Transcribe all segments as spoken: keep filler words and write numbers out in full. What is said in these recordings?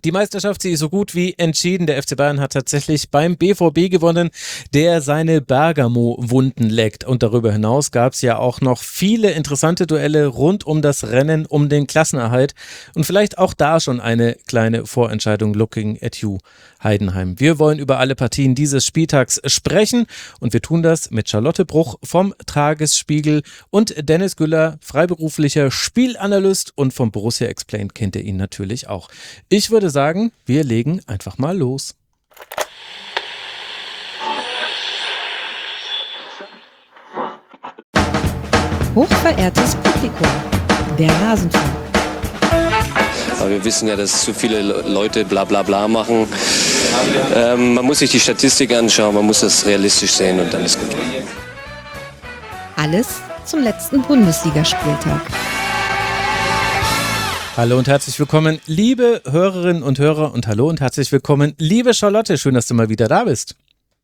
Die Meisterschaft, sie ist so gut wie entschieden. Der F C Bayern hat tatsächlich beim B V B gewonnen, der seine Bergamo-Wunden leckt. Und darüber hinaus gab es ja auch noch viele interessante Duelle rund um das Rennen um den Klassenerhalt. Und vielleicht auch da schon eine kleine Vorentscheidung looking at you, Heidenheim. Wir wollen über alle Partien dieses Spieltags sprechen und wir tun das mit Charlotte Bruch vom Tagesspiegel und Dennis Güller, freiberuflicher Spielanalyst, und vom Borussia Explained kennt ihr ihn natürlich auch. Ich würde sagen, wir legen einfach mal los. Hochverehrtes Publikum, der Rasenfunk. Aber wir wissen ja, dass zu viele Leute bla bla bla machen. Ähm, man muss sich die Statistik anschauen, man muss das realistisch sehen und dann ist gut. Alles zum letzten Bundesligaspieltag. Hallo und herzlich willkommen, liebe Hörerinnen und Hörer, und hallo und herzlich willkommen, liebe Charlotte. Schön, dass du mal wieder da bist.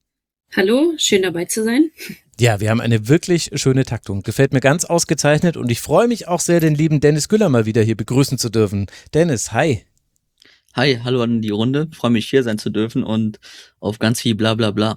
Hallo, schön dabei zu sein. Ja, wir haben eine wirklich schöne Taktung. Gefällt mir ganz ausgezeichnet und ich freue mich auch sehr, den lieben Dennis Güller mal wieder hier begrüßen zu dürfen. Dennis, hi. Hi, hallo an die Runde. Ich freue mich, hier sein zu dürfen und auf ganz viel bla bla bla.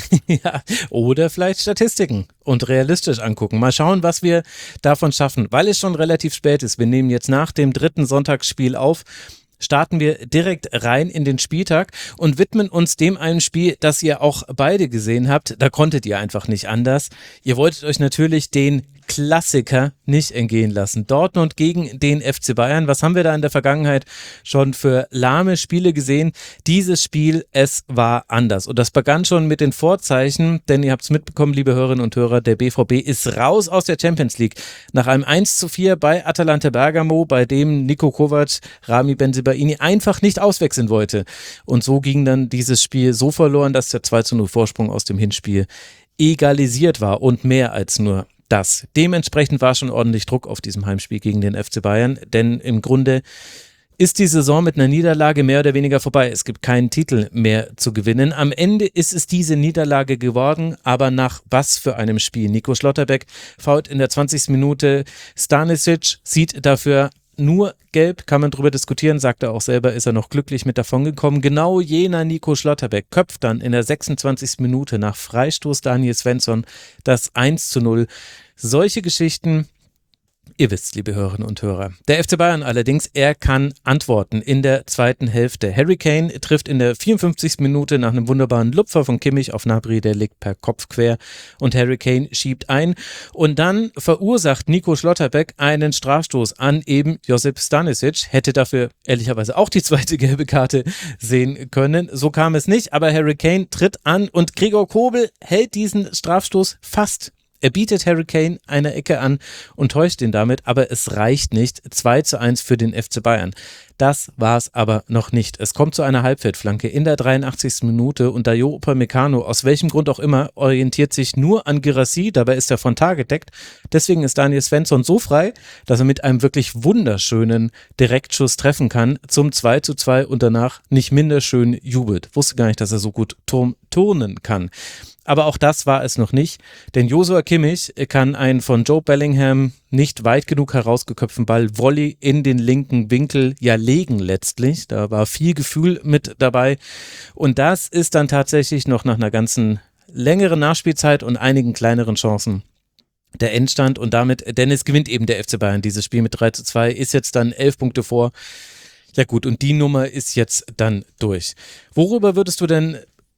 Ja, oder vielleicht Statistiken und realistisch angucken. Mal schauen, was wir davon schaffen, weil es schon relativ spät ist. Wir nehmen jetzt nach dem dritten Sonntagsspiel auf. Starten wir direkt rein in den Spieltag und widmen uns dem einen Spiel, das ihr auch beide gesehen habt. Da konntet ihr einfach nicht anders. Ihr wolltet euch natürlich den Klassiker nicht entgehen lassen. Dortmund gegen den F C Bayern. Was haben wir da in der Vergangenheit schon für lahme Spiele gesehen? Dieses Spiel, es war anders. Und das begann schon mit den Vorzeichen, denn ihr habt es mitbekommen, liebe Hörerinnen und Hörer, der B V B ist raus aus der Champions League. Nach einem eins zu vier bei Atalanta Bergamo, bei dem Niko Kovac Rami Bensebaini einfach nicht auswechseln wollte. Und so ging dann dieses Spiel so verloren, dass der zwei zu null Vorsprung aus dem Hinspiel egalisiert war und mehr als nur das. Dementsprechend war schon ordentlich Druck auf diesem Heimspiel gegen den F C Bayern, denn im Grunde ist die Saison mit einer Niederlage mehr oder weniger vorbei. Es gibt keinen Titel mehr zu gewinnen. Am Ende ist es diese Niederlage geworden, aber nach was für einem Spiel. Nico Schlotterbeck fault in der zwanzigsten Minute. Stanisic sieht dafür nur gelb, kann man drüber diskutieren, sagt er auch selber, ist er noch glücklich mit davongekommen. Genau jener Nico Schlotterbeck köpft dann in der sechsundzwanzigsten Minute nach Freistoß Daniel Svensson das eins zu null. Solche Geschichten, ihr wisst, liebe Hörerinnen und Hörer. Der F C Bayern allerdings, er kann antworten in der zweiten Hälfte. Harry Kane trifft in der vierundfünfzigsten Minute nach einem wunderbaren Lupfer von Kimmich auf Gnabry, der liegt per Kopf quer und Harry Kane schiebt ein. Und dann verursacht Nico Schlotterbeck einen Strafstoß an eben Josip Stanisic. Hätte dafür ehrlicherweise auch die zweite gelbe Karte sehen können. So kam es nicht, aber Harry Kane tritt an und Gregor Kobel hält diesen Strafstoß fast. Er bietet Harry Kane eine Ecke an und täuscht ihn damit, aber es reicht nicht. zwei zu eins für den F C Bayern. Das war es aber noch nicht. Es kommt zu einer Halbfeldflanke in der dreiundachtzigsten Minute und Dayot Upamecano, aus welchem Grund auch immer, orientiert sich nur an Guirassy, dabei ist er frontal gedeckt. Deswegen ist Daniel Svensson so frei, dass er mit einem wirklich wunderschönen Direktschuss treffen kann zum zwei zu zwei und danach nicht minder schön jubelt. Wusste gar nicht, dass er so gut turm- turnen kann. Aber auch das war es noch nicht, denn Joshua Kimmich kann einen von Joe Bellingham nicht weit genug herausgeköpften Ball Volley in den linken Winkel ja legen letztlich. Da war viel Gefühl mit dabei und das ist dann tatsächlich noch nach einer ganzen längeren Nachspielzeit und einigen kleineren Chancen der Endstand und damit, Dennis, gewinnt eben der F C Bayern dieses Spiel mit drei zu zwei, ist jetzt dann elf Punkte vor. Ja gut, und die Nummer ist jetzt dann durch. Worüber würdest du denn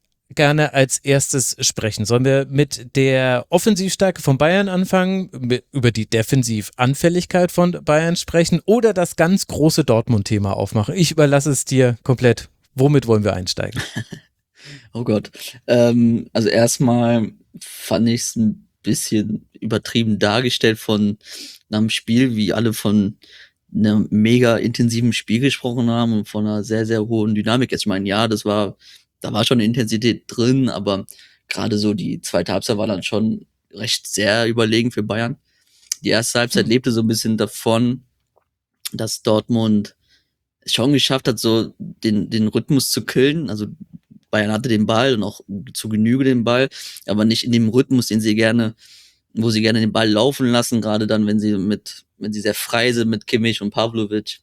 gerne als erstes sprechen? Sollen wir mit der Offensivstärke von Bayern anfangen, über die Defensivanfälligkeit von Bayern sprechen oder das ganz große Dortmund-Thema aufmachen? Ich überlasse es dir komplett. Womit wollen wir einsteigen? Oh Gott. Ähm, also erstmal fand ich es ein bisschen übertrieben dargestellt von einem Spiel, wie alle von einem mega intensiven Spiel gesprochen haben und von einer sehr, sehr hohen Dynamik. Jetzt, ich meine, ja, das war Da war schon eine Intensität drin, aber gerade so die zweite Halbzeit war dann schon recht sehr überlegen für Bayern. Die erste Halbzeit lebte so ein bisschen davon, dass Dortmund es schon geschafft hat, so den, den Rhythmus zu killen. Also Bayern hatte den Ball und auch zu Genüge den Ball, aber nicht in dem Rhythmus, den sie gerne, wo sie gerne den Ball laufen lassen, gerade dann, wenn sie mit, wenn sie sehr frei sind mit Kimmich und Pavlovic.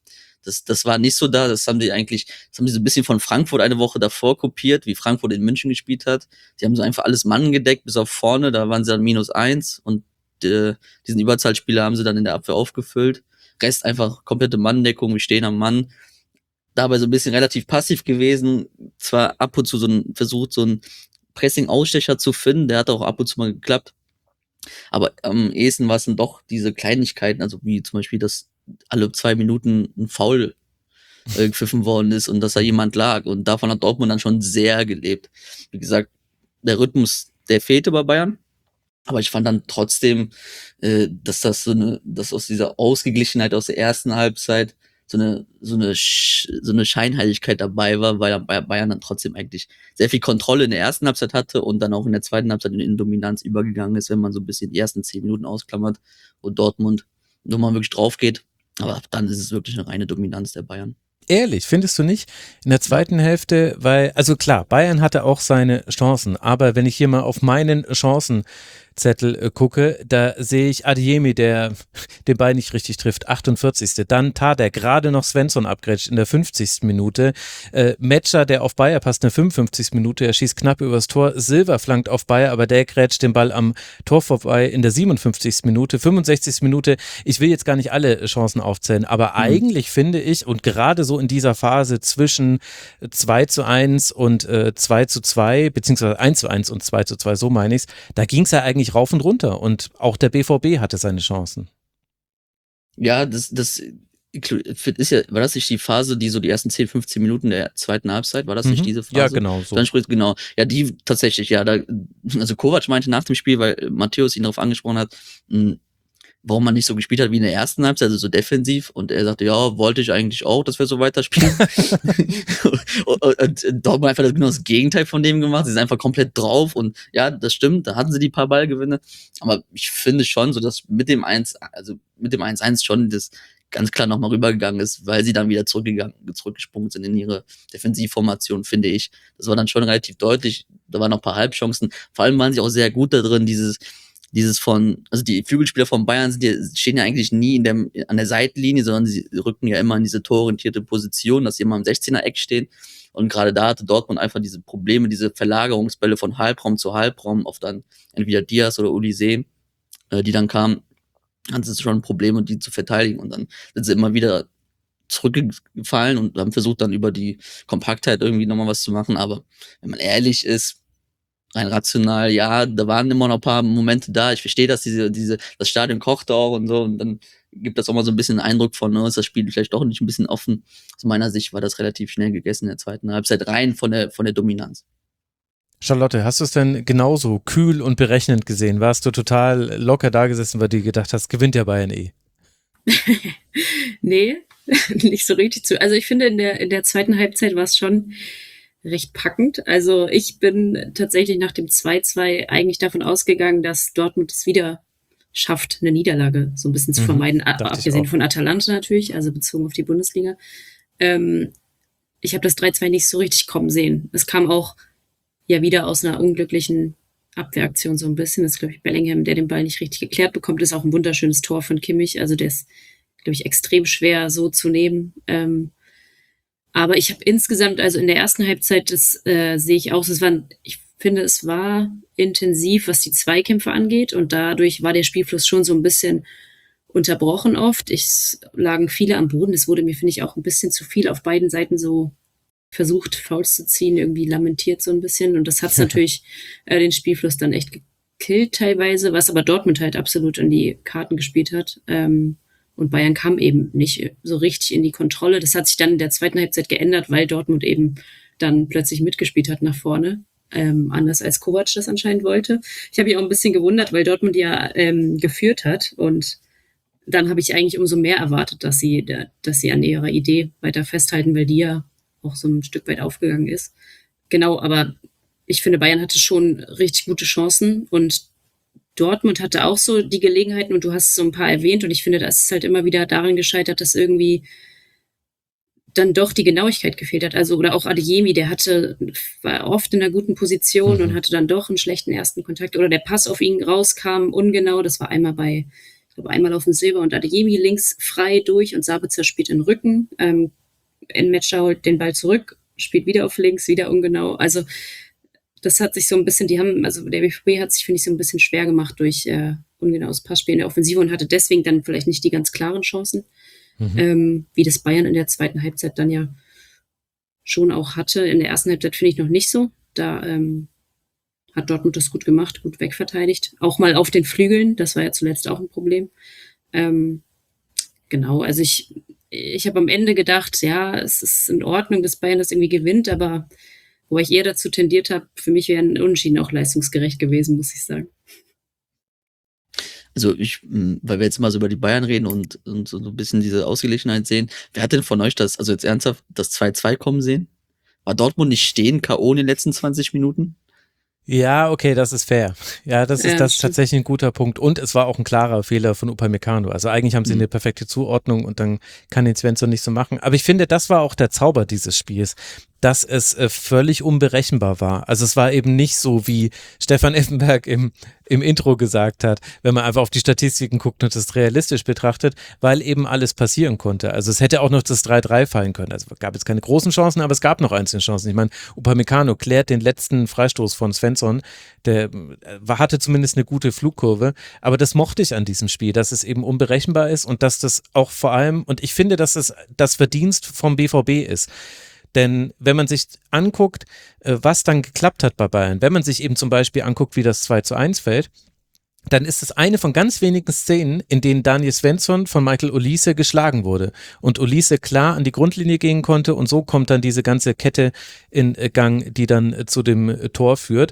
Das, das war nicht so da. Das haben die eigentlich, das haben die so ein bisschen von Frankfurt eine Woche davor kopiert, wie Frankfurt in München gespielt hat. Die haben so einfach alles Mann gedeckt, bis auf vorne. Da waren sie dann minus eins und äh, diesen Überzahlspieler haben sie dann in der Abwehr aufgefüllt. Rest einfach komplette Manndeckung, wir stehen am Mann. Dabei so ein bisschen relativ passiv gewesen. Zwar ab und zu so ein versucht, so ein Pressing-Ausstecher zu finden. Der hat auch ab und zu mal geklappt. Aber am ehesten war es dann doch diese Kleinigkeiten, also wie zum Beispiel, dass alle zwei Minuten ein Foul äh, gepfiffen worden ist und dass da jemand lag. Und davon hat Dortmund dann schon sehr gelebt. Wie gesagt, der Rhythmus, der fehlte bei Bayern. Aber ich fand dann trotzdem, äh, dass das so eine, dass aus dieser Ausgeglichenheit aus der ersten Halbzeit so eine, so eine, Sch- so eine Scheinheiligkeit dabei war, weil Bay- Bayern dann trotzdem eigentlich sehr viel Kontrolle in der ersten Halbzeit hatte und dann auch in der zweiten Halbzeit in Dominanz übergegangen ist, wenn man so ein bisschen die ersten zehn Minuten ausklammert und Dortmund nur mal wirklich drauf geht. Aber ab dann ist es wirklich eine reine Dominanz der Bayern. Ehrlich, findest du nicht? In der zweiten Hälfte, weil, also klar, Bayern hatte auch seine Chancen, aber wenn ich hier mal auf meinen Chancenzettel äh, gucke, da sehe ich Adeyemi, der den Ball nicht richtig trifft, achtundvierzigste Dann Tar, der gerade noch Svensson abgrätscht in der fünfzigsten Minute. Äh, Metscher, der auf Bayer passt, in der fünfundfünfzigsten Minute, er schießt knapp übers Tor. Silva flankt auf Bayer, aber der grätscht den Ball am Tor vorbei in der siebenundfünfzigsten Minute. fünfundsechzigste Minute, ich will jetzt gar nicht alle Chancen aufzählen, aber mhm. eigentlich finde ich, und gerade so in dieser Phase zwischen zwei zu eins und äh, zwei zu zwei, beziehungsweise eins zu eins und zwei zu zwei, so meine ich es, da ging es ja eigentlich rauf und runter und auch der B V B hatte seine Chancen. Ja, das, das ist ja, war das nicht die Phase, die so die ersten zehn, fünfzehn Minuten der zweiten Halbzeit, war das Mhm. nicht diese Phase? Ja, genau so. Dann spricht, genau. Ja, die tatsächlich, ja, da, also Kovac meinte nach dem Spiel, weil Matthäus ihn darauf angesprochen hat, mh, warum man nicht so gespielt hat wie in der ersten Halbzeit, also so defensiv. Und er sagte, ja, wollte ich eigentlich auch, dass wir so weiterspielen. und, und, und Dortmund einfach das, genau das Gegenteil von dem gemacht. Sie sind einfach komplett drauf. Und ja, das stimmt, da hatten sie die paar Ballgewinne. Aber ich finde schon, so dass mit dem eins, also mit dem eins eins schon das ganz klar nochmal rübergegangen ist, weil sie dann wieder zurückgegangen, zurückgesprungen sind in ihre Defensivformation, finde ich. Das war dann schon relativ deutlich. Da waren noch ein paar Halbchancen. Vor allem waren sie auch sehr gut da drin, dieses Dieses von, also die Flügelspieler von Bayern sind ja, stehen ja eigentlich nie in der, an der Seitenlinie, sondern sie rücken ja immer in diese tororientierte Position, dass sie immer am sechzehner-Eck stehen. Und gerade da hatte Dortmund einfach diese Probleme, diese Verlagerungsbälle von Halbraum zu Halbraum auf dann entweder Diaz oder Olise, äh, die dann kamen. Dann ist es schon ein Problem, und die zu verteidigen. Und dann sind sie immer wieder zurückgefallen und haben versucht, dann über die Kompaktheit irgendwie nochmal was zu machen. Aber wenn man ehrlich ist, rein rational, ja, da waren immer noch ein paar Momente da. Ich verstehe, dass diese, diese, das Stadion kocht auch und so, und dann gibt das auch mal so ein bisschen einen Eindruck von, ne, ist das Spiel vielleicht doch nicht ein bisschen offen. Aus meiner Sicht war das relativ schnell gegessen in der zweiten Halbzeit, rein von der, von der Dominanz. Charlotte, hast du es denn genauso kühl und berechnend gesehen? Warst du total locker da gesessen, weil du gedacht hast, gewinnt ja Bayern eh? Nee, nicht so richtig zu. Also ich finde, in der, in der zweiten Halbzeit war es schon recht packend. Also ich bin tatsächlich nach dem zwei zwei eigentlich davon ausgegangen, dass Dortmund es wieder schafft, eine Niederlage so ein bisschen zu Mhm, vermeiden, a- dachte ich abgesehen auch. von Atalanta natürlich, also bezogen auf die Bundesliga. Ähm, ich habe das drei zwei nicht so richtig kommen sehen. Es kam auch ja wieder aus einer unglücklichen Abwehraktion so ein bisschen. Das ist, glaube ich, Bellingham, der den Ball nicht richtig geklärt bekommt. Das ist auch ein wunderschönes Tor von Kimmich. Also der ist, glaube ich, extrem schwer so zu nehmen. Ähm, aber ich habe insgesamt, also in der ersten Halbzeit, das äh, sehe ich auch, es war, ich finde, es war intensiv, was die Zweikämpfe angeht, und dadurch war der Spielfluss schon so ein bisschen unterbrochen oft. Es lagen viele am Boden. Es wurde mir, finde ich, auch ein bisschen zu viel auf beiden Seiten so versucht, Fouls zu ziehen, irgendwie lamentiert so ein bisschen. Und das hat natürlich äh, den Spielfluss dann echt gekillt teilweise, was aber Dortmund halt absolut in die Karten gespielt hat. Ähm, und Bayern kam eben nicht so richtig in die Kontrolle. Das hat sich dann in der zweiten Halbzeit geändert, weil Dortmund eben dann plötzlich mitgespielt hat nach vorne. Ähm, anders als Kovac das anscheinend wollte. Ich habe mich auch ein bisschen gewundert, weil Dortmund ja ähm, geführt hat, und dann habe ich eigentlich umso mehr erwartet, dass sie, dass sie an ihrer Idee weiter festhalten, weil die ja auch so ein Stück weit aufgegangen ist. Genau, aber ich finde, Bayern hatte schon richtig gute Chancen, und Dortmund hatte auch so die Gelegenheiten, und du hast so ein paar erwähnt, und ich finde, das ist halt immer wieder daran gescheitert, dass irgendwie dann doch die Genauigkeit gefehlt hat. Also, oder auch Adeyemi, der hatte, war oft in einer guten Position mhm. und hatte dann doch einen schlechten ersten Kontakt. Oder der Pass auf ihn rauskam ungenau. Das war einmal bei, ich glaube einmal auf den Silber und Adeyemi links frei durch und Sabitzer spielt in den Rücken. Ähm, Nmecha holt den Ball zurück, spielt wieder auf links, wieder ungenau. Also das hat sich so ein bisschen, die haben, also der B V B hat sich, finde ich, so ein bisschen schwer gemacht durch äh, ungenaues Passspiel in der Offensive und hatte deswegen dann vielleicht nicht die ganz klaren Chancen, mhm. ähm, wie das Bayern in der zweiten Halbzeit dann ja schon auch hatte. In der ersten Halbzeit finde ich noch nicht so. Da ähm, hat Dortmund das gut gemacht, gut wegverteidigt. Auch mal auf den Flügeln, das war ja zuletzt auch ein Problem. Ähm, genau, also ich, ich habe am Ende gedacht, ja, es ist in Ordnung, dass Bayern das irgendwie gewinnt, aber wo ich eher dazu tendiert habe, für mich wäre ein Unentschieden auch leistungsgerecht gewesen, muss ich sagen. Also ich, weil wir jetzt mal so über die Bayern reden und, und so ein bisschen diese Ausgeglichenheit sehen, wer hat denn von euch das, also jetzt ernsthaft, das zwei zwei kommen sehen? War Dortmund nicht stehen, K O in den letzten zwanzig Minuten? Ja, okay, das ist fair. Ja, das ist Ja, das ist stimmt. tatsächlich ein guter Punkt. Und es war auch ein klarer Fehler von Upamecano. Also eigentlich haben sie Mhm. eine perfekte Zuordnung und dann kann den Svensson nicht so machen. Aber ich finde, das war auch der Zauber dieses Spiels, dass es äh, völlig unberechenbar war. Also es war eben nicht so, wie Stefan Effenberg im, im Intro gesagt hat, wenn man einfach auf die Statistiken guckt und das realistisch betrachtet, weil eben alles passieren konnte. Also es hätte auch noch das drei drei fallen können. Also es gab jetzt keine großen Chancen, aber es gab noch einzelne Chancen. Ich meine, Upamecano klärt den letzten Freistoß von Svensson, der äh, hatte zumindest eine gute Flugkurve, aber das mochte ich an diesem Spiel, dass es eben unberechenbar ist und dass das auch vor allem, und ich finde, dass das das Verdienst vom B V B ist. Denn wenn man sich anguckt, was dann geklappt hat bei Bayern, wenn man sich eben zum Beispiel anguckt, wie das zwei zu eins fällt, dann ist es eine von ganz wenigen Szenen, in denen Daniel Svensson von Michael Olise geschlagen wurde und Olise klar an die Grundlinie gehen konnte und so kommt dann diese ganze Kette in Gang, die dann zu dem Tor führt.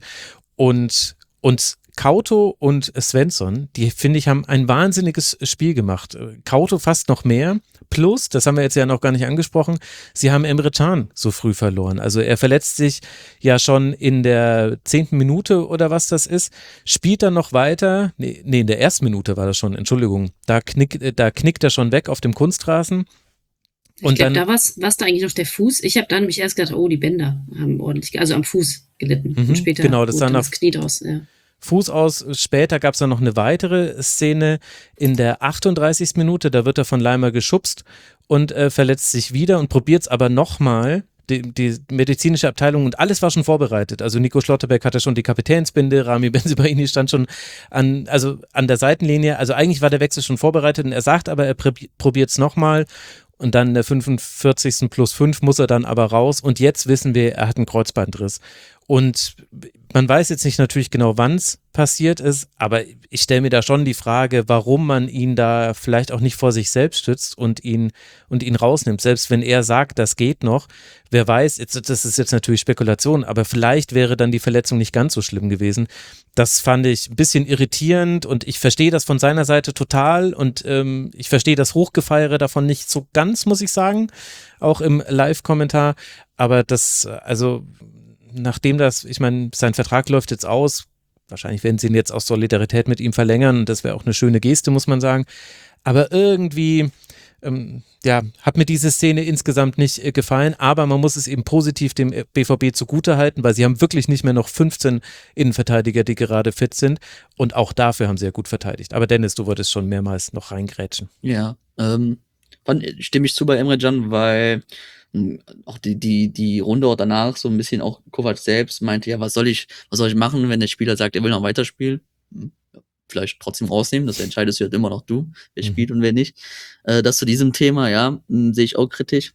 Und, und Kauto und Svensson, die finde ich, haben ein wahnsinniges Spiel gemacht. Kauto fast noch mehr. Plus, das haben wir jetzt ja noch gar nicht angesprochen, sie haben Emre Can so früh verloren. Also er verletzt sich ja schon in der zehnten Minute oder was das ist, spielt dann noch weiter, nee, nee in der ersten Minute war das schon, Entschuldigung, da, knick, da knickt er schon weg auf dem Kunstrasen. Ich glaube, da war es da eigentlich noch der Fuß. Ich habe da nämlich erst gedacht, oh, die Bänder haben ordentlich, also am Fuß gelitten. Mhm, und später genau, das wurde sah dann nach das Knie draus. Ja. Fuß aus. Später gab es dann noch eine weitere Szene in der achtunddreißigsten Minute, da wird er von Leimer geschubst und äh, verletzt sich wieder und probiert es aber nochmal. Die, die medizinische Abteilung und alles war schon vorbereitet. Also Nico Schlotterbeck hatte schon die Kapitänsbinde, Rami Bensebaini stand schon an, also an der Seitenlinie. Also eigentlich war der Wechsel schon vorbereitet und er sagt aber, er probiert es nochmal. Und dann in der fünfundvierzigsten plus fünf muss er dann aber raus. Und jetzt wissen wir, er hat einen Kreuzbandriss. Und man weiß jetzt nicht natürlich genau, wann es passiert ist, aber ich stelle mir da schon die Frage, warum man ihn da vielleicht auch nicht vor sich selbst stützt und ihn, und ihn rausnimmt. Selbst wenn er sagt, das geht noch, wer weiß, jetzt, das ist jetzt natürlich Spekulation, aber vielleicht wäre dann die Verletzung nicht ganz so schlimm gewesen. Das fand ich ein bisschen irritierend und ich verstehe das von seiner Seite total und ähm, ich verstehe das Hochgefeiere davon nicht so ganz, muss ich sagen, auch im Live-Kommentar, aber das, also nachdem das, ich meine, sein Vertrag läuft jetzt aus, wahrscheinlich werden sie ihn jetzt aus Solidarität mit ihm verlängern und das wäre auch eine schöne Geste, muss man sagen, aber irgendwie, ähm, ja, hat mir diese Szene insgesamt nicht äh, gefallen, aber man muss es eben positiv dem B V B zugutehalten, weil sie haben wirklich nicht mehr noch fünfzehn Innenverteidiger, die gerade fit sind und auch dafür haben sie ja gut verteidigt. Aber Dennis, du wolltest schon mehrmals noch reingrätschen. Ja, ähm, fand, stimme ich zu bei Emre Can, weil mh, auch die, die, die Runde auch danach so ein bisschen auch Kovac selbst meinte, ja, was soll ich, was soll ich machen, wenn der Spieler sagt, er will noch weiterspielen? Hm, ja, vielleicht trotzdem rausnehmen, das entscheidest du halt immer noch du, wer Mhm. spielt und wer nicht. Äh, das zu diesem Thema, ja, mh, sehe ich auch kritisch.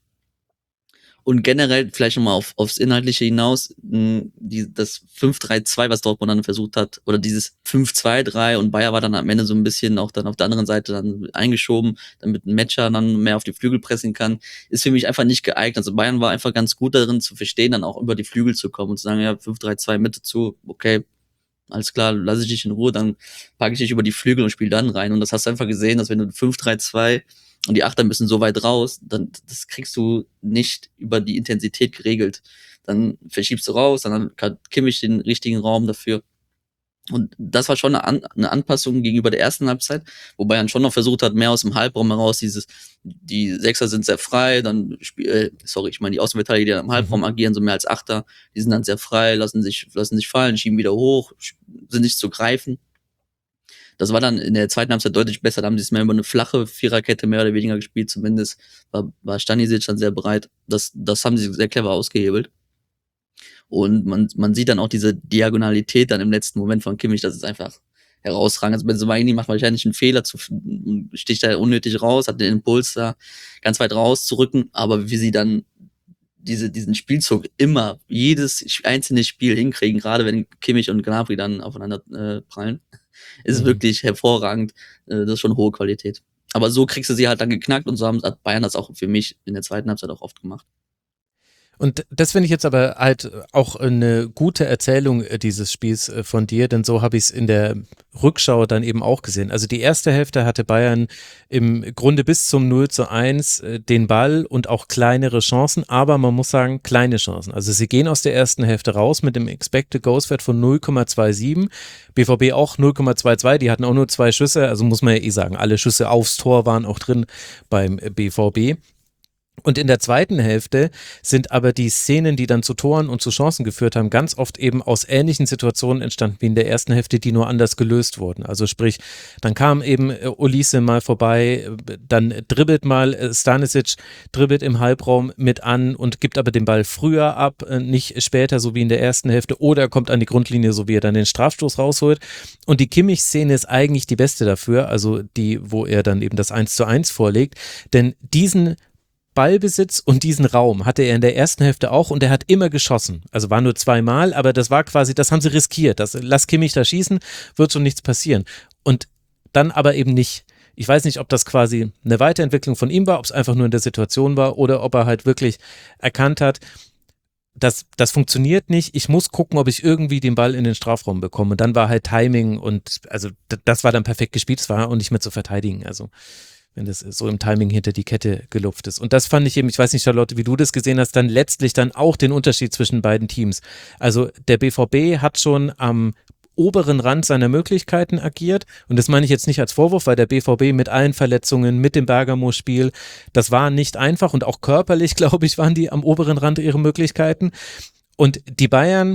Und generell vielleicht nochmal auf, aufs Inhaltliche hinaus, mh, die, das fünf drei zwei, was Dortmund dann versucht hat, oder dieses fünf zwei drei und Bayer war dann am Ende so ein bisschen auch dann auf der anderen Seite dann eingeschoben, damit ein Matcher dann mehr auf die Flügel pressen kann, ist für mich einfach nicht geeignet. Also Bayern war einfach ganz gut darin zu verstehen, dann auch über die Flügel zu kommen und zu sagen, ja, fünf drei zwei Mitte zu, okay, alles klar, lasse ich dich in Ruhe, dann packe ich dich über die Flügel und spiele dann rein. Und das hast du einfach gesehen, dass wenn du fünf drei zwei und die Achter müssen so weit raus, dann das kriegst du nicht über die Intensität geregelt. Dann verschiebst du raus, dann hat Kimmich den richtigen Raum dafür. Und das war schon eine, An- eine Anpassung gegenüber der ersten Halbzeit, wobei er schon noch versucht hat, mehr aus dem Halbraum heraus, dieses, die Sechser sind sehr frei, dann, spiel, äh, sorry, ich meine die Außenverteidiger, die dann im Halbraum agieren, so mehr als Achter, die sind dann sehr frei, lassen sich, lassen sich fallen, schieben wieder hoch, sind nicht zu greifen. Das war dann in der zweiten Halbzeit deutlich besser. Da haben sie es mehr über eine flache Viererkette mehr oder weniger gespielt. Zumindest war, war Stanisic dann sehr bereit. Das, das haben sie sehr clever ausgehebelt. Und man, man sieht dann auch diese Diagonalität dann im letzten Moment von Kimmich, das ist einfach herausragend. Also Bensebaini macht wahrscheinlich einen Fehler, zu, sticht da unnötig raus, hat den Impuls da ganz weit rauszurücken, aber wie sie dann diese, diesen Spielzug immer, jedes einzelne Spiel hinkriegen, gerade wenn Kimmich und Gnabry dann aufeinander äh, prallen, ist mhm. wirklich hervorragend. Äh, das ist schon hohe Qualität. Aber so kriegst du sie halt dann geknackt und so haben, hat Bayern das auch für mich in der zweiten Halbzeit auch oft gemacht. Und das finde ich jetzt aber halt auch eine gute Erzählung dieses Spiels von dir, denn so habe ich es in der Rückschau dann eben auch gesehen. Also die erste Hälfte hatte Bayern im Grunde bis zum null zu eins den Ball und auch kleinere Chancen, aber man muss sagen, kleine Chancen. Also sie gehen aus der ersten Hälfte raus mit dem Expected Goals Wert von null Komma siebenundzwanzig, B V B auch null Komma zweiundzwanzig, die hatten auch nur zwei Schüsse, also muss man ja eh sagen, alle Schüsse aufs Tor waren auch drin beim B V B. Und in der zweiten Hälfte sind aber die Szenen, die dann zu Toren und zu Chancen geführt haben, ganz oft eben aus ähnlichen Situationen entstanden wie in der ersten Hälfte, die nur anders gelöst wurden. Also sprich, dann kam eben Olise mal vorbei, dann dribbelt mal Stanisic, dribbelt im Halbraum mit an und gibt aber den Ball früher ab, nicht später, so wie in der ersten Hälfte, oder er kommt an die Grundlinie, so wie er dann den Strafstoß rausholt. Und die Kimmich-Szene ist eigentlich die beste dafür, also die, wo er dann eben das eins zu eins vorlegt, denn diesen Ballbesitz und diesen Raum hatte er in der ersten Hälfte auch und er hat immer geschossen. Also war nur zweimal, aber das war quasi, das haben sie riskiert. Das, lass Kimmich da schießen, wird schon nichts passieren. Und dann aber eben nicht. Ich weiß nicht, ob das quasi eine Weiterentwicklung von ihm war, ob es einfach nur in der Situation war oder ob er halt wirklich erkannt hat, das, das funktioniert nicht. Ich muss gucken, ob ich irgendwie den Ball in den Strafraum bekomme. Und dann war halt Timing und also das war dann perfekt gespielt. Es war auch nicht mehr zu verteidigen. Also wenn das so im Timing hinter die Kette gelupft ist. Und das fand ich eben, ich weiß nicht, Charlotte, wie du das gesehen hast, dann letztlich dann auch den Unterschied zwischen beiden Teams. Also der B V B hat schon am oberen Rand seiner Möglichkeiten agiert und das meine ich jetzt nicht als Vorwurf, weil der B V B mit allen Verletzungen, mit dem Bergamo-Spiel, das war nicht einfach und auch körperlich, glaube ich, waren die am oberen Rand ihrer Möglichkeiten. Und die Bayern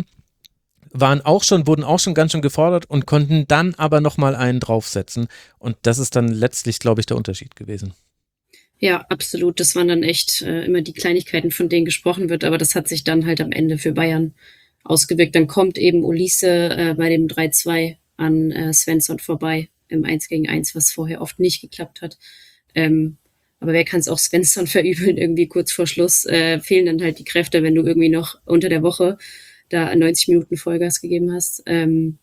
waren auch schon, wurden auch schon ganz schön gefordert und konnten dann aber nochmal einen draufsetzen. Und das ist dann letztlich, glaube ich, der Unterschied gewesen. Ja, absolut. Das waren dann echt äh, immer die Kleinigkeiten, von denen gesprochen wird, aber das hat sich dann halt am Ende für Bayern ausgewirkt. Dann kommt eben Olise äh, bei dem drei zwei an äh, Svensson vorbei im eins gegen eins, was vorher oft nicht geklappt hat. Ähm, aber wer kann es auch Svensson verübeln? Irgendwie kurz vor Schluss äh, fehlen dann halt die Kräfte, wenn du irgendwie noch unter der Woche da neunzig Minuten Vollgas gegeben hast. Ähm,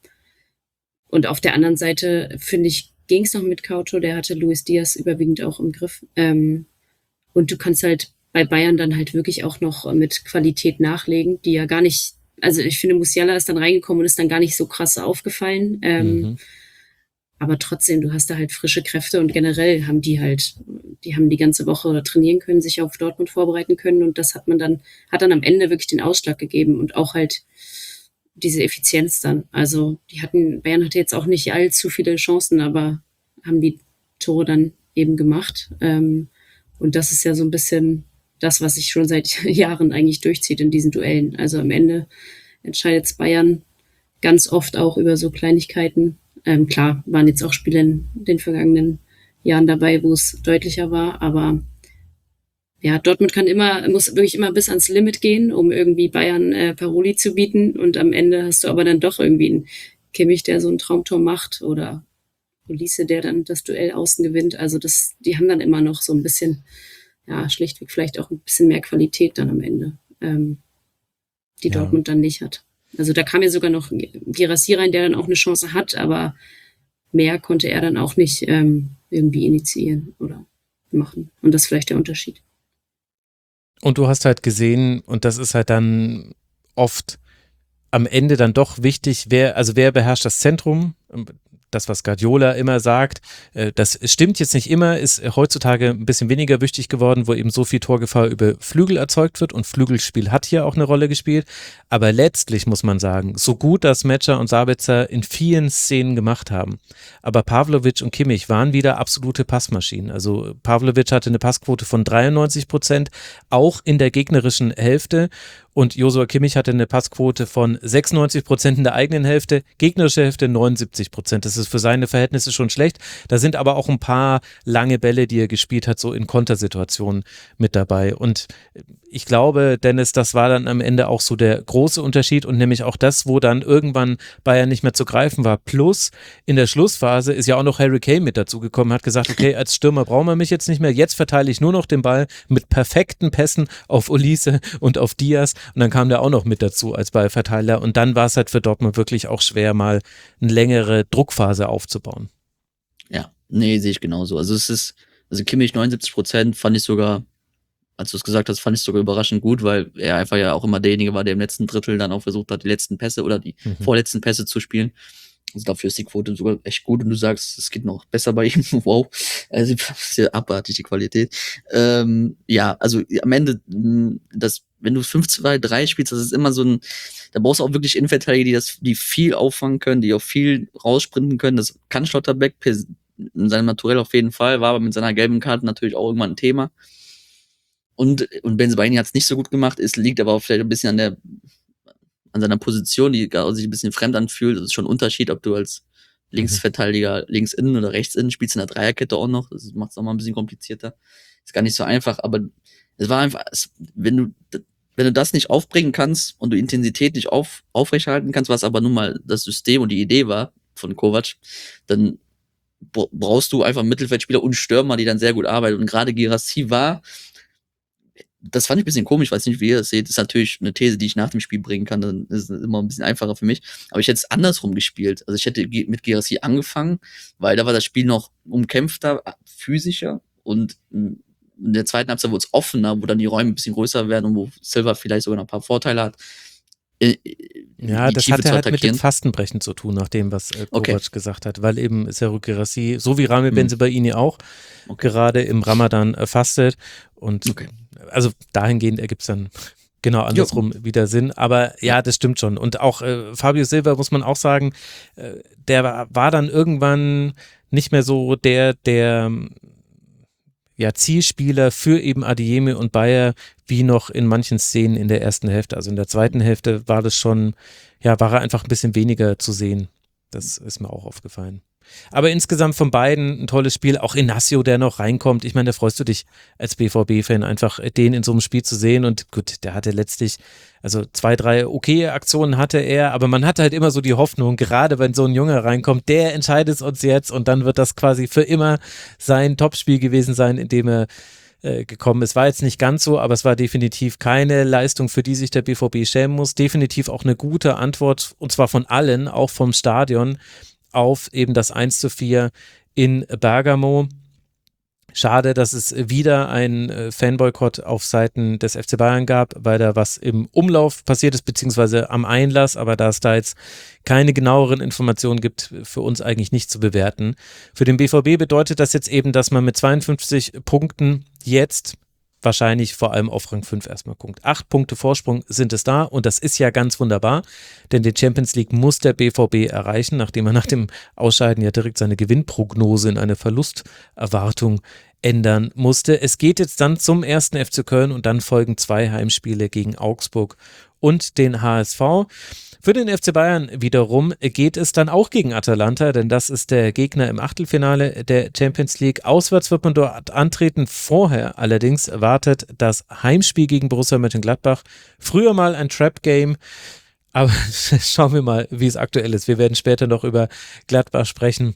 und auf der anderen Seite, finde ich, ging es noch mit Couto, der hatte Luis Diaz überwiegend auch im Griff. Ähm, und du kannst halt bei Bayern dann halt wirklich auch noch mit Qualität nachlegen, die ja gar nicht, also ich finde, Musiala ist dann reingekommen und ist dann gar nicht so krass aufgefallen. Ähm, mhm. Aber trotzdem, du hast da halt frische Kräfte und generell haben die halt, die haben die ganze Woche trainieren können, sich auf Dortmund vorbereiten können und das hat man dann, hat dann am Ende wirklich den Ausschlag gegeben und auch halt diese Effizienz dann. Also die hatten, Bayern hatte jetzt auch nicht allzu viele Chancen, aber haben die Tore dann eben gemacht. Ähm, und das ist ja so ein bisschen das, was sich schon seit Jahren eigentlich durchzieht in diesen Duellen. Also am Ende entscheidet Bayern ganz oft auch über so Kleinigkeiten. Ähm, klar, waren jetzt auch Spiele in den vergangenen Jahren dabei, wo es deutlicher war, aber ja, Dortmund kann immer, muss wirklich immer bis ans Limit gehen, um irgendwie Bayern äh, Paroli zu bieten und am Ende hast du aber dann doch irgendwie einen Kimmich, der so ein Traumtor macht oder Olise, der dann das Duell außen gewinnt. Also das, die haben dann immer noch so ein bisschen, ja, schlichtweg vielleicht auch ein bisschen mehr Qualität dann am Ende, ähm, die ja. Dortmund dann nicht hat. Also da kam ja sogar noch Guirassy rein, der dann auch eine Chance hat, aber mehr konnte er dann auch nicht ähm, irgendwie initiieren oder machen. Und das ist vielleicht der Unterschied. Und du hast halt gesehen, und das ist halt dann oft am Ende dann doch wichtig, wer, also wer beherrscht das Zentrum? Das, was Guardiola immer sagt, das stimmt jetzt nicht immer, ist heutzutage ein bisschen weniger wichtig geworden, wo eben so viel Torgefahr über Flügel erzeugt wird und Flügelspiel hat hier auch eine Rolle gespielt, aber letztlich muss man sagen, so gut das Metscher und Sabitzer in vielen Szenen gemacht haben, aber Pavlovic und Kimmich waren wieder absolute Passmaschinen, also Pavlovic hatte eine Passquote von dreiundneunzig Prozent, auch in der gegnerischen Hälfte und Joshua Kimmich hatte eine Passquote von sechsundneunzig Prozent in der eigenen Hälfte, gegnerische Hälfte neunundsiebzig Prozent. Das ist für seine Verhältnisse schon schlecht. Da sind aber auch ein paar lange Bälle, die er gespielt hat, so in Kontersituationen mit dabei. Und ich glaube, Dennis, das war dann am Ende auch so der große Unterschied und nämlich auch das, wo dann irgendwann Bayern nicht mehr zu greifen war. Plus in der Schlussphase ist ja auch noch Harry Kane mit dazugekommen, hat gesagt, okay, als Stürmer brauchen wir mich jetzt nicht mehr, jetzt verteile ich nur noch den Ball mit perfekten Pässen auf Olise und auf Diaz und dann kam der auch noch mit dazu als Ballverteiler und dann war es halt für Dortmund wirklich auch schwer, mal eine längere Druckphase aufzubauen. Ja, nee, sehe ich genauso. Also es ist, also Kimmich neunundsiebzig Prozent fand ich sogar, als du es gesagt hast, fand ich sogar überraschend gut, weil er einfach ja auch immer derjenige war, der im letzten Drittel dann auch versucht hat, die letzten Pässe oder die mhm. vorletzten Pässe zu spielen. Also dafür ist die Quote sogar echt gut und du sagst, es geht noch besser bei ihm. Wow, also das ist ja abartig, die Qualität. Ähm, ja, also am Ende, das, wenn du fünf zwei drei spielst, das ist immer so ein, da brauchst du auch wirklich Innenverteidiger, die das, die viel auffangen können, die auch viel raussprinten können. Das kann Schlotterbeck in seinem Naturell auf jeden Fall, war aber mit seiner gelben Karte natürlich auch irgendwann ein Thema. Und, und Bensebaini hat es nicht so gut gemacht, es liegt aber auch vielleicht ein bisschen an der, an seiner Position, die sich ein bisschen fremd anfühlt. Das ist schon ein Unterschied, ob du als Linksverteidiger links innen oder rechts innen spielst, in der Dreierkette auch noch. Das macht es auch mal ein bisschen komplizierter. Ist gar nicht so einfach, aber es war einfach, es, wenn du, wenn du das nicht aufbringen kannst und du Intensität nicht auf, aufrechterhalten kannst, was aber nun mal das System und die Idee war von Kovac, dann brauchst du einfach Mittelfeldspieler und Stürmer, die dann sehr gut arbeiten. Und gerade Guirassy war, das fand ich ein bisschen komisch, weiß nicht, wie ihr das seht. Das ist natürlich eine These, die ich nach dem Spiel bringen kann. Dann ist es immer ein bisschen einfacher für mich. Aber ich hätte es andersrum gespielt. Also ich hätte mit Guirassy angefangen, weil da war das Spiel noch umkämpfter, physischer. Und in der zweiten Halbzeit wurde es offener, wo dann die Räume ein bisschen größer werden und wo Silva vielleicht sogar noch ein paar Vorteile hat. Ja, das hatte halt mit dem Fastenbrechen zu tun, nach dem, was äh, Kovac okay. gesagt hat, weil eben Serhou Guirassy, so wie Rami hm. Bensebaini auch, okay. gerade im Ramadan äh, fastet und okay. also dahingehend ergibt es dann genau andersrum jo. wieder Sinn, aber ja, das stimmt schon und auch äh, Fabio Silva, muss man auch sagen, äh, der war, war dann irgendwann nicht mehr so der, der ja, Zielspieler für eben Adeyemi und Bayer, wie noch in manchen Szenen in der ersten Hälfte. Also in der zweiten Hälfte war das schon, ja, war er einfach ein bisschen weniger zu sehen. Das ist mir auch aufgefallen. Aber insgesamt von beiden ein tolles Spiel. Auch Inacio, der noch reinkommt. Ich meine, da freust du dich als B V B-Fan einfach, den in so einem Spiel zu sehen. Und gut, der hatte letztlich, also zwei, drei okay Aktionen hatte er, aber man hatte halt immer so die Hoffnung, gerade wenn so ein Junge reinkommt, der entscheidet es uns jetzt und dann wird das quasi für immer sein Topspiel gewesen sein, in dem er äh, gekommen ist. War jetzt nicht ganz so, aber es war definitiv keine Leistung, für die sich der B V B schämen muss. Definitiv auch eine gute Antwort, und zwar von allen, auch vom Stadion, auf eben das eins zu vier in Bergamo. Schade, dass es wieder ein äh, Fanboykott auf Seiten des F C Bayern gab, weil da was im Umlauf passiert ist, beziehungsweise am Einlass, aber da es da jetzt keine genaueren Informationen gibt, für uns eigentlich nicht zu bewerten. Für den B V B bedeutet das jetzt eben, dass man mit zweiundfünfzig Punkten jetzt wahrscheinlich vor allem auf Rang fünf erstmal guckt. Acht Punkte Vorsprung sind es da und das ist ja ganz wunderbar, denn die Champions League muss der B V B erreichen, nachdem er nach dem Ausscheiden ja direkt seine Gewinnprognose in eine Verlusterwartung ändern musste. Es geht jetzt dann zum ersten F C Köln und dann folgen zwei Heimspiele gegen Augsburg und den H S V. Für den F C Bayern wiederum geht es dann auch gegen Atalanta, denn das ist der Gegner im Achtelfinale der Champions League. Auswärts wird man dort antreten. Vorher allerdings wartet das Heimspiel gegen Borussia Mönchengladbach. Früher mal ein Trap-Game, aber schauen wir mal, wie es aktuell ist. Wir werden später noch über Gladbach sprechen.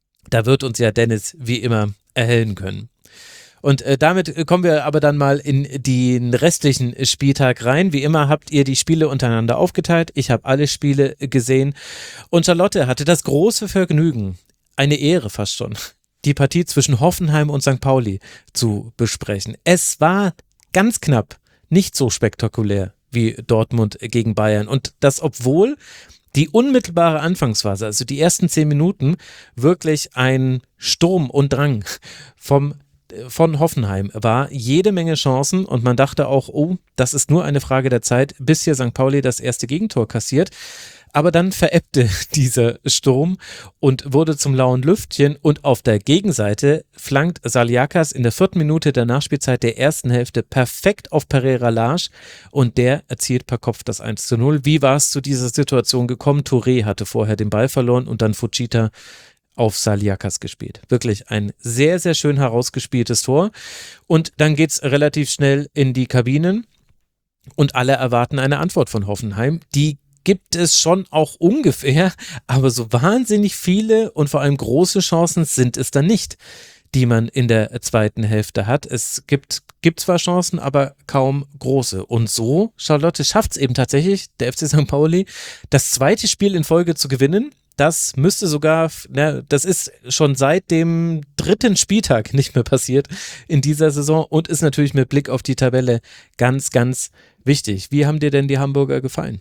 Da wird uns ja Dennis wie immer erhellen können. Und äh, damit kommen wir aber dann mal in den restlichen Spieltag rein. Wie immer habt ihr die Spiele untereinander aufgeteilt. Ich habe alle Spiele gesehen. Und Charlotte hatte das große Vergnügen, eine Ehre fast schon, die Partie zwischen Hoffenheim und Sankt Pauli zu besprechen. Es war ganz knapp, nicht so spektakulär wie Dortmund gegen Bayern. Und das, obwohl die unmittelbare Anfangsphase, also die ersten zehn Minuten, wirklich ein Sturm und Drang vom von Hoffenheim war, jede Menge Chancen und man dachte auch, oh, das ist nur eine Frage der Zeit, bis hier Sankt Pauli das erste Gegentor kassiert. aber dann verebbte dieser Sturm und wurde zum lauen Lüftchen und auf der Gegenseite flankt Saliakas in der vierten Minute der Nachspielzeit der ersten Hälfte perfekt auf Pereira Lage und der erzielt per Kopf das eins zu null. Wie war es zu dieser Situation gekommen? Touré hatte vorher den Ball verloren und dann Fujita auf Saliakas gespielt. Wirklich ein sehr, sehr schön herausgespieltes Tor. Und dann geht es relativ schnell in die Kabinen und alle erwarten eine Antwort von Hoffenheim. Die gibt es schon auch ungefähr, aber so wahnsinnig viele und vor allem große Chancen sind es dann nicht, die man in der zweiten Hälfte hat. Es gibt, gibt zwar Chancen, aber kaum große. Und so, Charlotte, schafft es eben tatsächlich, der F C Sankt Pauli, das zweite Spiel in Folge zu gewinnen. Das müsste sogar, na, das ist schon seit dem dritten Spieltag nicht mehr passiert in dieser Saison und ist natürlich mit Blick auf die Tabelle ganz, ganz wichtig. Wie haben dir denn die Hamburger gefallen?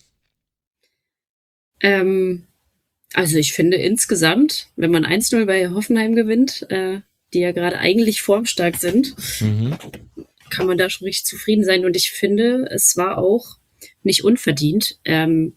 Ähm, also ich finde insgesamt, wenn man eins null bei Hoffenheim gewinnt, äh, die ja gerade eigentlich formstark sind, mhm. kann man da schon richtig zufrieden sein. Und ich finde, es war auch nicht unverdient. Ähm,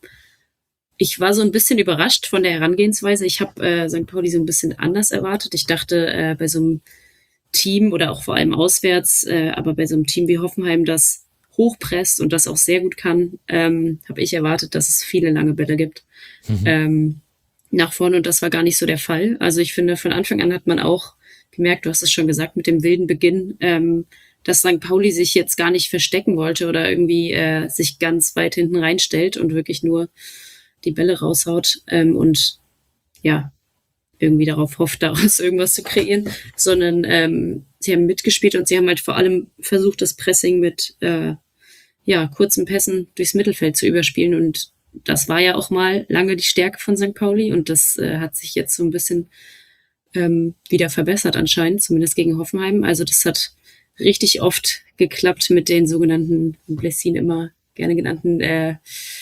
Ich war so ein bisschen überrascht von der Herangehensweise. Ich habe äh, Sankt Pauli so ein bisschen anders erwartet. Ich dachte, äh, bei so einem Team oder auch vor allem auswärts, äh, aber bei so einem Team wie Hoffenheim, das hochpresst und das auch sehr gut kann, ähm, habe ich erwartet, dass es viele lange Bälle gibt mhm. ähm, nach vorne und das war gar nicht so der Fall. Also ich finde, von Anfang an hat man auch gemerkt, du hast es schon gesagt, mit dem wilden Beginn, ähm, dass Sankt Pauli sich jetzt gar nicht verstecken wollte oder irgendwie äh, sich ganz weit hinten reinstellt und wirklich nur die Bälle raushaut ähm, und ja, irgendwie darauf hofft, daraus irgendwas zu kreieren, sondern ähm, sie haben mitgespielt und sie haben halt vor allem versucht, das Pressing mit äh, ja, kurzen Pässen durchs Mittelfeld zu überspielen und das war ja auch mal lange die Stärke von Sankt Pauli und das äh, hat sich jetzt so ein bisschen ähm, wieder verbessert anscheinend, zumindest gegen Hoffenheim. Also das hat richtig oft geklappt mit den sogenannten, Blessin immer gerne genannten äh,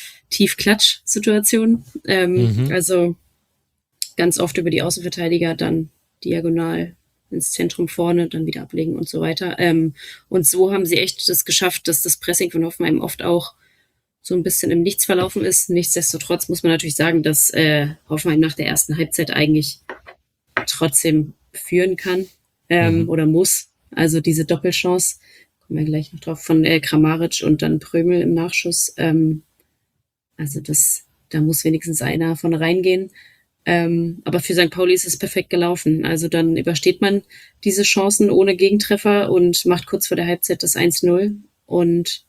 Tief-Klatsch-Situation. Ähm, mhm. Also ganz oft über die Außenverteidiger, dann diagonal ins Zentrum vorne, dann wieder ablegen und so weiter. Ähm, und so haben sie echt das geschafft, dass das Pressing von Hoffenheim oft auch so ein bisschen im Nichts verlaufen ist. Nichtsdestotrotz muss man natürlich sagen, dass äh, Hoffenheim nach der ersten Halbzeit eigentlich trotzdem führen kann ähm, mhm. oder muss. Also diese Doppelchance, kommen wir gleich noch drauf, von äh, Kramaric und dann Prömel im Nachschuss. Ähm, Also das, da muss wenigstens einer von reingehen. Ähm, aber für Sankt Pauli ist es perfekt gelaufen. Also dann übersteht man diese Chancen ohne Gegentreffer und macht kurz vor der Halbzeit das eins null. Und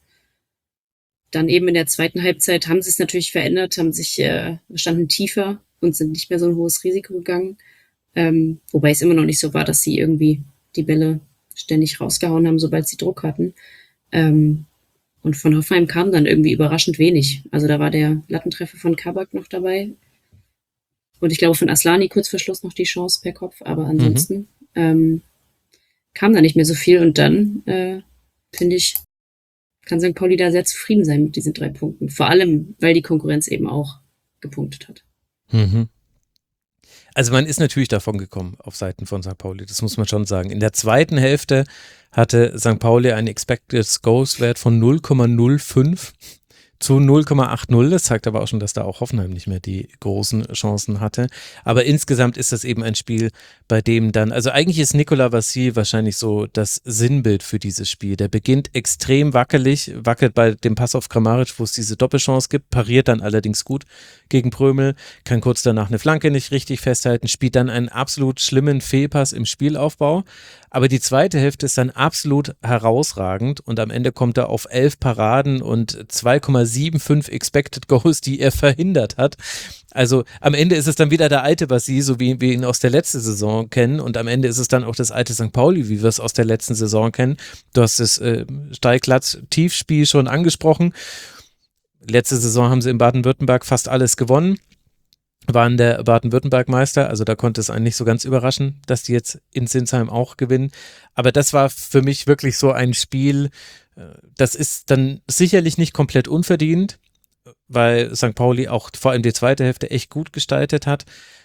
dann eben in der zweiten Halbzeit haben sie es natürlich verändert, haben sich äh, standen tiefer und sind nicht mehr so ein hohes Risiko gegangen. Ähm, wobei es immer noch nicht so war, dass sie irgendwie die Bälle ständig rausgehauen haben, sobald sie Druck hatten. Ähm, Und von Hoffenheim kam dann irgendwie überraschend wenig. Also da war der Lattentreffer von Kabak noch dabei. Und ich glaube von Aslani kurz vor Schluss noch die Chance per Kopf. Aber ansonsten mhm. ähm, kam da nicht mehr so viel. Und dann, äh, finde ich, kann Sankt Pauli da sehr zufrieden sein mit diesen drei Punkten. Vor allem, weil die Konkurrenz eben auch gepunktet hat. Mhm. Also man ist natürlich davon gekommen auf Seiten von Sankt Pauli, das muss man schon sagen. In der zweiten Hälfte hatte Sankt Pauli einen Expected Goals Wert von null Komma null fünf zu null Komma achtzig. Das zeigt aber auch schon, dass da auch Hoffenheim nicht mehr die großen Chancen hatte. Aber insgesamt ist das eben ein Spiel, bei dem dann, also eigentlich ist Nicolas Vassil wahrscheinlich so das Sinnbild für dieses Spiel. Der beginnt extrem wackelig, wackelt bei dem Pass auf Kramaric, wo es diese Doppelchance gibt, pariert dann allerdings gut gegen Prömel, kann kurz danach eine Flanke nicht richtig festhalten, spielt dann einen absolut schlimmen Fehlpass im Spielaufbau. Aber die zweite Hälfte ist dann absolut herausragend und am Ende kommt er auf elf Paraden und zwei Komma fünfundsiebzig Expected Goals, die er verhindert hat. Also am Ende ist es dann wieder der alte Vassil, so wie wir ihn aus der letzten Saison kennen und am Ende ist es dann auch das alte Sankt Pauli, wie wir es aus der letzten Saison kennen. Du hast das äh, Steilklatsch-Tiefspiel schon angesprochen. Letzte Saison haben sie in Baden-Württemberg fast alles gewonnen. Waren der Baden-Württemberg-Meister, also da konnte es einen nicht so ganz überraschen, dass die jetzt in Sinsheim auch gewinnen. Aber das war für mich wirklich so ein Spiel, das ist dann sicherlich nicht komplett unverdient, weil Sankt Pauli auch vor allem die zweite Hälfte echt gut gestaltet hat.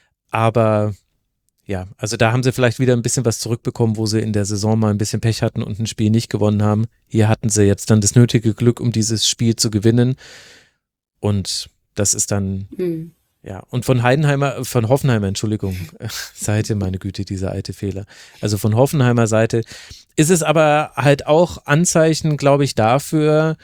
Aber ja, also da haben sie vielleicht wieder ein bisschen was zurückbekommen, wo sie in der Saison mal ein bisschen Pech hatten und ein Spiel nicht gewonnen haben. Hier hatten sie jetzt dann das nötige Glück, um dieses Spiel zu gewinnen. Und Das ist dann, Mhm. ja, und von Heidenheimer, von Hoffenheimer, Entschuldigung, Seite, meine Güte, dieser alte Fehler. Also von Hoffenheimer Seite ist es aber halt auch Anzeichen, glaube ich, dafür,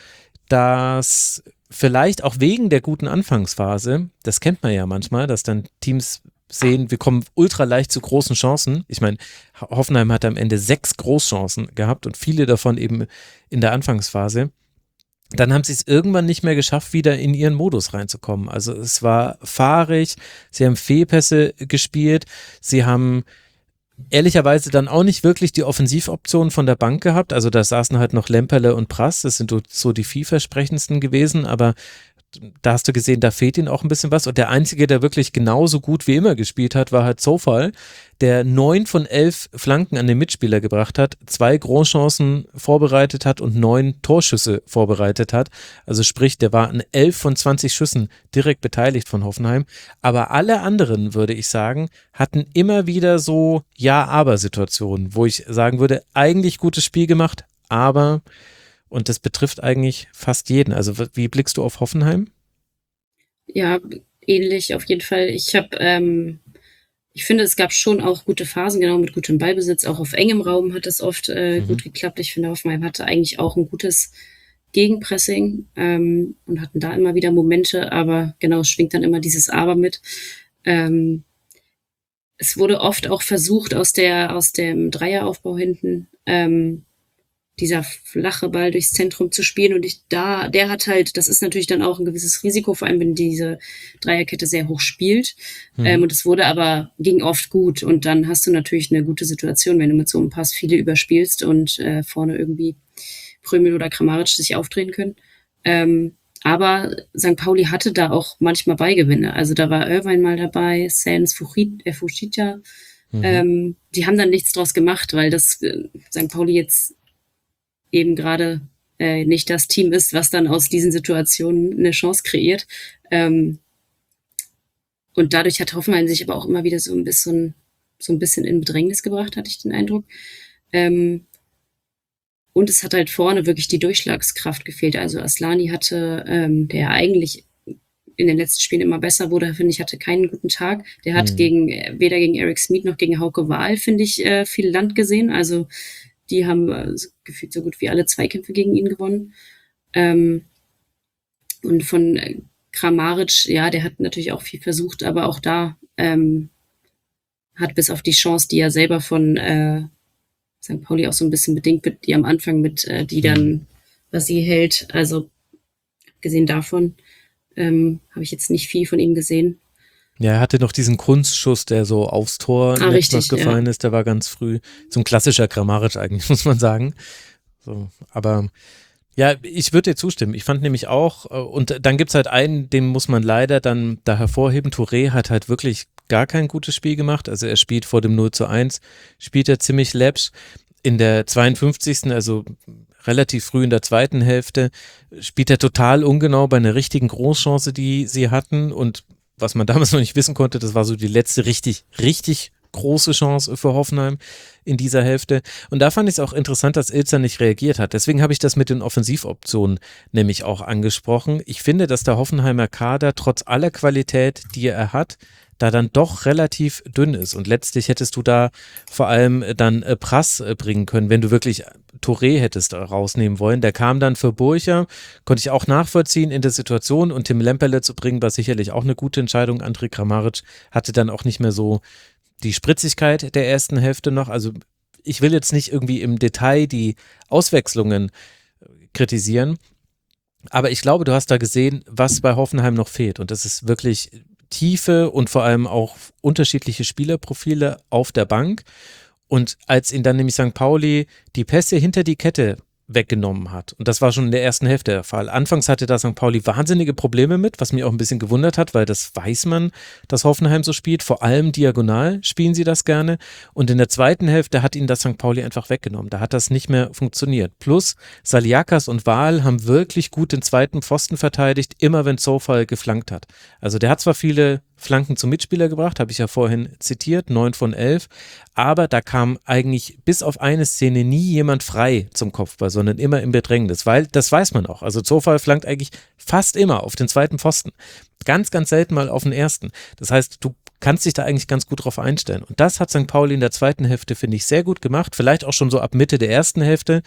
dass vielleicht auch wegen der guten Anfangsphase, das kennt man ja manchmal, dass dann Teams sehen, wir kommen ultra leicht zu großen Chancen. Ich meine, Hoffenheim hat am Ende sechs Großchancen gehabt und viele davon eben in der Anfangsphase. Dann haben sie es irgendwann nicht mehr geschafft, wieder in ihren Modus reinzukommen. Also es war fahrig, sie haben Fehlpässe gespielt, sie haben ehrlicherweise dann auch nicht wirklich die Offensivoptionen von der Bank gehabt. Also da saßen halt noch Lemperle und Prass, das sind so die vielversprechendsten gewesen, aber da hast du gesehen, da fehlt ihnen auch ein bisschen was. Und der Einzige, der wirklich genauso gut wie immer gespielt hat, war halt Zofal, der neun von elf Flanken an den Mitspieler gebracht hat, zwei Großchancen vorbereitet hat und neun Torschüsse vorbereitet hat. Also sprich, der war an elf von zwanzig Schüssen direkt beteiligt von Hoffenheim. Aber alle anderen, würde ich sagen, hatten immer wieder so Ja-Aber-Situationen, wo ich sagen würde, eigentlich gutes Spiel gemacht, aber... Und das betrifft eigentlich fast jeden. Also wie blickst du auf Hoffenheim? Ja, ähnlich auf jeden Fall. Ich habe, ähm, ich finde, es gab schon auch gute Phasen, genau mit gutem Ballbesitz. Auch auf engem Raum hat das oft äh, mhm. gut geklappt. Ich finde, Hoffenheim hatte eigentlich auch ein gutes Gegenpressing ähm, und hatten da immer wieder Momente. Aber genau, es schwingt dann immer dieses Aber mit. Ähm, es wurde oft auch versucht, aus der aus dem Dreieraufbau hinten ähm, dieser flache Ball durchs Zentrum zu spielen und ich da, der hat halt, das ist natürlich dann auch ein gewisses Risiko, vor allem wenn diese Dreierkette sehr hoch spielt. Mhm. Ähm, und es wurde aber, ging oft gut und dann hast du natürlich eine gute Situation, wenn du mit so einem Pass viele überspielst und äh, vorne irgendwie Prömel oder Kramaric sich aufdrehen können. Ähm, aber Sankt Pauli hatte da auch manchmal Beigewinne. Also da war Irvine mal dabei, Sans Fuchita. Mhm. Ähm, die haben dann nichts draus gemacht, weil das äh, Sankt Pauli jetzt eben gerade äh, nicht das Team ist, was dann aus diesen Situationen eine Chance kreiert. Ähm, und dadurch hat Hoffenheim sich aber auch immer wieder so ein bisschen, so ein bisschen in Bedrängnis gebracht, hatte ich den Eindruck. Ähm, und es hat halt vorne wirklich die Durchschlagskraft gefehlt. Also Aslani hatte, ähm, der eigentlich in den letzten Spielen immer besser wurde, finde ich, hatte keinen guten Tag. Der hat mhm. gegen weder gegen Eric Smith noch gegen Hauke Wahl, finde ich, äh, viel Land gesehen. Also die haben äh, gefühlt so gut wie alle Zweikämpfe gegen ihn gewonnen. Ähm, und von äh, Kramaric, ja, der hat natürlich auch viel versucht, aber auch da ähm, hat bis auf die Chance, die er selber von äh, Sankt Pauli auch so ein bisschen bedingt, die am Anfang mit, äh, die dann, was sie hält, also gesehen davon, ähm, habe ich jetzt nicht viel von ihm gesehen. Ja, er hatte noch diesen Kunstschuss, der so aufs Tor ah, richtig, gefallen ja. ist, der war ganz früh. So ein klassischer Kramaric eigentlich, muss man sagen. So, aber ja, ich würde dir zustimmen. Ich fand nämlich auch, und dann gibt es halt einen, den muss man leider dann da hervorheben. Touré hat halt wirklich gar kein gutes Spiel gemacht. Also er spielt vor dem null zu eins, spielt er ziemlich läppsch. In der zweiundfünfzigsten, also relativ früh in der zweiten Hälfte, spielt er total ungenau bei einer richtigen Großchance, die sie hatten, und was man damals noch nicht wissen konnte, das war so die letzte richtig, richtig große Chance für Hoffenheim in dieser Hälfte. Und da fand ich es auch interessant, dass Ilzer nicht reagiert hat. Deswegen habe ich das mit den Offensivoptionen nämlich auch angesprochen. Ich finde, dass der Hoffenheimer Kader trotz aller Qualität, die er hat, da dann doch relativ dünn ist. Und letztlich hättest du da vor allem dann äh, Prass äh, bringen können, wenn du wirklich Touré hättest rausnehmen wollen. Der kam dann für Burcher, konnte ich auch nachvollziehen in der Situation, und Tim Lemperle zu bringen, war sicherlich auch eine gute Entscheidung. André Kramaric hatte dann auch nicht mehr so die Spritzigkeit der ersten Hälfte noch. Also ich will jetzt nicht irgendwie im Detail die Auswechslungen kritisieren, aber ich glaube, du hast da gesehen, was bei Hoffenheim noch fehlt, und das ist wirklich Tiefe und vor allem auch unterschiedliche Spielerprofile auf der Bank. Und als ihn dann nämlich Sankt Pauli die Pässe hinter die Kette weggenommen hat, und das war schon in der ersten Hälfte der Fall. Anfangs hatte da Sankt Pauli wahnsinnige Probleme mit, was mich auch ein bisschen gewundert hat, weil das weiß man, dass Hoffenheim so spielt, vor allem diagonal spielen sie das gerne, und in der zweiten Hälfte hat ihn das Sankt Pauli einfach weggenommen. Da hat das nicht mehr funktioniert. Plus Saliakas und Wahl haben wirklich gut den zweiten Pfosten verteidigt, immer wenn Zofal geflankt hat. Also der hat zwar viele Flanken zum Mitspieler gebracht, habe ich ja vorhin zitiert, neun von elf, aber da kam eigentlich bis auf eine Szene nie jemand frei zum Kopfball, sondern immer im Bedrängnis, weil das weiß man auch. Also Zofal flankt eigentlich fast immer auf den zweiten Pfosten. Ganz, ganz selten mal auf den ersten. Das heißt, du kannst dich da eigentlich ganz gut drauf einstellen. Und das hat Sankt Pauli in der zweiten Hälfte, finde ich, sehr gut gemacht. Vielleicht auch schon so ab Mitte der ersten Hälfte.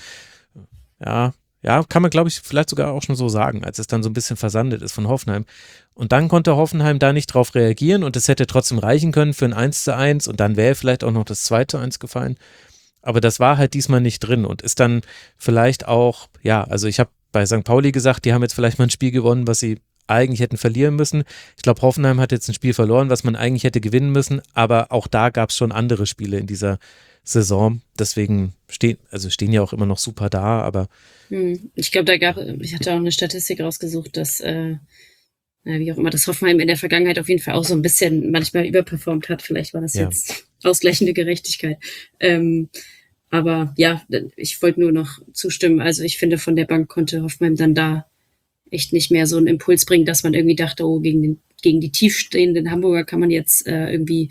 Ja, ja, kann man, glaube ich, vielleicht sogar auch schon so sagen, als es dann so ein bisschen versandet ist von Hoffenheim. Und dann konnte Hoffenheim da nicht drauf reagieren und es hätte trotzdem reichen können für ein eins zu eins und dann wäre vielleicht auch noch das zwei zu eins gefallen. Aber das war halt diesmal nicht drin und ist dann vielleicht auch, ja, also ich habe bei Sankt Pauli gesagt, die haben jetzt vielleicht mal ein Spiel gewonnen, was sie eigentlich hätten verlieren müssen. Ich glaube, Hoffenheim hat jetzt ein Spiel verloren, was man eigentlich hätte gewinnen müssen, aber auch da gab es schon andere Spiele in dieser Saison. Deswegen stehen, also stehen ja auch immer noch super da, aber Hm. Ich glaube, da gab, ich hatte auch eine Statistik rausgesucht, dass, äh, na, wie auch immer, dass Hoffenheim in der Vergangenheit auf jeden Fall auch so ein bisschen manchmal überperformt hat. Vielleicht war das Ja. jetzt ausgleichende Gerechtigkeit. Ähm, aber ja, ich wollte nur noch zustimmen. Also ich finde, von der Bank konnte Hoffenheim dann da echt nicht mehr so einen Impuls bringen, dass man irgendwie dachte, oh, gegen den, gegen die tiefstehenden Hamburger kann man jetzt äh, irgendwie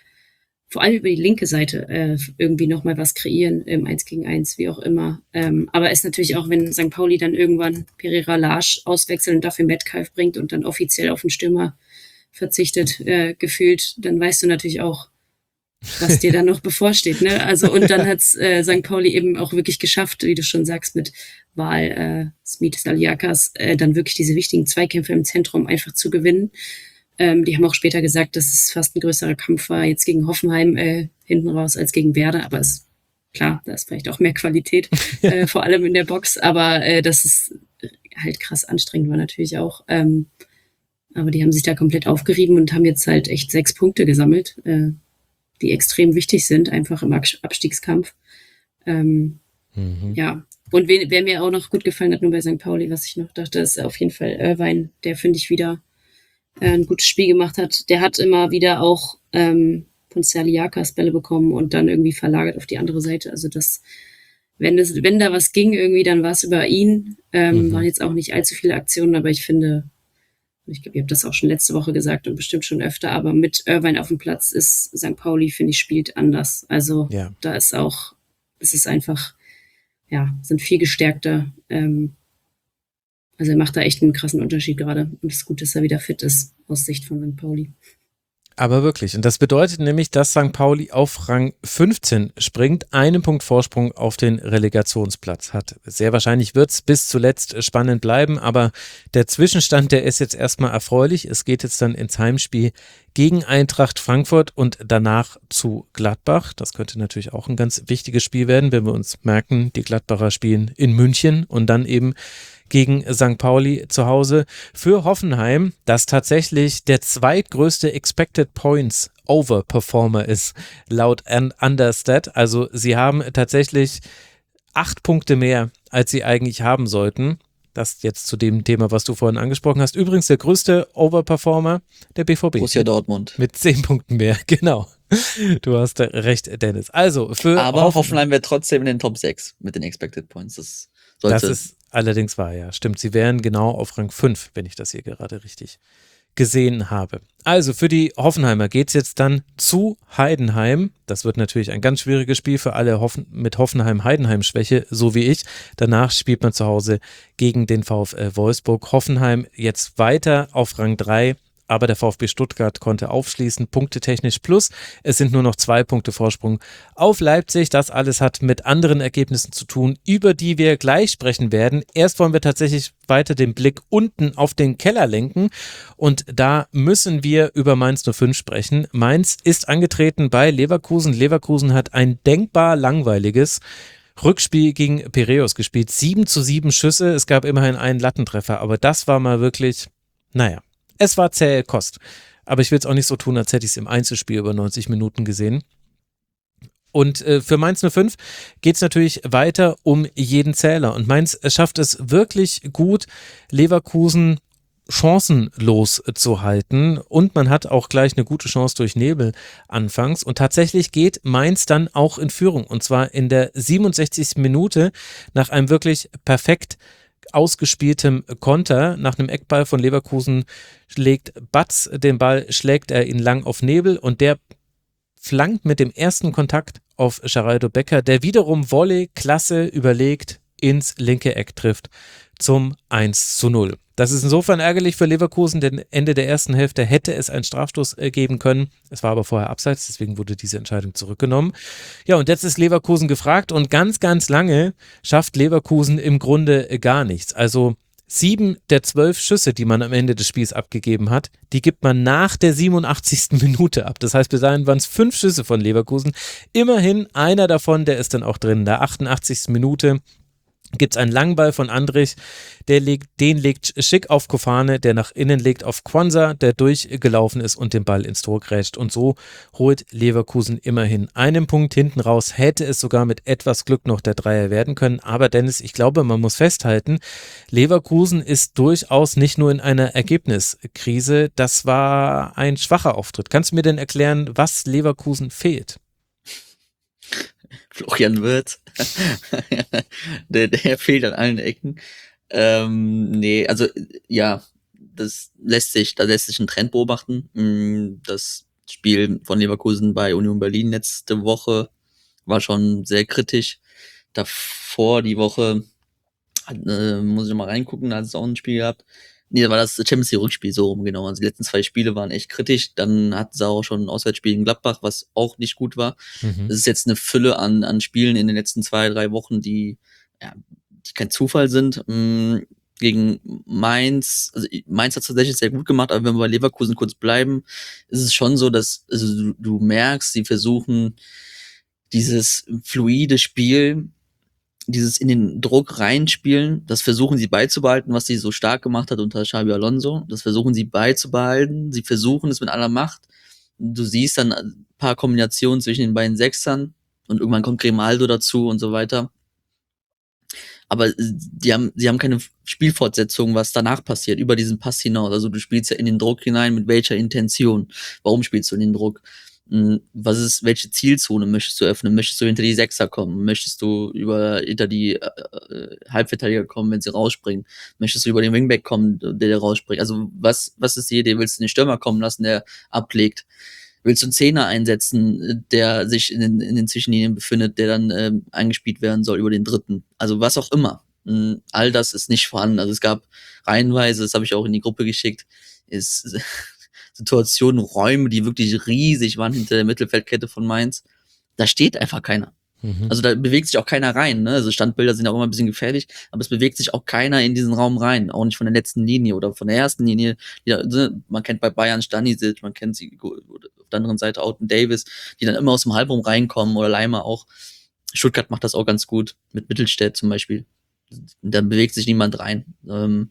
vor allem über die linke Seite äh, irgendwie nochmal was kreieren, im eins gegen eins, wie auch immer. Ähm, aber ist natürlich auch, wenn Sankt Pauli dann irgendwann Pereira Lage auswechselt und dafür Metcalf bringt und dann offiziell auf den Stürmer verzichtet, äh, gefühlt, dann weißt du natürlich auch, was dir dann noch bevorsteht. Ne? Also und dann hat's äh, Sankt Pauli eben auch wirklich geschafft, wie du schon sagst, mit Wahl, äh, Smith, Saliakas, äh, dann wirklich diese wichtigen Zweikämpfe im Zentrum einfach zu gewinnen. Ähm, die haben auch später gesagt, dass es fast ein größerer Kampf war jetzt gegen Hoffenheim äh, hinten raus als gegen Werder, aber es klar, da ist vielleicht auch mehr Qualität, äh, vor allem in der Box, aber äh, das ist halt krass anstrengend war natürlich auch. Ähm, aber die haben sich da komplett aufgerieben und haben jetzt halt echt sechs Punkte gesammelt, äh, die extrem wichtig sind, einfach im Abstiegskampf. Ähm, mhm. Ja, und wer, wer mir auch noch gut gefallen hat, nur bei Sankt Pauli, was ich noch dachte, ist auf jeden Fall Irvine, der finde ich wieder ein gutes Spiel gemacht hat. Der hat immer wieder auch ähm, von Saliakas Bälle bekommen und dann irgendwie verlagert auf die andere Seite. Also das, wenn das, wenn da was ging irgendwie, dann war es über ihn. Ähm, Mhm. Waren jetzt auch nicht allzu viele Aktionen, aber ich finde, ich glaube, ihr habt das auch schon letzte Woche gesagt und bestimmt schon öfter, aber mit Irvine auf dem Platz ist Sankt Pauli, finde ich, spielt anders. Also Ja. da ist auch, es ist einfach, ja, sind viel gestärkter. Ähm, Also er macht da echt einen krassen Unterschied gerade. Und es ist gut, dass er wieder fit ist, aus Sicht von Sankt Pauli. Aber wirklich. Und das bedeutet nämlich, dass Sankt Pauli auf Rang fünfzehn springt, einen Punkt Vorsprung auf den Relegationsplatz hat. Sehr wahrscheinlich wird es bis zuletzt spannend bleiben, aber der Zwischenstand, der ist jetzt erstmal erfreulich. Es geht jetzt dann ins Heimspiel gegen Eintracht Frankfurt und danach zu Gladbach. Das könnte natürlich auch ein ganz wichtiges Spiel werden, wenn wir uns merken, die Gladbacher spielen in München und dann eben gegen Sankt Pauli zu Hause. Für Hoffenheim, das tatsächlich der zweitgrößte Expected Points Overperformer ist, laut Understat. Also sie haben tatsächlich acht Punkte mehr, als sie eigentlich haben sollten. Das jetzt zu dem Thema, was du vorhin angesprochen hast. Übrigens der größte Overperformer, der B V B. Borussia Dortmund. Mit zehn Punkten mehr, genau. Du hast recht, Dennis. Also für Aber Hoffen- Hoffenheim wäre trotzdem in den Top sechs mit den Expected Points. Das sollte Das ist allerdings wahr, ja. Stimmt, sie wären genau auf Rang fünf, wenn ich das hier gerade richtig gesehen habe. Also für die Hoffenheimer geht es jetzt dann zu Heidenheim. Das wird natürlich ein ganz schwieriges Spiel für alle Hoffen- mit Hoffenheim-Heidenheim-Schwäche, so wie ich. Danach spielt man zu Hause gegen den VfL Wolfsburg. Hoffenheim jetzt weiter auf Rang drei. Aber der VfB Stuttgart konnte aufschließen, punktetechnisch plus. Es sind nur noch zwei Punkte Vorsprung auf Leipzig. Das alles hat mit anderen Ergebnissen zu tun, über die wir gleich sprechen werden. Erst wollen wir tatsächlich weiter den Blick unten auf den Keller lenken. Und da müssen wir über Mainz null fünf sprechen. Mainz ist angetreten bei Leverkusen. Leverkusen hat ein denkbar langweiliges Rückspiel gegen Piräus gespielt. sieben zu sieben Schüsse. Es gab immerhin einen Lattentreffer. Aber das war mal wirklich, naja. Es war zähe Kost, aber ich will es auch nicht so tun, als hätte ich es im Einzelspiel über neunzig Minuten gesehen. Und äh, für Mainz null fünf geht es natürlich weiter um jeden Zähler. Und Mainz schafft es wirklich gut, Leverkusen chancenlos zu halten. Und man hat auch gleich eine gute Chance durch Nebel anfangs. Und tatsächlich geht Mainz dann auch in Führung. Und zwar in der siebenundsechzigsten Minute nach einem wirklich perfekt ausgespieltem Konter. Nach einem Eckball von Leverkusen schlägt Batz den Ball, schlägt er ihn lang auf Nebel und der flankt mit dem ersten Kontakt auf Geraldo Becker, der wiederum Volley, klasse überlegt, ins linke Eck trifft zum eins zu null. Das ist insofern ärgerlich für Leverkusen, denn Ende der ersten Hälfte hätte es einen Strafstoß äh, geben können. Es war aber vorher abseits, deswegen wurde diese Entscheidung zurückgenommen. Ja, und jetzt ist Leverkusen gefragt und ganz, ganz lange schafft Leverkusen im Grunde äh, gar nichts. Also sieben der zwölf Schüsse, die man am Ende des Spiels abgegeben hat, die gibt man nach der siebenundachtzigsten Minute ab. Das heißt, bis dahin waren es fünf Schüsse von Leverkusen. Immerhin einer davon, der ist dann auch drin. In der achtundachtzigsten Minute gibt es einen Langball von Andrich, der legt, den legt Schick auf Kofane, der nach innen legt auf Quansah, der durchgelaufen ist und den Ball ins Tor grätscht. Und so holt Leverkusen immerhin einen Punkt hinten raus. Hätte es sogar mit etwas Glück noch der Dreier werden können. Aber Dennis, ich glaube, man muss festhalten, Leverkusen ist durchaus nicht nur in einer Ergebniskrise. Das war ein schwacher Auftritt. Kannst du mir denn erklären, was Leverkusen fehlt? Florian Wirtz, der, der fehlt an allen Ecken. Ähm, nee, also ja, das lässt sich, da lässt sich ein Trend beobachten. Das Spiel von Leverkusen bei Union Berlin letzte Woche war schon sehr kritisch. Davor die Woche, äh, muss ich mal reingucken, da hat es auch ein Spiel gehabt. Nee, da war das Champions League Rückspiel so rum, genau. Also die letzten zwei Spiele waren echt kritisch. Dann hat sie auch schon ein Auswärtsspiel in Gladbach, was auch nicht gut war. Mhm. Das ist jetzt eine Fülle an, an Spielen in den letzten zwei, drei Wochen, die, ja, die kein Zufall sind. Mhm. Gegen Mainz, also Mainz hat es tatsächlich sehr gut gemacht, aber wenn wir bei Leverkusen kurz bleiben, ist es schon so, dass also du, du merkst, sie versuchen dieses fluide Spiel, dieses in den Druck reinspielen, das versuchen sie beizubehalten, was sie so stark gemacht hat unter Xabi Alonso. Das versuchen sie beizubehalten. Sie versuchen es mit aller Macht. Du siehst dann ein paar Kombinationen zwischen den beiden Sechsern und irgendwann kommt Grimaldo dazu und so weiter. Aber die haben, sie haben keine Spielfortsetzung, was danach passiert, über diesen Pass hinaus. Also du spielst ja in den Druck hinein, mit welcher Intention? Warum spielst du in den Druck? Was ist, welche Zielzone möchtest du öffnen? Möchtest du hinter die Sechser kommen? Möchtest du über hinter die äh, Halbverteidiger kommen, wenn sie rausspringen? Möchtest du über den Wingback kommen, der, der rausspringt? Also was, was ist die Idee? Willst du den Stürmer kommen lassen, der ablegt? Willst du einen Zehner einsetzen, der sich in den, in den Zwischenlinien befindet, der dann äh, eingespielt werden soll über den Dritten? Also was auch immer. All das ist nicht vorhanden. Also es gab reihenweise, das habe ich auch in die Gruppe geschickt, ist Situationen, Räume, die wirklich riesig waren hinter der Mittelfeldkette von Mainz. Da steht einfach keiner. Mhm. Also da bewegt sich auch keiner rein. Ne? Also Standbilder sind auch immer ein bisschen gefährlich, aber es bewegt sich auch keiner in diesen Raum rein. Auch nicht von der letzten Linie oder von der ersten Linie. Die, man kennt bei Bayern Stanisic, man kennt sie auf der anderen Seite Outen Davis, die dann immer aus dem Halbraum reinkommen oder Leimer auch. Stuttgart macht das auch ganz gut, mit Mittelstädt zum Beispiel. Da bewegt sich niemand rein. Ähm,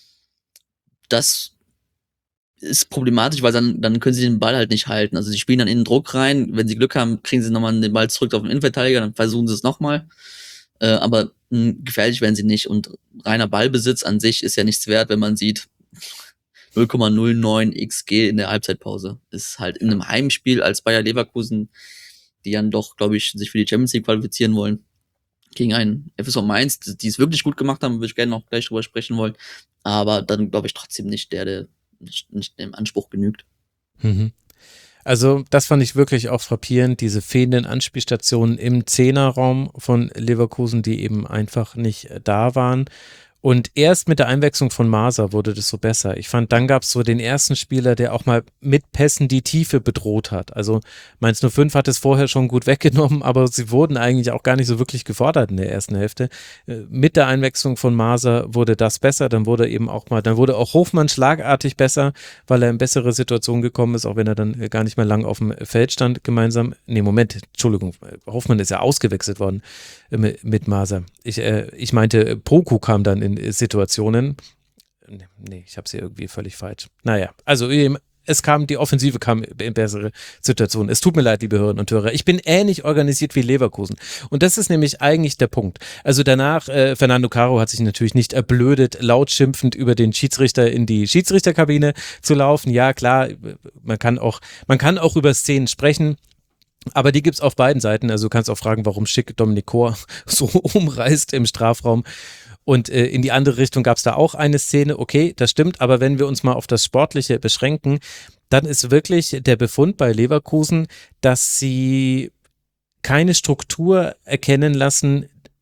das ist problematisch, weil dann, dann können sie den Ball halt nicht halten. Also sie spielen dann in den Druck rein. Wenn sie Glück haben, kriegen sie nochmal den Ball zurück auf den Innenverteidiger, dann versuchen sie es nochmal. Äh, aber mh, gefährlich werden sie nicht. Und reiner Ballbesitz an sich ist ja nichts wert, wenn man sieht, null Komma null neun X G in der Halbzeitpause. Ist halt in einem Heimspiel als Bayer Leverkusen, die dann doch, glaube ich, sich für die Champions League qualifizieren wollen, gegen einen F S V Mainz, die es wirklich gut gemacht haben, würde ich gerne noch gleich drüber sprechen wollen. Aber dann, glaube ich, trotzdem nicht der, der nicht dem Anspruch genügt. Mhm. Also das fand ich wirklich auch frappierend, diese fehlenden Anspielstationen im Zehnerraum von Leverkusen, die eben einfach nicht da waren. Und erst mit der Einwechslung von Maser wurde das so besser. Ich fand, dann gab es so den ersten Spieler, der auch mal mit Pässen die Tiefe bedroht hat. Also Mainz null fünf hat es vorher schon gut weggenommen, aber sie wurden eigentlich auch gar nicht so wirklich gefordert in der ersten Hälfte. Mit der Einwechslung von Maser wurde das besser. Dann wurde eben auch mal, dann wurde auch Hofmann schlagartig besser, weil er in bessere Situationen gekommen ist, auch wenn er dann gar nicht mehr lang auf dem Feld stand gemeinsam. Nee, Moment, Entschuldigung, Hofmann ist ja ausgewechselt worden mit, mit Maser. Ich, äh, ich meinte, Poku kam dann in Situationen. Nee, ich habe sie irgendwie völlig falsch. Naja, also es kam, die Offensive kam in bessere Situationen. Es tut mir leid, liebe Hörerinnen und Hörer. Ich bin ähnlich organisiert wie Leverkusen. Und das ist nämlich eigentlich der Punkt. Also danach, äh, Fernando Caro hat sich natürlich nicht erblödet, laut schimpfend über den Schiedsrichter in die Schiedsrichterkabine zu laufen. Ja, klar, man kann auch, man kann auch über Szenen sprechen. Aber die gibt's auf beiden Seiten. Also du kannst auch fragen, warum Schick Dominik Kor so umreißt im Strafraum. Und äh, in die andere Richtung gab es da auch eine Szene, okay, das stimmt, aber wenn wir uns mal auf das Sportliche beschränken, dann ist wirklich der Befund bei Leverkusen, dass sie keine Struktur erkennen lassen,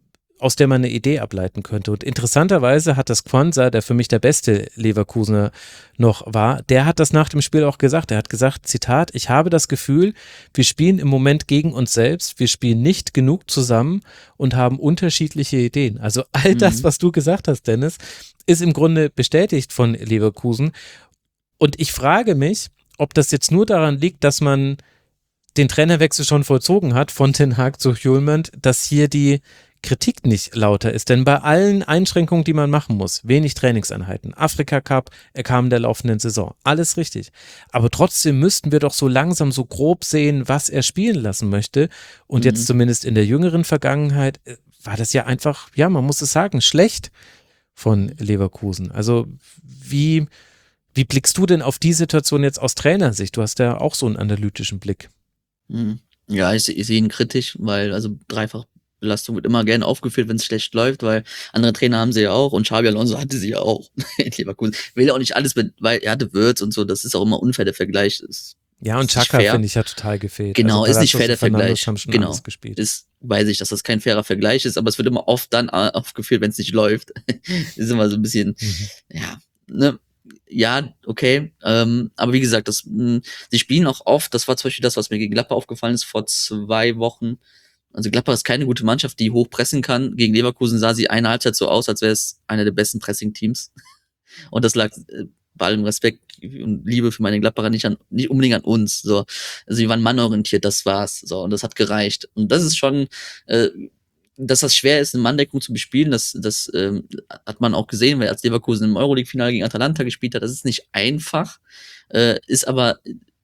aus der man eine Idee ableiten könnte. Und interessanterweise hat das Quansah, der für mich der beste Leverkusener noch war, der hat das nach dem Spiel auch gesagt. Er hat gesagt, Zitat, ich habe das Gefühl, wir spielen im Moment gegen uns selbst, wir spielen nicht genug zusammen und haben unterschiedliche Ideen. Also all das, Mhm. was du gesagt hast, Dennis, ist im Grunde bestätigt von Leverkusen. Und ich frage mich, ob das jetzt nur daran liegt, dass man den Trainerwechsel schon vollzogen hat von Ten Hag zu Hjulmand, dass hier die Kritik nicht lauter ist. Denn bei allen Einschränkungen, die man machen muss, wenig Trainingseinheiten, Afrika Cup, er kam in der laufenden Saison, alles richtig. Aber trotzdem müssten wir doch so langsam so grob sehen, was er spielen lassen möchte. Und Mhm. jetzt zumindest in der jüngeren Vergangenheit äh, war das ja einfach, ja, man muss es sagen, schlecht von Leverkusen. Also wie, wie blickst du denn auf die Situation jetzt aus Trainersicht? Du hast ja auch so einen analytischen Blick. Mhm. Ja, ich, ich sehe ihn kritisch, weil also Dreifachbelastung wird immer gerne aufgeführt, wenn es schlecht läuft, weil andere Trainer haben sie ja auch und Xabi Alonso hatte sie ja auch in Leverkusen. Will ja auch nicht alles, mit, weil er hatte Würz und so, das ist auch immer unfair, der Vergleich. Ist, Ja, und ist nicht Xhaka fair. finde ich ja total gefehlt. Genau, also ist nicht Palacios fair der und Fernandes Vergleich. haben schon Genau. alles gespielt. Ist, weiß ich, dass das kein fairer Vergleich ist, aber es wird immer oft dann äh, aufgeführt, wenn es nicht läuft. ist immer so ein bisschen, Mhm. ja, ne, ja, okay, ähm, aber wie gesagt, das, mh, sie spielen auch oft, das war zum Beispiel das, was mir gegen Gladbach aufgefallen ist, vor zwei Wochen. Also Gladbach ist keine gute Mannschaft, die hoch pressen kann. Gegen Leverkusen sah sie eine Halbzeit so aus, als wäre es einer der besten Pressing-Teams. Und das lag äh, bei allem Respekt und Liebe für meine Gladbacher nicht an, nicht unbedingt an uns. So, also sie waren mannorientiert, das war's. So, und das hat gereicht. Und das ist schon, äh, dass das schwer ist, eine Manndeckung zu bespielen, das, das ähm, hat man auch gesehen, weil als Leverkusen im Euroleague-Finale gegen Atalanta gespielt hat, das ist nicht einfach, äh, ist aber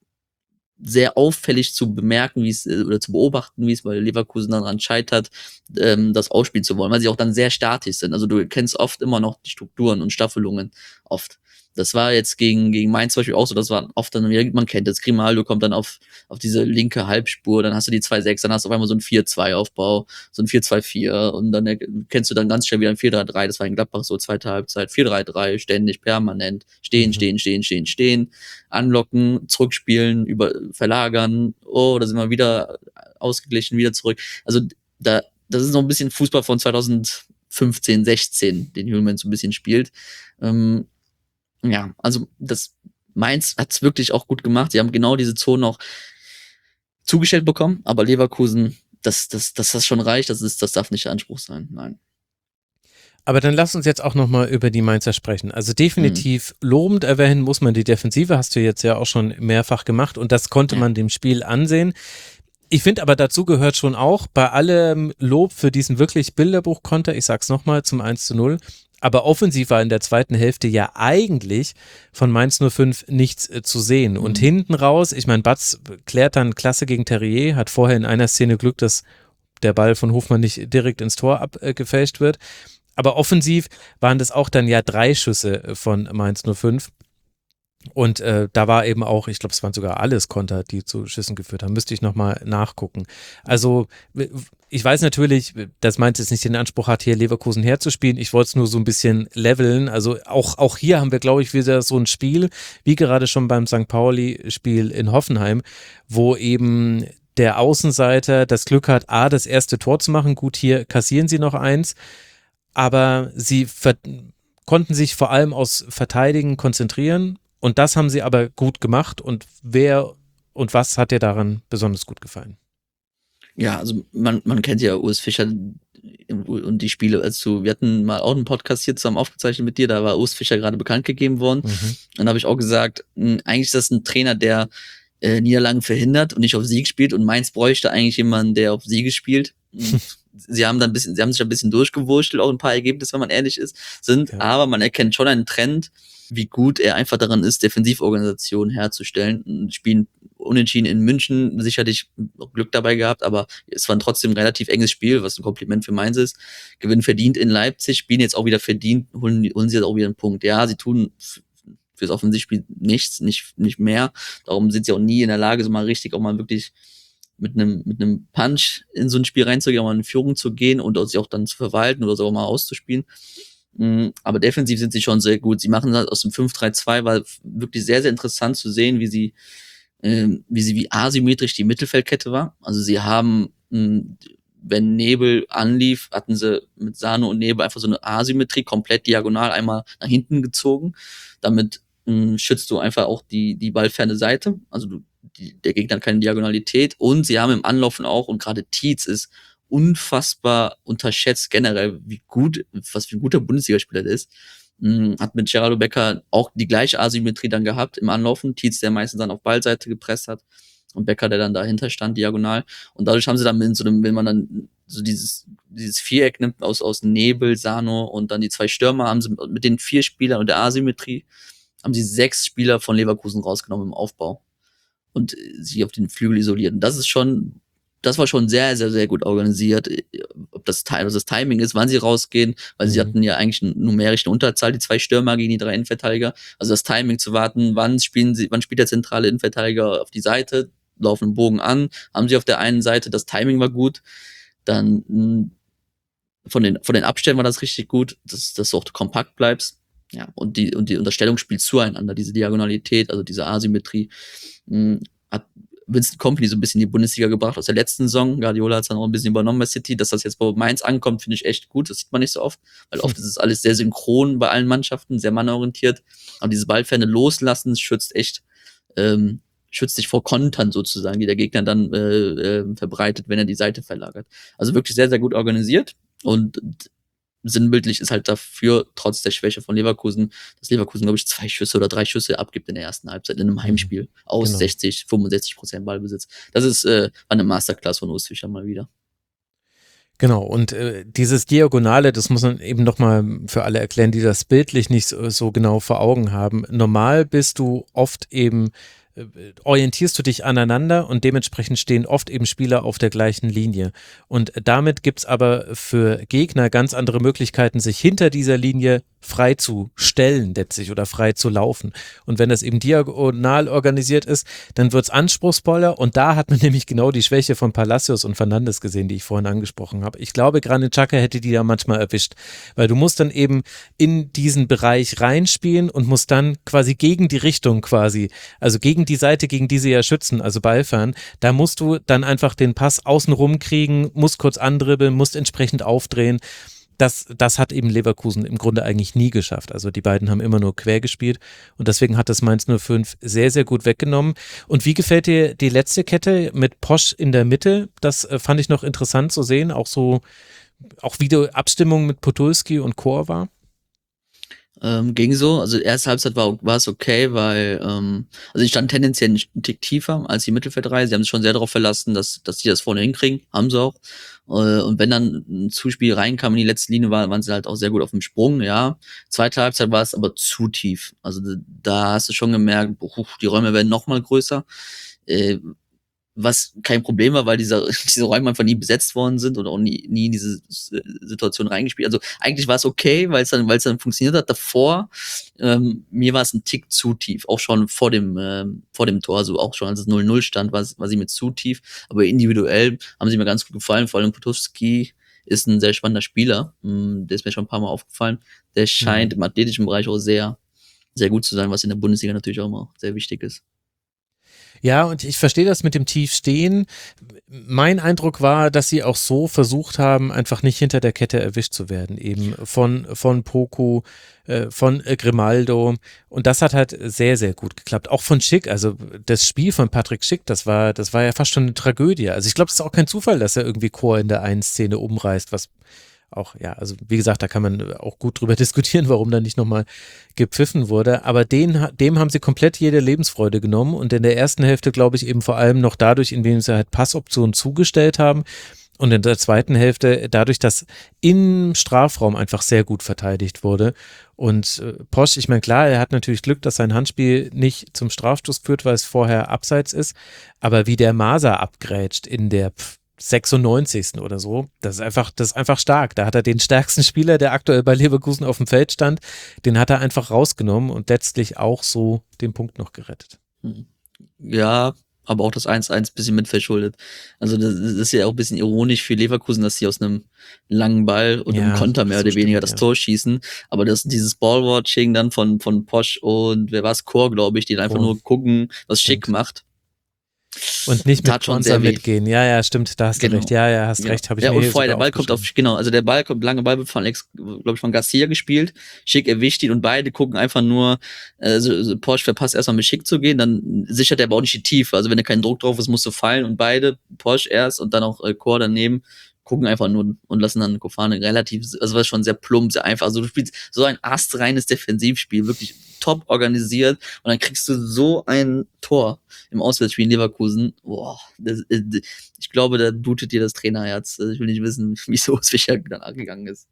sehr auffällig zu bemerken, wie es äh, oder zu beobachten, wie es bei Leverkusen daran scheitert, ähm, das ausspielen zu wollen, weil sie auch dann sehr statisch sind. Also du kennst oft immer noch die Strukturen und Staffelungen oft. Das war jetzt gegen, gegen Mainz zum Beispiel auch so, das war oft dann, man kennt das, Grimaldo kommt dann auf, auf diese linke Halbspur, dann hast du die zwei sechs, dann hast du auf einmal so ein vier zwei Aufbau, so ein vier zwei vier und dann kennst du dann ganz schnell wieder ein vier drei drei, das war in Gladbach so zweite Halbzeit, vier drei drei, ständig, permanent, stehen, Mhm. stehen, stehen, stehen, stehen, anlocken, zurückspielen, über, verlagern, oh, da sind wir wieder ausgeglichen, wieder zurück. Also da, das ist noch ein bisschen Fußball von zweitausendfünfzehn, sechzehn, den Hjulmand so ein bisschen spielt. Ähm, ja, also das Mainz hat's wirklich auch gut gemacht. Sie haben genau diese Zonen auch zugestellt bekommen, aber Leverkusen, das, das, das, das schon reicht, das ist, das darf nicht der Anspruch sein. Nein. Aber dann lass uns jetzt auch nochmal über die Mainzer sprechen. Also definitiv Mhm. lobend erwähnen muss man die Defensive, hast du jetzt ja auch schon mehrfach gemacht und das konnte Ja. man dem Spiel ansehen. Ich finde aber dazu gehört schon auch, bei allem Lob für diesen wirklich Bilderbuchkonter, ich sag's nochmal, zum eins zu null, aber offensiv war in der zweiten Hälfte ja eigentlich von Mainz null fünf nichts äh, zu sehen. Und Mhm. hinten raus, ich meine, Batz klärt dann klasse gegen Terrier, hat vorher in einer Szene Glück, dass der Ball von Hofmann nicht direkt ins Tor abgefälscht wird. Aber offensiv waren das auch dann ja drei Schüsse von Mainz null fünf. Und äh, da war eben auch, ich glaube, es waren sogar alles Konter, die zu Schüssen geführt haben. Müsste ich nochmal nachgucken. Also ich weiß natürlich, dass Mainz jetzt nicht den Anspruch hat, hier Leverkusen herzuspielen. Ich wollte es nur so ein bisschen leveln. Also auch, auch hier haben wir, glaube ich, wieder so ein Spiel, wie gerade schon beim Sankt Pauli-Spiel in Hoffenheim, wo eben der Außenseiter das Glück hat, A, das erste Tor zu machen. Gut, hier kassieren sie noch eins. Aber sie ver- konnten sich vor allem aus Verteidigen konzentrieren und das haben sie aber gut gemacht. Und wer und was hat dir daran besonders gut gefallen? Ja, also man, man kennt ja Urs Fischer und die Spiele, also wir hatten mal auch einen Podcast hier zusammen aufgezeichnet mit dir, da war Urs Fischer gerade bekannt gegeben worden. Mhm. Und da habe ich auch gesagt, mh, eigentlich ist das ein Trainer, der äh, Niederlagen verhindert und nicht auf Sieg spielt und Mainz bräuchte eigentlich jemanden, der auf Siege spielt. Und sie haben dann ein bisschen, sie haben sich ein bisschen durchgewurschtelt, auch ein paar Ergebnisse, wenn man ehrlich ist, sind, Ja. aber man erkennt schon einen Trend, wie gut er einfach daran ist, Defensivorganisationen herzustellen. Und spielen unentschieden in München, sicherlich Glück dabei gehabt, aber es war trotzdem ein relativ enges Spiel, was ein Kompliment für Mainz ist. Gewinn verdient in Leipzig, spielen jetzt auch wieder verdient, holen, holen sie jetzt auch wieder einen Punkt. Ja, sie tun f- fürs Offensivspiel nichts, nicht, nicht mehr. Darum sind sie auch nie in der Lage, so mal richtig, auch mal wirklich mit einem, mit einem Punch in so ein Spiel reinzugehen, auch mal in Führung zu gehen und sich auch dann zu verwalten oder so auch mal auszuspielen. Mm, Aber defensiv sind sie schon sehr gut. Sie machen das aus dem fünf drei zwei, war wirklich sehr, sehr interessant zu sehen, wie sie, ähm, wie sie, wie asymmetrisch die Mittelfeldkette war. Also sie haben, mh, wenn Nebel anlief, hatten sie mit Sano und Nebel einfach so eine Asymmetrie komplett diagonal einmal nach hinten gezogen. Damit mh, schützt du einfach auch die, die ballferne Seite. Also du, die, der Gegner hat keine Diagonalität. Und sie haben im Anlaufen auch, und gerade Tietz ist unfassbar unterschätzt generell, wie gut, was für ein guter Bundesligaspieler der ist. Mh, hat mit Geraldo Becker auch die gleiche Asymmetrie dann gehabt im Anlaufen. Tietz, der meistens dann auf Ballseite gepresst hat. Und Becker, der dann dahinter stand, diagonal. Und dadurch haben sie dann in so einem, wenn man dann so dieses, dieses Viereck nimmt aus, aus Nebel, Sano und dann die zwei Stürmer, haben sie mit den vier Spielern und der Asymmetrie, haben sie sechs Spieler von Leverkusen rausgenommen im Aufbau. Und sie auf den Flügel isoliert. Und das ist schon, das war schon sehr, sehr, sehr gut organisiert. Ob das, also das Timing ist, wann sie rausgehen, weil mhm. sie hatten ja eigentlich eine numerische Unterzahl, die zwei Stürmer gegen die drei Innenverteidiger. Also das Timing zu warten, wann spielen sie, wann spielt der zentrale Innenverteidiger auf die Seite, laufen einen Bogen an, haben sie auf der einen Seite, das Timing war gut, dann mh, von den von den Abständen war das richtig gut, dass, dass du auch kompakt bleibst, ja, und die und die Unterstellung spielt zueinander, diese Diagonalität, also diese Asymmetrie, mh, hat Vincent Kompany so ein bisschen in die Bundesliga gebracht aus der letzten Saison. Guardiola hat es dann auch ein bisschen übernommen bei City. Dass das jetzt bei Mainz ankommt, finde ich echt gut. Das sieht man nicht so oft, weil oft ist es alles sehr synchron bei allen Mannschaften, sehr mannorientiert. Aber dieses Ballferne loslassen schützt echt ähm, schützt dich vor Kontern sozusagen, die der Gegner dann äh, äh, verbreitet, wenn er die Seite verlagert. Also wirklich sehr, sehr gut organisiert und sinnbildlich ist halt dafür, trotz der Schwäche von Leverkusen, dass Leverkusen, glaube ich, zwei Schüsse oder drei Schüsse abgibt in der ersten Halbzeit in einem Heimspiel aus genau. sechzig, fünfundsechzig Prozent Ballbesitz. Das ist äh, eine Masterclass von Urs Fischer mal wieder. Genau, und äh, dieses Diagonale, das muss man eben nochmal für alle erklären, die das bildlich nicht so, so genau vor Augen haben. Normal bist du oft eben orientierst du dich aneinander und dementsprechend stehen oft eben Spieler auf der gleichen Linie. Und damit gibt es aber für Gegner ganz andere Möglichkeiten, sich hinter dieser Linie frei zu stellen letztlich oder frei zu laufen. Und wenn das eben diagonal organisiert ist, dann wird es anspruchsvoller und da hat man nämlich genau die Schwäche von Palacios und Fernandes gesehen, die ich vorhin angesprochen habe. Ich glaube, Granit Xhaka hätte die ja manchmal erwischt, weil du musst dann eben in diesen Bereich reinspielen und musst dann quasi gegen die Richtung quasi, also gegen die Seite, gegen die sie ja schützen, also ballfern, da musst du dann einfach den Pass außenrum kriegen, musst kurz andribbeln, musst entsprechend aufdrehen. Das, das hat eben Leverkusen im Grunde eigentlich nie geschafft. Also die beiden haben immer nur quer gespielt und deswegen hat das Mainz null fünf sehr, sehr gut weggenommen. Und wie gefällt dir die letzte Kette mit Posch in der Mitte? Das äh, fand ich noch interessant zu sehen, auch so, auch wie die Abstimmung mit Podolski und Chor war. Ähm, ging so, also erste Halbzeit war, war es okay, weil, ähm, also ich stand tendenziell einen Tick tiefer als die Mittelfeldreihe, sie haben sich schon sehr darauf verlassen, dass, dass die das vorne hinkriegen, haben sie auch, äh, und wenn dann ein Zuspiel reinkam in die letzte Linie, war, waren sie halt auch sehr gut auf dem Sprung, ja, zweite Halbzeit war es aber zu tief, also da hast du schon gemerkt, boah, die Räume werden noch mal größer, äh, was kein Problem war, weil diese, diese Räume einfach nie besetzt worden sind oder auch nie, nie in diese Situation reingespielt. Also eigentlich war es okay, weil es dann, weil es dann funktioniert hat. Davor, ähm, mir war es ein Tick zu tief, auch schon vor dem, ähm, vor dem Tor, also auch schon als es null null stand, war, war sie mir zu tief. Aber individuell haben sie mir ganz gut gefallen, vor allem Podolski ist ein sehr spannender Spieler, der ist mir schon ein paar Mal aufgefallen. Der scheint mhm. im athletischen Bereich auch sehr, sehr gut zu sein, was in der Bundesliga natürlich auch immer sehr wichtig ist. Ja, und ich verstehe das mit dem Tiefstehen. Mein Eindruck war, dass sie auch so versucht haben, einfach nicht hinter der Kette erwischt zu werden, eben von, von Poku, äh, von äh, Grimaldo. Und das hat halt sehr, sehr gut geklappt. Auch von Schick, also das Spiel von Patrick Schick, das war, das war ja fast schon eine Tragödie. Also ich glaube, es ist auch kein Zufall, dass er irgendwie Chor in der einen Szene umreißt, was auch, ja, also wie gesagt, da kann man auch gut drüber diskutieren, warum da nicht nochmal gepfiffen wurde, aber den, dem haben sie komplett jede Lebensfreude genommen und in der ersten Hälfte, glaube ich, eben vor allem noch dadurch, indem sie halt Passoptionen zugestellt haben und in der zweiten Hälfte dadurch, dass im Strafraum einfach sehr gut verteidigt wurde und äh, Posch, ich meine, klar, er hat natürlich Glück, dass sein Handspiel nicht zum Strafstoß führt, weil es vorher abseits ist, aber wie der Maser abgrätscht in der sechsundneunzigsten oder so, das ist einfach, das ist einfach stark. Da hat er den stärksten Spieler, der aktuell bei Leverkusen auf dem Feld stand, den hat er einfach rausgenommen und letztlich auch so den Punkt noch gerettet. Ja, aber auch das eins eins ein bisschen mit verschuldet. Also das ist ja auch ein bisschen ironisch für Leverkusen, dass sie aus einem langen Ball und ja, einem Konter mehr oder weniger das ja. Tor schießen, aber das dieses Ballwatching dann von von Posch und wer war es, Chor, glaube ich, die einfach Chor. nur gucken, was Schick macht. Und nicht mit Tat schon Konter sehr weh. mitgehen. Ja, ja, stimmt, da hast Genau. du recht. Ja, ja, hast Ja, recht, habe ich ja mir und hier vorher, der sogar Ball kommt auf, aufgeschrieben. genau, also der Ball kommt, lange Ball wird von Alex, glaube ich, von Garcia gespielt. Schick erwischt ihn und beide gucken einfach nur, äh, so, so Porsche verpasst erstmal mit Schick zu gehen, dann sichert er aber auch nicht die Tiefe. Also wenn da kein Druck drauf ist, musst du fallen und beide, Porsche erst und dann auch äh, Chor daneben, gucken einfach nur und lassen dann Kofane relativ, also war schon sehr plump, sehr einfach. Also du spielst so ein astreines Defensivspiel, wirklich top organisiert und dann kriegst du so ein Tor im Auswärtsspiel in Leverkusen. Boah, das, äh, ich glaube, da blutet dir das Trainerherz. Also ich will nicht wissen, wieso es Fischer dann angegangen ist.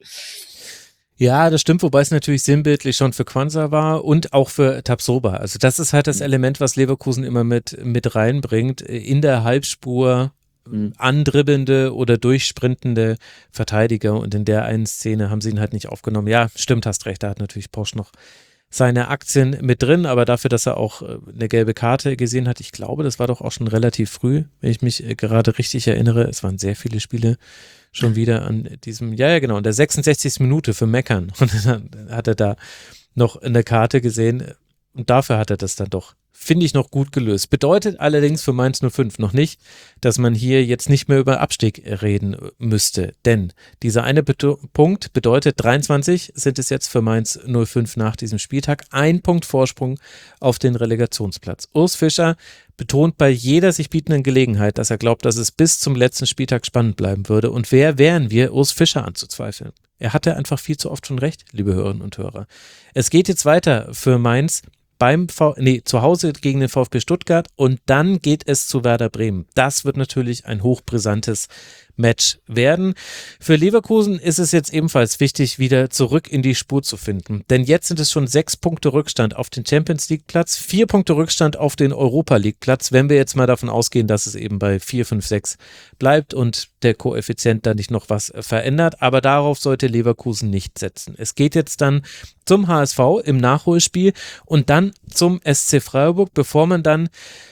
Ja, das stimmt, wobei es natürlich sinnbildlich schon für Quansah war und auch für Tapsoba. Also das ist halt das Element, was Leverkusen immer mit, mit reinbringt. In der Halbspur Mhm. andribbelnde oder durchsprintende Verteidiger und in der einen Szene haben sie ihn halt nicht aufgenommen. Ja, stimmt, hast recht, da hat natürlich Porsche noch seine Aktien mit drin, aber dafür, dass er auch äh, eine gelbe Karte gesehen hat, ich glaube, das war doch auch schon relativ früh, wenn ich mich äh, gerade richtig erinnere. Es waren sehr viele Spiele schon wieder an diesem, ja, ja, genau, in der sechsundsechzigsten Minute für Meckern. Und dann hat er da noch eine Karte gesehen und dafür hat er das dann doch, finde ich, noch gut gelöst. Bedeutet allerdings für Mainz null fünf noch nicht, dass man hier jetzt nicht mehr über Abstieg reden müsste, denn dieser eine Beto- Punkt bedeutet, dreiundzwanzig sind es jetzt für Mainz null fünf nach diesem Spieltag, ein Punkt Vorsprung auf den Relegationsplatz. Urs Fischer betont bei jeder sich bietenden Gelegenheit, dass er glaubt, dass es bis zum letzten Spieltag spannend bleiben würde und wer wären wir, Urs Fischer anzuzweifeln? Er hatte einfach viel zu oft schon recht, liebe Hörerinnen und Hörer. Es geht jetzt weiter für Mainz beim v nee, zu Hause gegen den VfB Stuttgart und dann geht es zu Werder Bremen. Das wird natürlich ein hochbrisantes Match werden. Für Leverkusen ist es jetzt ebenfalls wichtig, wieder zurück in die Spur zu finden. Denn jetzt sind es schon sechs Punkte Rückstand auf den Champions League Platz, vier Punkte Rückstand auf den Europa League Platz, wenn wir jetzt mal davon ausgehen, dass es eben bei vier, fünf, sechs bleibt und der Koeffizient da nicht noch was verändert. Aber darauf sollte Leverkusen nicht setzen. Es geht jetzt dann zum H S V im Nachholspiel und dann zum S C Freiburg, bevor man dann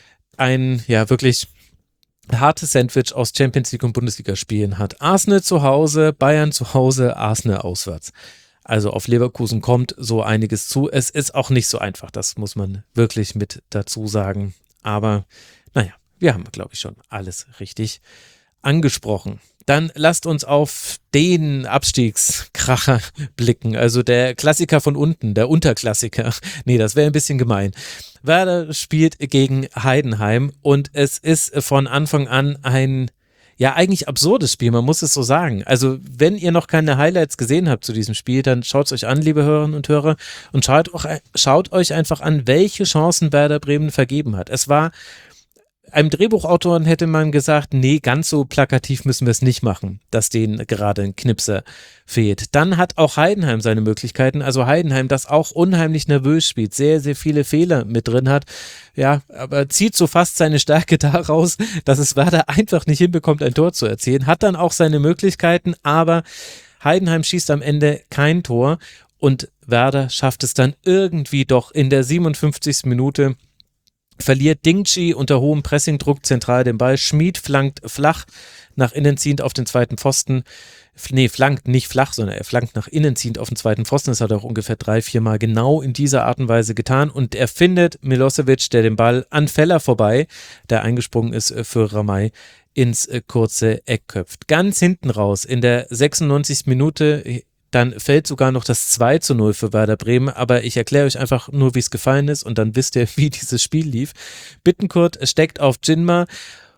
ein, ja wirklich hartes Sandwich aus Champions League und Bundesliga-Spielen hat. Arsenal zu Hause, Bayern zu Hause, Arsenal auswärts. Also auf Leverkusen kommt so einiges zu. Es ist auch nicht so einfach, das muss man wirklich mit dazu sagen. Aber naja, wir haben, glaube ich, schon alles richtig angesprochen. Dann lasst uns auf den Abstiegskracher blicken, also der Klassiker von unten, der Unterklassiker. Nee, das wäre ein bisschen gemein. Werder spielt gegen Heidenheim und es ist von Anfang an ein, ja eigentlich absurdes Spiel, man muss es so sagen. Also wenn ihr noch keine Highlights gesehen habt zu diesem Spiel, dann schaut es euch an, liebe Hörerinnen und Hörer, und schaut, auch, schaut euch einfach an, welche Chancen Werder Bremen vergeben hat. Es war einem Drehbuchautoren hätte man gesagt, nee, ganz so plakativ müssen wir es nicht machen, dass denen gerade ein Knipser fehlt. Dann hat auch Heidenheim seine Möglichkeiten, also Heidenheim, das auch unheimlich nervös spielt, sehr, sehr viele Fehler mit drin hat, ja, aber zieht so fast seine Stärke daraus, dass es Werder einfach nicht hinbekommt, ein Tor zu erzielen, hat dann auch seine Möglichkeiten, aber Heidenheim schießt am Ende kein Tor und Werder schafft es dann irgendwie doch in der siebenundfünfzigsten Minute, verliert Dingchi unter hohem Pressingdruck zentral den Ball. Schmid flankt flach nach innen ziehend auf den zweiten Pfosten. Nee, flankt nicht flach, sondern er flankt nach innen ziehend auf den zweiten Pfosten. Das hat er auch ungefähr drei, vier Mal genau in dieser Art und Weise getan. Und er findet Milosevic, der den Ball an Feller vorbei, der eingesprungen ist für Ramay, ins kurze Eck köpft. Ganz hinten raus in der sechsundneunzigsten Minute dann fällt sogar noch das zwei zu null für Werder Bremen, aber ich erkläre euch einfach nur, wie es gefallen ist und dann wisst ihr, wie dieses Spiel lief. Bittencourt steckt auf Jinma,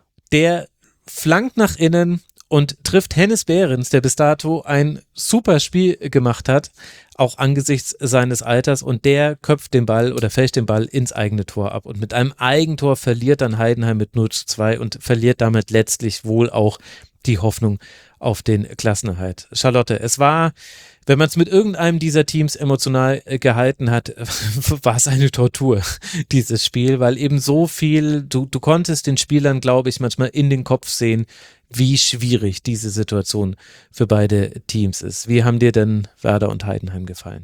der flankt nach innen und trifft Hennes Behrens, der bis dato ein super Spiel gemacht hat, auch angesichts seines Alters, und der köpft den Ball oder fälscht den Ball ins eigene Tor ab und mit einem Eigentor verliert dann Heidenheim mit null zu zwei und verliert damit letztlich wohl auch die Hoffnung auf den Klassenerhalt. Charlotte, es war, wenn man es mit irgendeinem dieser Teams emotional äh, gehalten hat, war es eine Tortur, dieses Spiel, weil eben so viel, du, du konntest den Spielern, glaube ich, manchmal in den Kopf sehen, wie schwierig diese Situation für beide Teams ist. Wie haben dir denn Werder und Heidenheim gefallen?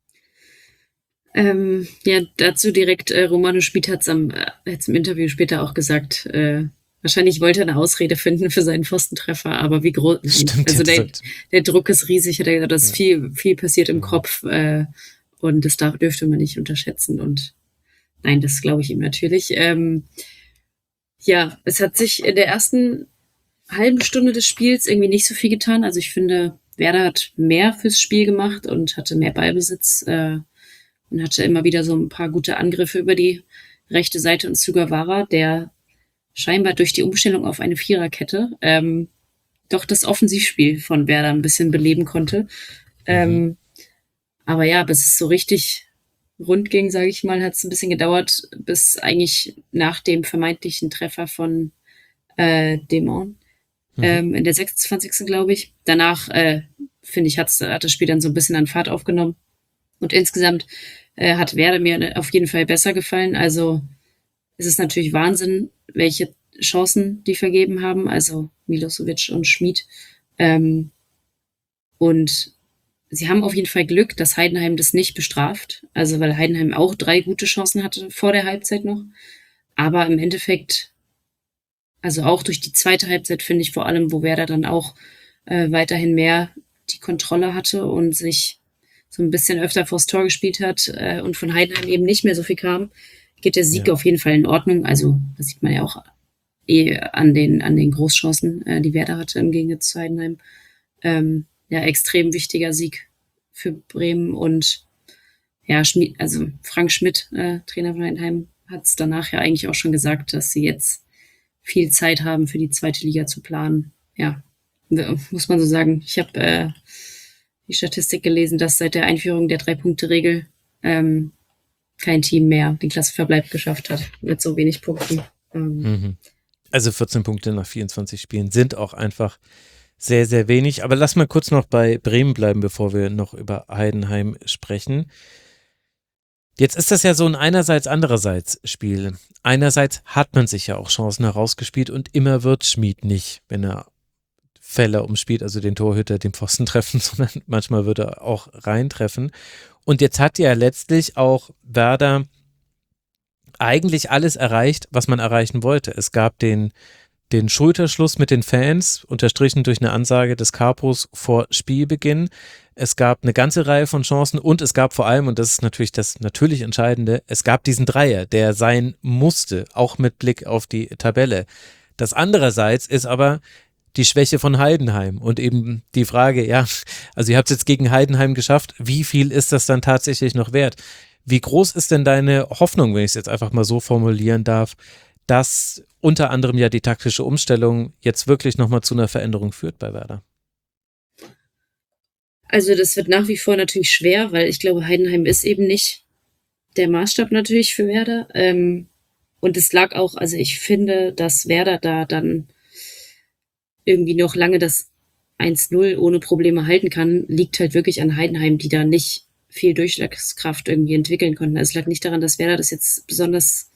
Ähm, ja, dazu direkt, äh, Romano Schmid hat es im Interview später auch gesagt, äh, wahrscheinlich wollte er eine Ausrede finden für seinen Pfostentreffer, aber wie groß, Stimmt, also der, sagt. der Druck ist riesig, hat er gesagt, dass Ja. viel, viel passiert im Ja. Kopf, äh, und das darf, dürfte man nicht unterschätzen und nein, das glaube ich ihm natürlich. Ähm, Ja, es hat sich in der ersten halben Stunde des Spiels irgendwie nicht so viel getan. Also ich finde, Werder hat mehr fürs Spiel gemacht und hatte mehr Ballbesitz äh, und hatte immer wieder so ein paar gute Angriffe über die rechte Seite und Sugawara, der scheinbar durch die Umstellung auf eine Viererkette ähm, doch das Offensivspiel von Werder ein bisschen beleben konnte. Mhm. Ähm, aber ja, bis es so richtig rund ging, sage ich mal, hat es ein bisschen gedauert, bis eigentlich nach dem vermeintlichen Treffer von äh, Demon mhm. ähm, in der sechsundzwanzigsten glaube ich. Danach, äh, finde ich, hat's, hat das Spiel dann so ein bisschen an Fahrt aufgenommen. Und insgesamt äh, hat Werder mir auf jeden Fall besser gefallen. Also es ist natürlich Wahnsinn, welche Chancen die vergeben haben. Also Milosevic und Schmid. Ähm, und sie haben auf jeden Fall Glück, dass Heidenheim das nicht bestraft. Also weil Heidenheim auch drei gute Chancen hatte vor der Halbzeit noch. Aber im Endeffekt, also auch durch die zweite Halbzeit finde ich vor allem, wo Werder dann auch äh, weiterhin mehr die Kontrolle hatte und sich so ein bisschen öfter vors Tor gespielt hat äh, und von Heidenheim eben nicht mehr so viel kam, geht der Sieg ja auf jeden Fall in Ordnung. Also das sieht man ja auch eh an den, an den Großchancen, äh, die Werder hatte im Gegensatz zu Heidenheim. Ähm, ja, extrem wichtiger Sieg für Bremen und ja, Schmid, also Frank Schmidt, äh, Trainer von Heidenheim, hat es danach ja eigentlich auch schon gesagt, dass sie jetzt viel Zeit haben, für die zweite Liga zu planen. Ja, muss man so sagen. Ich habe äh, die Statistik gelesen, dass seit der Einführung der Drei-Punkte-Regel ähm, kein Team mehr den Klasseverbleib geschafft hat mit so wenig Punkten. Ähm, mhm. Also vierzehn Punkte nach vierundzwanzig Spielen sind auch einfach sehr, sehr wenig. Aber lass mal kurz noch bei Bremen bleiben, bevor wir noch über Heidenheim sprechen. Jetzt ist das ja so ein einerseits, andererseits Spiel. Einerseits hat man sich ja auch Chancen herausgespielt und immer wird Schmid nicht, wenn er Fälle umspielt, also den Torhüter, den Pfosten treffen, sondern manchmal wird er auch reintreffen. Und jetzt hat ja letztlich auch Werder eigentlich alles erreicht, was man erreichen wollte. Es gab den, den Schulterschluss mit den Fans, unterstrichen durch eine Ansage des Capos vor Spielbeginn. Es gab eine ganze Reihe von Chancen und es gab vor allem, und das ist natürlich das natürlich Entscheidende, es gab diesen Dreier, der sein musste, auch mit Blick auf die Tabelle. Das andererseits ist aber die Schwäche von Heidenheim und eben die Frage, ja, also ihr habt es jetzt gegen Heidenheim geschafft, wie viel ist das dann tatsächlich noch wert? Wie groß ist denn deine Hoffnung, wenn ich es jetzt einfach mal so formulieren darf, dass unter anderem ja die taktische Umstellung jetzt wirklich nochmal zu einer Veränderung führt bei Werder? Also das wird nach wie vor natürlich schwer, weil ich glaube, Heidenheim ist eben nicht der Maßstab natürlich für Werder. Ähm, und es lag auch, also ich finde, dass Werder da dann irgendwie noch lange das eins null ohne Probleme halten kann, liegt halt wirklich an Heidenheim, die da nicht viel Durchschlagskraft irgendwie entwickeln konnten. Also es lag nicht daran, dass Werder das jetzt besonders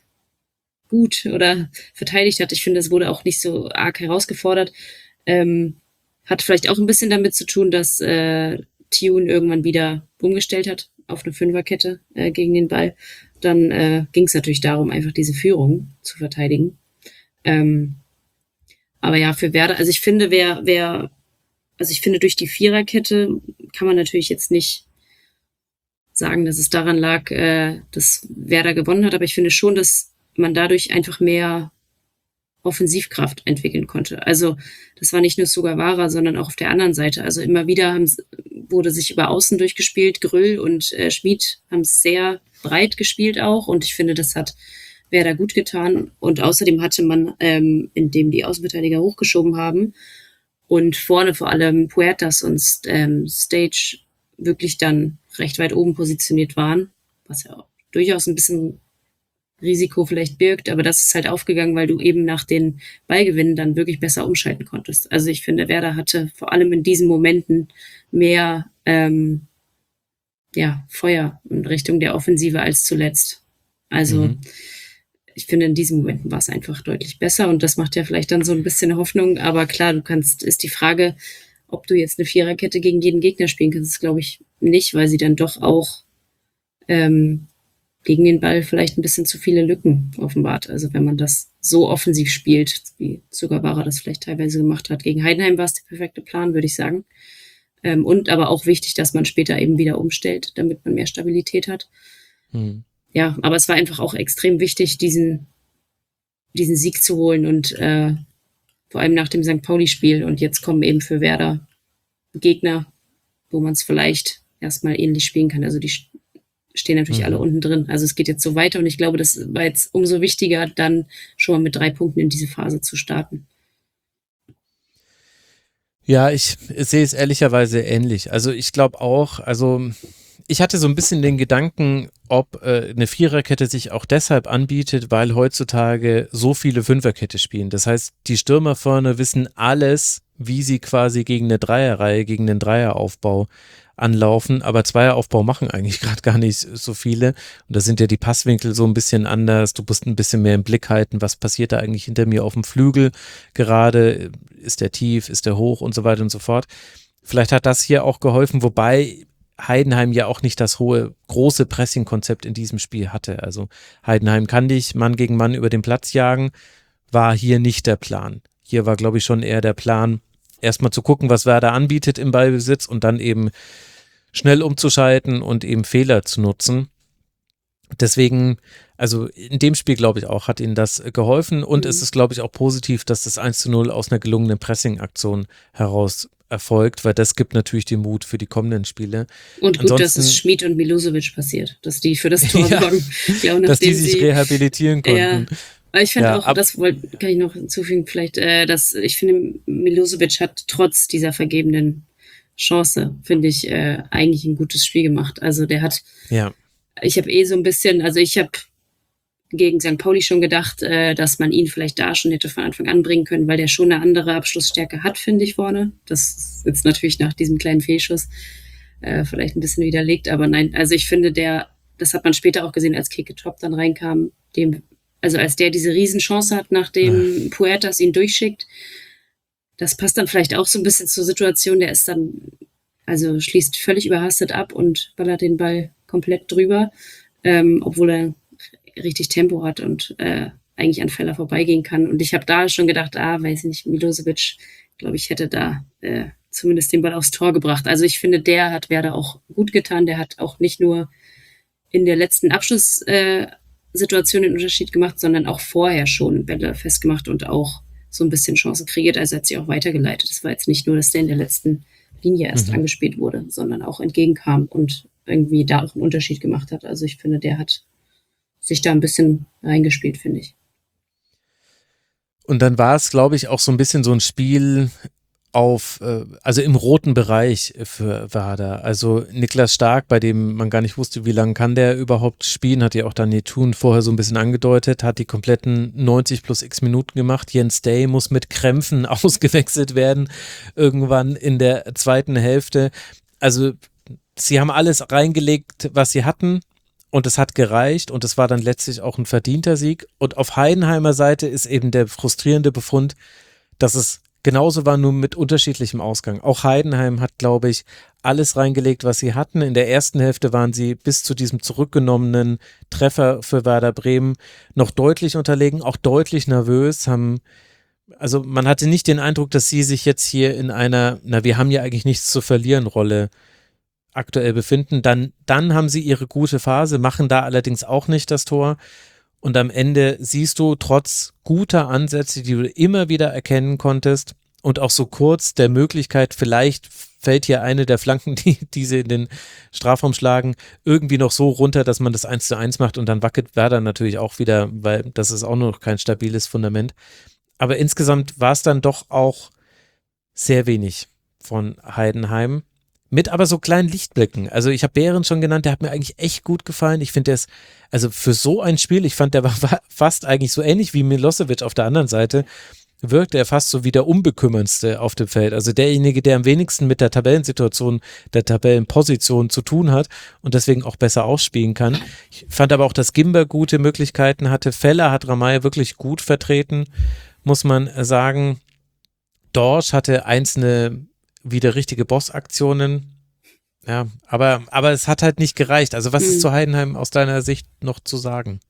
gut oder verteidigt hat. Ich finde, es wurde auch nicht so arg herausgefordert. Ähm, hat vielleicht auch ein bisschen damit zu tun, dass äh, Tune irgendwann wieder umgestellt hat auf eine Fünferkette äh, gegen den Ball. Dann äh, ging es natürlich darum, einfach diese Führung zu verteidigen. Ähm, aber ja, für Werder, also ich finde, wer, wer, also ich finde, durch die Viererkette kann man natürlich jetzt nicht sagen, dass es daran lag, äh, dass Werder gewonnen hat, aber ich finde schon, dass man dadurch einfach mehr Offensivkraft entwickeln konnte. Also das war nicht nur Sugawara, sondern auch auf der anderen Seite. Also immer wieder haben, wurde sich über Außen durchgespielt. Grüll und äh, Schmid haben es sehr breit gespielt auch und ich finde, das hat Werder gut getan. Und außerdem hatte man, ähm, indem die Außenverteidiger hochgeschoben haben und vorne vor allem Puertas und ähm, Stage wirklich dann recht weit oben positioniert waren, was ja auch durchaus ein bisschen Risiko vielleicht birgt, aber das ist halt aufgegangen, weil du eben nach den Ballgewinnen dann wirklich besser umschalten konntest. Also ich finde, Werder hatte vor allem in diesen Momenten mehr ähm, ja, Feuer in Richtung der Offensive als zuletzt. Also mhm. ich finde, in diesen Momenten war es einfach deutlich besser und das macht ja vielleicht dann so ein bisschen Hoffnung, aber klar, du kannst, ist die Frage, ob du jetzt eine Viererkette gegen jeden Gegner spielen kannst, das glaube ich nicht, weil sie dann doch auch ähm, gegen den Ball vielleicht ein bisschen zu viele Lücken offenbart. Also wenn man das so offensiv spielt, wie Sugawara das vielleicht teilweise gemacht hat. Gegen Heidenheim war es der perfekte Plan, würde ich sagen. Ähm, und aber auch wichtig, dass man später eben wieder umstellt, damit man mehr Stabilität hat. Hm. Ja, aber es war einfach auch extrem wichtig, diesen diesen Sieg zu holen und äh, vor allem nach dem Sankt Pauli-Spiel. Und jetzt kommen eben für Werder Gegner, wo man es vielleicht erstmal ähnlich spielen kann. Also die stehen natürlich mhm. alle unten drin. Also es geht jetzt so weiter und ich glaube, das war jetzt umso wichtiger, dann schon mal mit drei Punkten in diese Phase zu starten. Ja, ich sehe es ehrlicherweise ähnlich. Also ich glaube auch, also ich hatte so ein bisschen den Gedanken, ob äh, eine Viererkette sich auch deshalb anbietet, weil heutzutage so viele Fünferkette spielen. Das heißt, die Stürmer vorne wissen alles, wie sie quasi gegen eine Dreierreihe, gegen den Dreieraufbau anlaufen, aber Zweieraufbau machen eigentlich gerade gar nicht so viele und da sind ja die Passwinkel so ein bisschen anders, du musst ein bisschen mehr im Blick halten, was passiert da eigentlich hinter mir auf dem Flügel gerade, ist der tief, ist der hoch und so weiter und so fort. Vielleicht hat das hier auch geholfen, wobei Heidenheim ja auch nicht das hohe, große Pressing-Konzept in diesem Spiel hatte. Also Heidenheim kann dich Mann gegen Mann über den Platz jagen, war hier nicht der Plan. Hier war, glaube ich, schon eher der Plan, erstmal zu gucken, was Werder anbietet im Ballbesitz und dann eben schnell umzuschalten und eben Fehler zu nutzen. Deswegen, also in dem Spiel, glaube ich auch, hat ihnen das geholfen und mhm. es ist, glaube ich, auch positiv, dass das eins zu null aus einer gelungenen Pressing-Aktion heraus erfolgt, weil das gibt natürlich den Mut für die kommenden Spiele. Und gut, Ansonsten, dass es Schmid und Milosevic passiert, dass die für das Tor ja, sorgen. Ja, dass die sich sie, rehabilitieren konnten. Ja, aber ich finde ja, auch, ab, das wollt, kann ich noch hinzufügen, vielleicht, äh, dass ich finde, Milosevic hat trotz dieser vergebenen Chance, finde ich, äh, eigentlich ein gutes Spiel gemacht. Also der hat, ja. ich habe eh so ein bisschen, also ich habe gegen Sankt Pauli schon gedacht, äh, dass man ihn vielleicht da schon hätte von Anfang an bringen können, weil der schon eine andere Abschlussstärke hat, finde ich, vorne. Das ist jetzt natürlich nach diesem kleinen Fehlschuss äh, vielleicht ein bisschen widerlegt, aber nein, also ich finde, der, das hat man später auch gesehen, als Keke Top dann reinkam, dem, also als der diese Riesenchance hat, nachdem Ach. Puertas ihn durchschickt, das passt dann vielleicht auch so ein bisschen zur Situation, der ist dann, also schließt völlig überhastet ab und ballert den Ball komplett drüber, ähm, obwohl er richtig Tempo hat und äh, eigentlich an Feller vorbeigehen kann. Und ich habe da schon gedacht, ah, weiß ich nicht, Milosevic, glaube ich, hätte da äh, zumindest den Ball aufs Tor gebracht. Also ich finde, der hat Werder auch gut getan. Der hat auch nicht nur in der letzten Abschlusssituation äh, den Unterschied gemacht, sondern auch vorher schon Bälle festgemacht und auch so ein bisschen Chancen kreiert. Also hat sie auch weitergeleitet. Es war jetzt nicht nur, dass der in der letzten Linie erst mhm. angespielt wurde, sondern auch entgegenkam und irgendwie da auch einen Unterschied gemacht hat. Also ich finde, der hat sich da ein bisschen reingespielt, finde ich. Und dann war es, glaube ich, auch so ein bisschen so ein Spiel auf, äh, also im roten Bereich für Werder. Also Niklas Stark, bei dem man gar nicht wusste, wie lange kann der überhaupt spielen, hat ja auch Daniel Thun vorher so ein bisschen angedeutet, hat die kompletten neunzig plus x Minuten gemacht. Jens Day muss mit Krämpfen ausgewechselt werden, irgendwann in der zweiten Hälfte. Also sie haben alles reingelegt, was sie hatten. Und es hat gereicht und es war dann letztlich auch ein verdienter Sieg. Und auf Heidenheimer Seite ist eben der frustrierende Befund, dass es genauso war, nur mit unterschiedlichem Ausgang. Auch Heidenheim hat, glaube ich, alles reingelegt, was sie hatten. In der ersten Hälfte waren sie bis zu diesem zurückgenommenen Treffer für Werder Bremen noch deutlich unterlegen, auch deutlich nervös, haben, also man hatte nicht den Eindruck, dass sie sich jetzt hier in einer, na, wir haben ja eigentlich nichts zu verlieren Rolle aktuell befinden, dann, dann haben sie ihre gute Phase, machen da allerdings auch nicht das Tor und am Ende siehst du trotz guter Ansätze, die du immer wieder erkennen konntest und auch so kurz der Möglichkeit, vielleicht fällt hier eine der Flanken, die, die sie in den Strafraum schlagen, irgendwie noch so runter, dass man das eins zu eins macht und dann wackelt Werder natürlich auch wieder, weil das ist auch noch kein stabiles Fundament. Aber insgesamt war es dann doch auch sehr wenig von Heidenheim. Mit aber so kleinen Lichtblicken. Also ich habe Behrens schon genannt, der hat mir eigentlich echt gut gefallen. Ich finde, der ist, also für so ein Spiel, ich fand, der war fast eigentlich so ähnlich wie Milosevic auf der anderen Seite, wirkte er fast so wie der Unbekümmerndste auf dem Feld. Also derjenige, der am wenigsten mit der Tabellensituation, der Tabellenposition zu tun hat und deswegen auch besser ausspielen kann. Ich fand aber auch, dass Gimber gute Möglichkeiten hatte. Feller hat Ramay wirklich gut vertreten, muss man sagen. Dorsch hatte einzelne wieder richtige Boss-Aktionen. Ja, aber, aber es hat halt nicht gereicht. Also was hm. ist zu Heidenheim aus deiner Sicht noch zu sagen?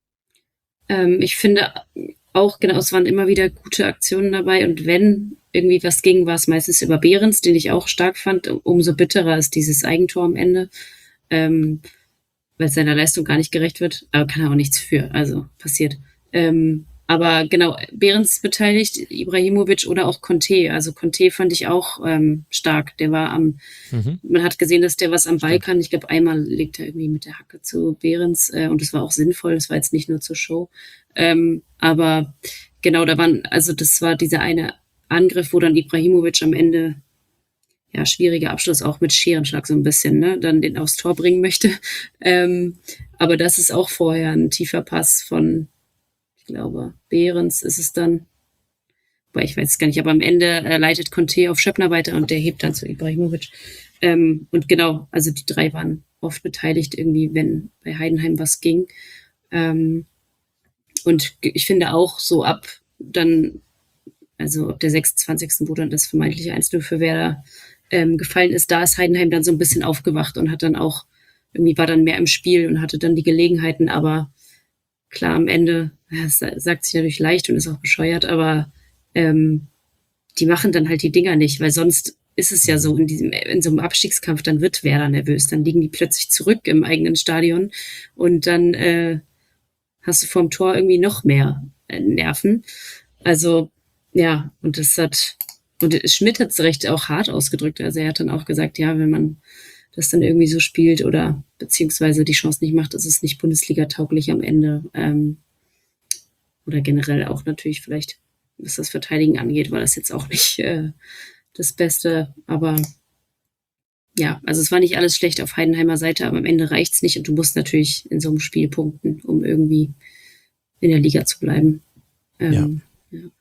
Ähm, ich finde auch, genau, es waren immer wieder gute Aktionen dabei und wenn irgendwie was ging, war es meistens über Behrens, den ich auch stark fand. Umso bitterer ist dieses Eigentor am Ende, ähm, weil es seiner Leistung gar nicht gerecht wird, aber kann er auch nichts für, also passiert. Ähm, aber genau, Behrens beteiligt, Ibrahimovic oder auch Conte. Also Conte fand ich auch ähm, stark. Der war am, Mhm. man hat gesehen, dass der was am Ball Stimmt. kann. Ich glaube, einmal legt er irgendwie mit der Hacke zu Behrens äh, und das war auch sinnvoll. Das war jetzt nicht nur zur Show. Ähm, aber genau, da waren, also das war dieser eine Angriff, wo dann Ibrahimovic am Ende, ja, schwieriger Abschluss auch mit Scherenschlag so ein bisschen, ne, dann den aufs Tor bringen möchte. Ähm, aber das ist auch vorher ein tiefer Pass von, ich glaube, Behrens ist es dann, weil ich weiß es gar nicht, aber am Ende äh, leitet Conte auf Schöppner weiter und der hebt dann zu Ibrahimovic. Ähm, und genau, also die drei waren oft beteiligt irgendwie, wenn bei Heidenheim was ging. Ähm, und ich finde auch so ab dann, also ab der sechsundzwanzigsten wo dann das vermeintliche eins null für Werder ähm, gefallen ist, da ist Heidenheim dann so ein bisschen aufgewacht und hat dann auch, irgendwie war dann mehr im Spiel und hatte dann die Gelegenheiten, aber klar, am Ende, das sagt sich natürlich leicht und ist auch bescheuert, aber ähm, die machen dann halt die Dinger nicht, weil sonst ist es ja so, in diesem, in so einem Abstiegskampf, dann wird Werder nervös, dann liegen die plötzlich zurück im eigenen Stadion und dann äh, hast du vorm Tor irgendwie noch mehr äh, Nerven. Also, ja, und das hat, und Schmidt hat es recht auch hart ausgedrückt, also er hat dann auch gesagt, ja, wenn man das dann irgendwie so spielt oder beziehungsweise die Chance nicht macht, ist es nicht Bundesliga-tauglich am Ende. Ähm, oder generell auch natürlich vielleicht, was das Verteidigen angeht, war das jetzt auch nicht äh, das Beste. Aber ja, also es war nicht alles schlecht auf Heidenheimer Seite, aber am Ende reicht's nicht und du musst natürlich in so einem Spiel punkten, um irgendwie in der Liga zu bleiben. Ähm, ja. ja.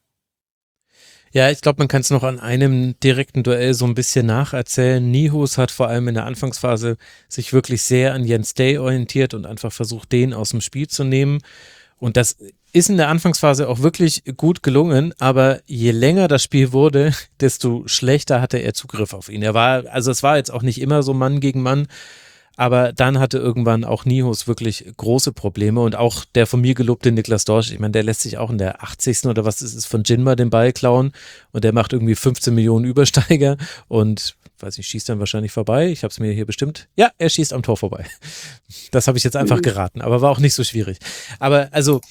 Ja, ich glaube, man kann es noch an einem direkten Duell so ein bisschen nacherzählen. Nihus hat vor allem in der Anfangsphase sich wirklich sehr an Jens Day orientiert und einfach versucht, den aus dem Spiel zu nehmen. Und das ist in der Anfangsphase auch wirklich gut gelungen, aber je länger das Spiel wurde, desto schlechter hatte er Zugriff auf ihn. Er war, also es war jetzt auch nicht immer so Mann gegen Mann, aber dann hatte irgendwann auch Nihus wirklich große Probleme und auch der von mir gelobte Niklas Dorsch, ich meine, der lässt sich auch in der achtzigsten oder was ist es von Jinma den Ball klauen und der macht irgendwie fünfzehn Millionen Übersteiger und weiß nicht, schießt dann wahrscheinlich vorbei. Ich habe es mir hier bestimmt. Ja, er schießt am Tor vorbei. Das habe ich jetzt einfach geraten, aber war auch nicht so schwierig. Aber also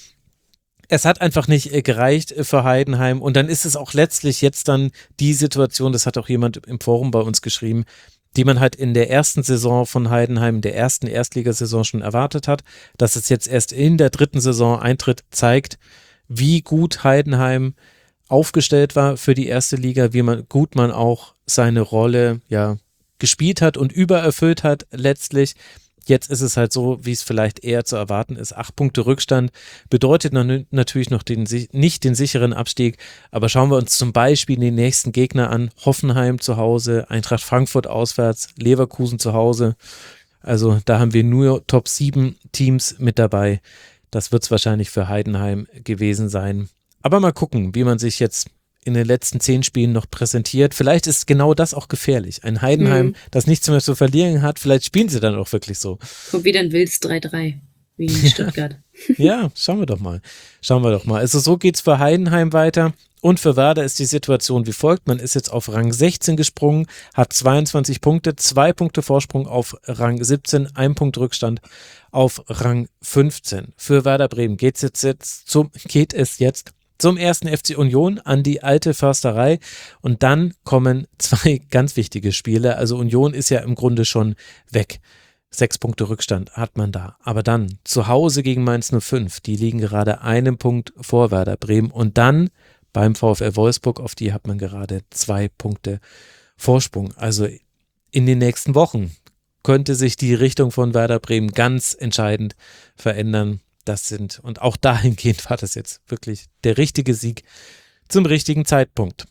es hat einfach nicht gereicht für Heidenheim und dann ist es auch letztlich jetzt dann die Situation, das hat auch jemand im Forum bei uns geschrieben, die man halt in der ersten Saison von Heidenheim, in der ersten Erstligasaison schon erwartet hat, dass es jetzt erst in der dritten Saison eintritt, zeigt, wie gut Heidenheim aufgestellt war für die erste Liga, wie man gut man auch seine Rolle ja gespielt hat und übererfüllt hat letztlich. Jetzt ist es halt so, wie es vielleicht eher zu erwarten ist. Acht Punkte Rückstand bedeutet natürlich noch den, nicht den sicheren Abstieg, aber schauen wir uns zum Beispiel den nächsten Gegner an. Hoffenheim zu Hause, Eintracht Frankfurt auswärts, Leverkusen zu Hause. Also da haben wir nur Top sieben Teams mit dabei. Das wird es wahrscheinlich für Heidenheim gewesen sein. Aber mal gucken, wie man sich jetzt in den letzten zehn Spielen noch präsentiert. Vielleicht ist genau das auch gefährlich. Ein Heidenheim, mhm. das nichts mehr zu verlieren hat, vielleicht spielen sie dann auch wirklich so. Kommt wieder ein wildes drei drei, wie in Stuttgart. Ja, schauen wir doch mal. Schauen wir doch mal. Also so geht's für Heidenheim weiter. Und für Werder ist die Situation wie folgt. Man ist jetzt auf Rang sechzehn gesprungen, hat zweiundzwanzig Punkte, zwei Punkte Vorsprung auf Rang siebzehn, ein Punkt Rückstand auf Rang fünfzehn. Für Werder Bremen geht's jetzt, jetzt zum, geht es jetzt zum ersten F C Union an die alte Försterei und dann kommen zwei ganz wichtige Spiele. Also Union ist ja im Grunde schon weg. Sechs Punkte Rückstand hat man da. Aber dann zu Hause gegen Mainz null fünf, die liegen gerade einen Punkt vor Werder Bremen und dann beim VfL Wolfsburg, auf die hat man gerade zwei Punkte Vorsprung. Also in den nächsten Wochen könnte sich die Richtung von Werder Bremen ganz entscheidend verändern. Das sind, und auch dahingehend war das jetzt wirklich der richtige Sieg zum richtigen Zeitpunkt.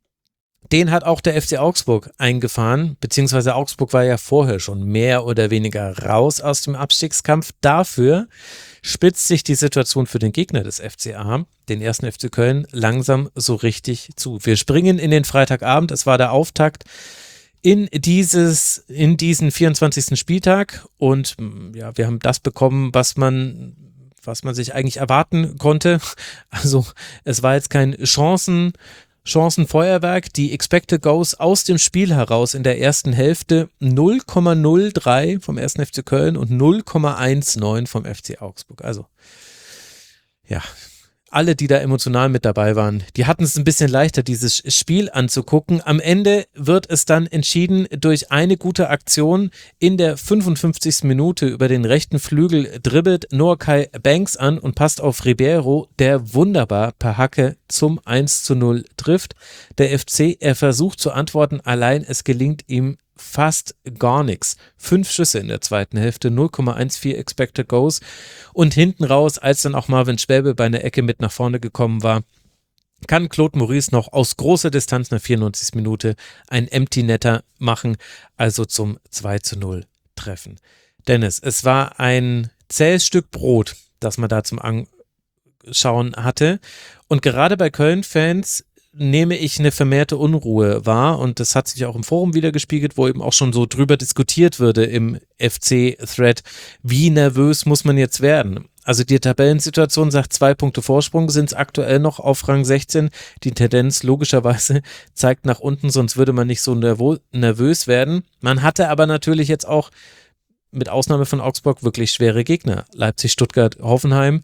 Den hat auch der F C Augsburg eingefahren, beziehungsweise Augsburg war ja vorher schon mehr oder weniger raus aus dem Abstiegskampf. Dafür spitzt sich die Situation für den Gegner des F C A, den ersten F C Köln, langsam so richtig zu. Wir springen in den Freitagabend, es war der Auftakt in dieses, in diesen vierundzwanzigsten Spieltag und ja, wir haben das bekommen, was man was man sich eigentlich erwarten konnte. Also es war jetzt kein Chancen, Chancenfeuerwerk. Die Expected Goals aus dem Spiel heraus in der ersten Hälfte null Komma null drei vom ersten F C Köln und null Komma neunzehn vom F C Augsburg. Also ja, alle, die da emotional mit dabei waren, die hatten es ein bisschen leichter, dieses Spiel anzugucken. Am Ende wird es dann entschieden durch eine gute Aktion. In der fünfundfünfzigsten Minute über den rechten Flügel dribbelt Noah-Kai Banks an und passt auf Ribeiro, der wunderbar per Hacke zum eins zu null trifft. Der F C, er versucht zu antworten, allein es gelingt ihm fast gar nichts. Fünf Schüsse in der zweiten Hälfte, null Komma vierzehn Expected Goals und hinten raus, als dann auch Marvin Schwäbe bei einer Ecke mit nach vorne gekommen war, kann Claude Maurice noch aus großer Distanz in der vierundneunzigsten Minute ein Empty Netter machen, also zum zwei zu null treffen. Dennis, es war ein zähes Stück Brot, das man da zum Anschauen hatte, und gerade bei Köln-Fans nehme ich eine vermehrte Unruhe wahr, und das hat sich auch im Forum wiedergespiegelt, wo eben auch schon so drüber diskutiert würde im F C-Thread, wie nervös muss man jetzt werden? Also die Tabellensituation sagt, zwei Punkte Vorsprung sind es aktuell noch auf Rang sechzehn. Die Tendenz logischerweise zeigt nach unten, sonst würde man nicht so nervo- nervös werden. Man hatte aber natürlich jetzt auch mit Ausnahme von Augsburg wirklich schwere Gegner. Leipzig, Stuttgart, Hoffenheim.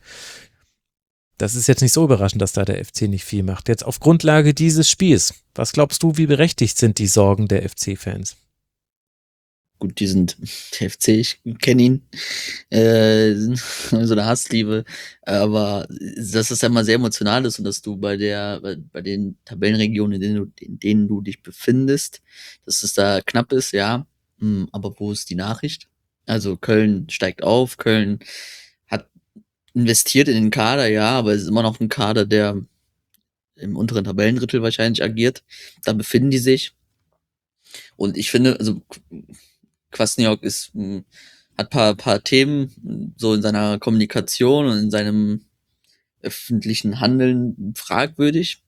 Das ist jetzt nicht so überraschend, dass da der F C nicht viel macht. Jetzt auf Grundlage dieses Spiels, was glaubst du, wie berechtigt sind die Sorgen der F C-Fans? Gut, die sind der F C, ich kenne ihn, äh, so eine Hassliebe, aber dass es ja immer sehr emotional ist und dass du bei der, bei, bei den Tabellenregionen, in denen, du, in denen du dich befindest, dass es da knapp ist, ja, aber wo ist die Nachricht? Also Köln steigt auf, Köln hat investiert in den Kader, ja, aber es ist immer noch ein Kader, der im unteren Tabellendrittel wahrscheinlich agiert. Da befinden die sich. Und ich finde, also Kwasniok ist, hat paar, paar Themen so in seiner Kommunikation und in seinem öffentlichen Handeln fragwürdig.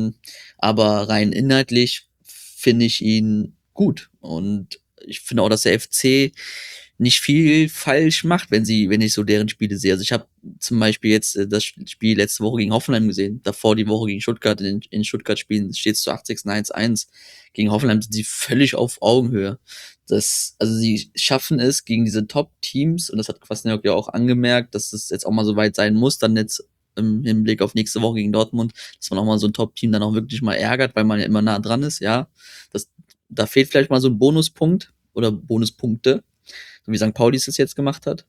Aber rein inhaltlich finde ich ihn gut. Und ich finde auch, dass der F C nicht viel falsch macht, wenn sie, wenn ich so deren Spiele sehe. Also ich habe zum Beispiel jetzt äh, das Spiel letzte Woche gegen Hoffenheim gesehen, davor die Woche gegen Stuttgart. In, in Stuttgart spielen steht es zu achtzigsten eins eins. Gegen Hoffenheim sind sie völlig auf Augenhöhe. Das, also sie schaffen es gegen diese Top-Teams, und das hat Kwasniok ja auch angemerkt, dass es jetzt auch mal so weit sein muss, dann jetzt im Hinblick auf nächste Woche gegen Dortmund, dass man auch mal so ein Top-Team dann auch wirklich mal ärgert, weil man ja immer nah dran ist, ja. Das, da fehlt vielleicht mal so ein Bonuspunkt oder Bonuspunkte, so wie Sankt Pauli es jetzt gemacht hat.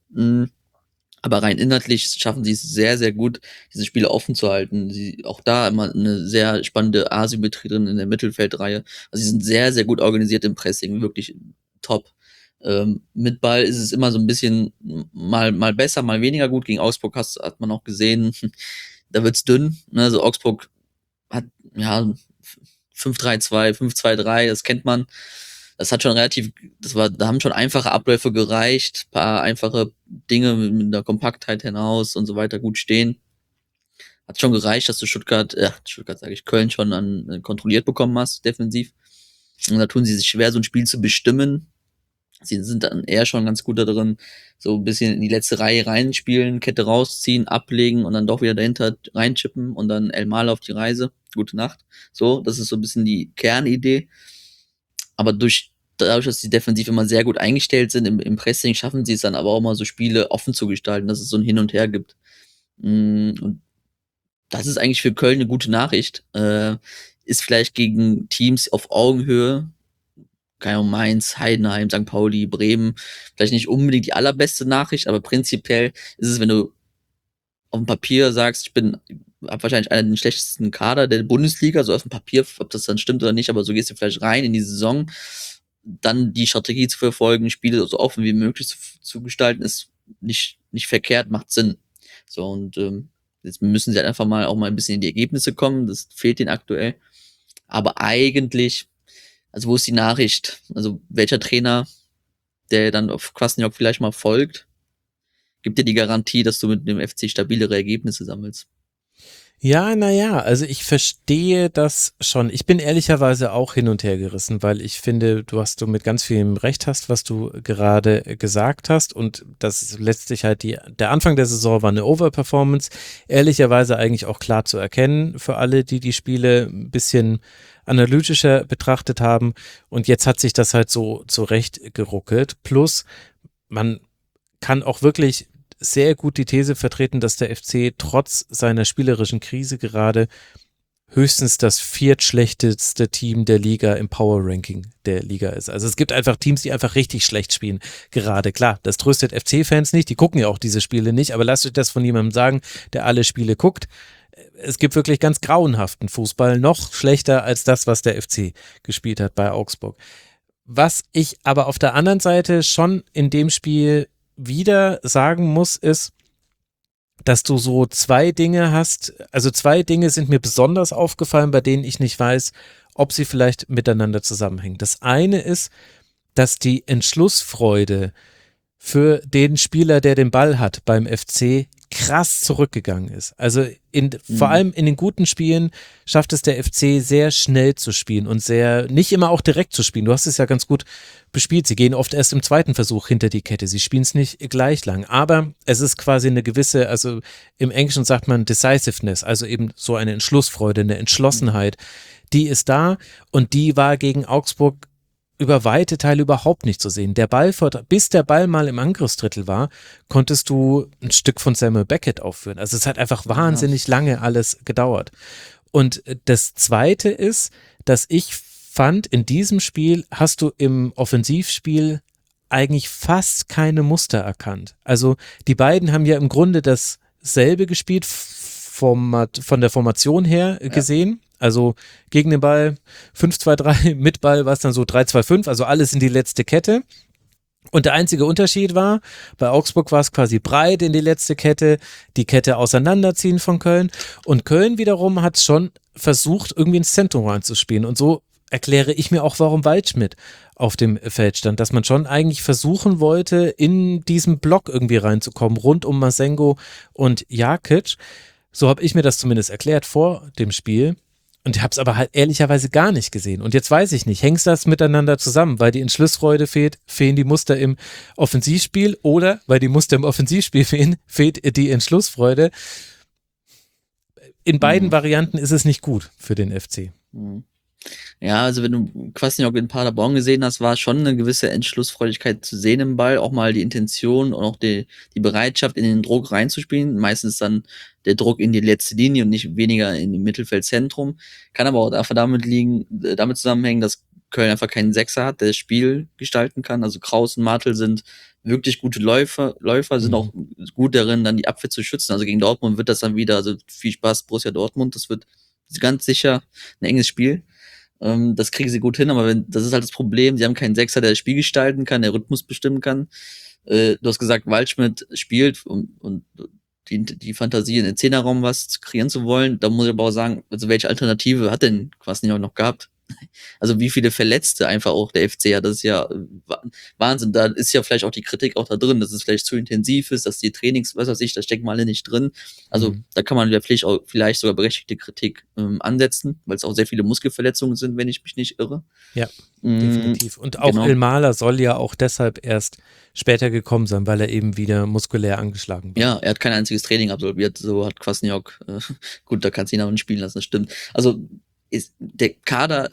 Aber rein inhaltlich schaffen sie es sehr, sehr gut, diese Spiele offen zu halten. Sie, auch da immer eine sehr spannende Asymmetrie drin in der Mittelfeldreihe. Also sie sind sehr, sehr gut organisiert im Pressing, wirklich top. Ähm, mit Ball ist es immer so ein bisschen mal, mal besser, mal weniger gut. Gegen Augsburg hast, hat man auch gesehen, da wird's dünn. Ne? Also Augsburg hat, ja, fünf drei zwei, fünf zwei drei, das kennt man. Das hat schon relativ, das war, da haben schon einfache Abläufe gereicht, paar einfache Dinge mit, mit der Kompaktheit hinaus und so weiter gut stehen. Hat schon gereicht, dass du Stuttgart, äh, Stuttgart sage ich, Köln schon an, äh, kontrolliert bekommen hast, defensiv. Und da tun sie sich schwer, so ein Spiel zu bestimmen. Sie sind dann eher schon ganz gut da drin, so ein bisschen in die letzte Reihe reinspielen, Kette rausziehen, ablegen und dann doch wieder dahinter reinchippen und dann elfmal auf die Reise. Gute Nacht. So, das ist so ein bisschen die Kernidee. Aber durch, dadurch, dass sie defensiv immer sehr gut eingestellt sind im, im Pressing, schaffen sie es dann aber auch mal so Spiele offen zu gestalten, dass es so ein Hin und Her gibt. Und das ist eigentlich für Köln eine gute Nachricht. Äh, ist vielleicht gegen Teams auf Augenhöhe, keine Ahnung, Mainz, Heidenheim, Sankt Pauli, Bremen, vielleicht nicht unbedingt die allerbeste Nachricht, aber prinzipiell ist es, wenn du auf dem Papier sagst, ich bin, hab wahrscheinlich einen der schlechtesten Kader der Bundesliga, so auf dem Papier, ob das dann stimmt oder nicht, aber so gehst du vielleicht rein in die Saison, dann die Strategie zu verfolgen, Spiele so offen wie möglich zu, zu gestalten, ist nicht, nicht verkehrt, macht Sinn. So, und ähm, jetzt müssen sie halt einfach mal auch mal ein bisschen in die Ergebnisse kommen, das fehlt ihnen aktuell. Aber eigentlich, also wo ist die Nachricht? Also welcher Trainer, der dann auf Kwasniok vielleicht mal folgt, gibt dir die Garantie, dass du mit dem F C stabilere Ergebnisse sammelst? Ja, naja, also ich verstehe das schon. Ich bin ehrlicherweise auch hin und her gerissen, weil ich finde, du hast du mit ganz vielem Recht hast, was du gerade gesagt hast, und das ist letztlich halt die, der Anfang der Saison war eine Overperformance, ehrlicherweise eigentlich auch klar zu erkennen für alle, die die Spiele ein bisschen analytischer betrachtet haben, und jetzt hat sich das halt so zurecht geruckelt, plus man kann auch wirklich sehr gut die These vertreten, dass der F C trotz seiner spielerischen Krise gerade höchstens das viertschlechteste Team der Liga im Power-Ranking der Liga ist. Also es gibt einfach Teams, die einfach richtig schlecht spielen. Gerade, klar, das tröstet F C-Fans nicht, die gucken ja auch diese Spiele nicht, aber lasst euch das von jemandem sagen, der alle Spiele guckt. Es gibt wirklich ganz grauenhaften Fußball, noch schlechter als das, was der F C gespielt hat bei Augsburg. Was ich aber auf der anderen Seite schon in dem Spiel wieder sagen muss, ist, dass du so zwei Dinge hast, also zwei Dinge sind mir besonders aufgefallen, bei denen ich nicht weiß, ob sie vielleicht miteinander zusammenhängen. Das eine ist, dass die Entschlussfreude für den Spieler, der den Ball hat beim F C, krass zurückgegangen ist. Also in, mhm. vor allem in den guten Spielen schafft es der F C sehr schnell zu spielen und sehr, nicht immer auch direkt zu spielen. Du hast es ja ganz gut bespielt. Sie gehen oft erst im zweiten Versuch hinter die Kette. Sie spielen es nicht gleich lang. Aber es ist quasi eine gewisse, also im Englischen sagt man Decisiveness, also eben so eine Entschlussfreude, eine Entschlossenheit, die ist da und die war gegen Augsburg über weite Teile überhaupt nicht zu sehen. Der Ball, bis der Ball mal im Angriffsdrittel war, konntest du ein Stück von Samuel Beckett aufführen. Also es hat einfach wahnsinnig lange alles gedauert. Und das Zweite ist, dass ich fand, in diesem Spiel hast du im Offensivspiel eigentlich fast keine Muster erkannt. Also die beiden haben ja im Grunde dasselbe gespielt, vom, von der Formation her gesehen. Ja. Also gegen den Ball fünf zwei drei, mit Ball war es dann so drei zwei fünf, also alles in die letzte Kette. Und der einzige Unterschied war, bei Augsburg war es quasi breit in die letzte Kette, die Kette auseinanderziehen von Köln. Und Köln wiederum hat schon versucht, irgendwie ins Zentrum reinzuspielen. Und so erkläre ich mir auch, warum Waldschmidt auf dem Feld stand, dass man schon eigentlich versuchen wollte, in diesen Block irgendwie reinzukommen, rund um Masengo und Jakic. So habe ich mir das zumindest erklärt vor dem Spiel. Und ich habe es aber halt ehrlicherweise gar nicht gesehen. Und jetzt weiß ich nicht, hängt das miteinander zusammen, weil die Entschlussfreude fehlt, fehlen die Muster im Offensivspiel oder weil die Muster im Offensivspiel fehlen, fehlt die Entschlussfreude. In beiden mhm. Varianten ist es nicht gut für den F C. Mhm. Ja, also wenn du Kwasniok in Paderborn gesehen hast, war schon eine gewisse Entschlussfreudigkeit zu sehen im Ball, auch mal die Intention und auch die, die Bereitschaft, in den Druck reinzuspielen. Meistens dann der Druck in die letzte Linie und nicht weniger in dem Mittelfeldzentrum. Kann aber auch einfach damit liegen, damit zusammenhängen, dass Köln einfach keinen Sechser hat, der das Spiel gestalten kann. Also Kraus und Martel sind wirklich gute Läufer, Läufer sind mhm. auch gut darin, dann die Abwehr zu schützen. Also gegen Dortmund wird das dann wieder, also viel Spaß, Borussia Dortmund, das wird ganz sicher ein enges Spiel. Das kriegen sie gut hin, aber wenn, das ist halt das Problem, sie haben keinen Sechser, der das Spiel gestalten kann, der Rhythmus bestimmen kann. Äh, du hast gesagt, Waldschmidt spielt und, und die, die Fantasie, in den Zehnerraum was zu kreieren zu wollen. Da muss ich aber auch sagen, also welche Alternative hat denn Kwasniok noch gehabt? Also wie viele Verletzte einfach auch der F C hat, das ist ja Wahnsinn. Da ist ja vielleicht auch die Kritik auch da drin, dass es vielleicht zu intensiv ist, dass die Trainings, was weiß ich, da stecken wir alle nicht drin. Also mhm. da kann man ja vielleicht, auch, vielleicht sogar berechtigte Kritik ähm, ansetzen, weil es auch sehr viele Muskelverletzungen sind, wenn ich mich nicht irre. Ja, mhm. definitiv. Und auch genau. Ilmala soll ja auch deshalb erst später gekommen sein, weil er eben wieder muskulär angeschlagen war. Ja, er hat kein einziges Training absolviert, so hat Kwasniok, äh, gut, da kannst du ihn auch nicht spielen lassen, das stimmt. Also ist der Kader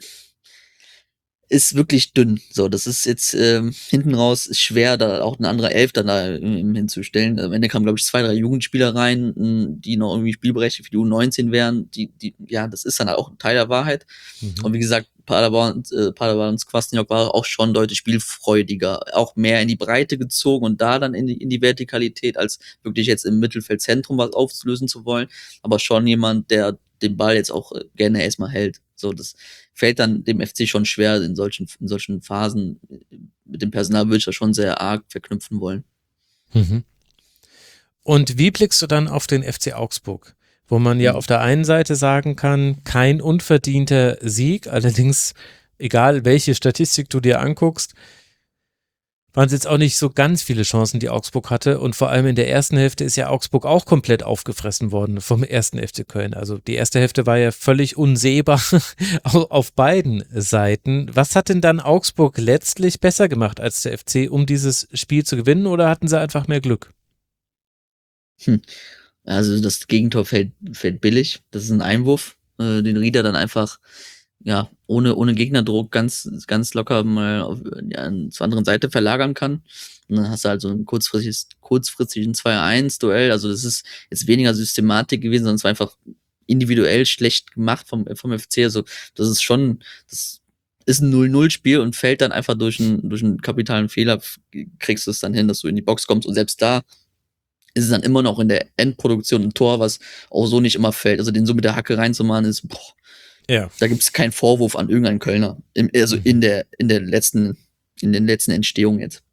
ist wirklich dünn. So, das ist jetzt ähm, hinten raus schwer, da auch eine andere Elf dann da ähm, hinzustellen. Am Ende kamen, glaube ich, zwei, drei Jugendspieler rein, m, die noch irgendwie spielberechtigt für die U neunzehn wären. Die, die, ja, das ist dann halt auch ein Teil der Wahrheit. Mhm. Und wie gesagt, Paderborn, äh, Paderborns Kwasniok war auch schon deutlich spielfreudiger, auch mehr in die Breite gezogen und da dann in die, in die Vertikalität, als wirklich jetzt im Mittelfeldzentrum was aufzulösen zu wollen. Aber schon jemand, der den Ball jetzt auch gerne erstmal hält. So, das fällt dann dem F C schon schwer in solchen, in solchen Phasen. Mit dem Personal würde ich das schon sehr arg verknüpfen wollen. Mhm. Und wie blickst du dann auf den F C Augsburg? Wo man ja mhm. auf der einen Seite sagen kann, kein unverdienter Sieg, allerdings egal welche Statistik du dir anguckst, waren es jetzt auch nicht so ganz viele Chancen, die Augsburg hatte. Und vor allem in der ersten Hälfte ist ja Augsburg auch komplett aufgefressen worden vom ersten F C Köln. Also die erste Hälfte war ja völlig unsehbar auf beiden Seiten. Was hat denn dann Augsburg letztlich besser gemacht als der F C, um dieses Spiel zu gewinnen, oder hatten sie einfach mehr Glück? Hm. Also das Gegentor fällt, fällt billig. Das ist ein Einwurf, äh, den Rieder dann einfach ja, ohne, ohne Gegnerdruck ganz, ganz locker mal auf, ja, zur anderen Seite verlagern kann. Und dann hast du halt so ein kurzfristiges, kurzfristigen zwei eins Duell. Also das ist jetzt weniger Systematik gewesen, sondern es war einfach individuell schlecht gemacht vom, vom F C. Also das ist schon, das ist ein null null Spiel und fällt dann einfach durch einen, durch einen kapitalen Fehler, kriegst du es dann hin, dass du in die Box kommst. Und selbst da ist es dann immer noch in der Endproduktion ein Tor, was auch so nicht immer fällt. Also den so mit der Hacke reinzumachen ist, boah, Ja. da gibt es keinen Vorwurf an irgendeinen Kölner. Im, also in der, in der letzten, in den letzten Entstehungen jetzt.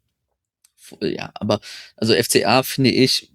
Ja, aber, also F C A finde ich,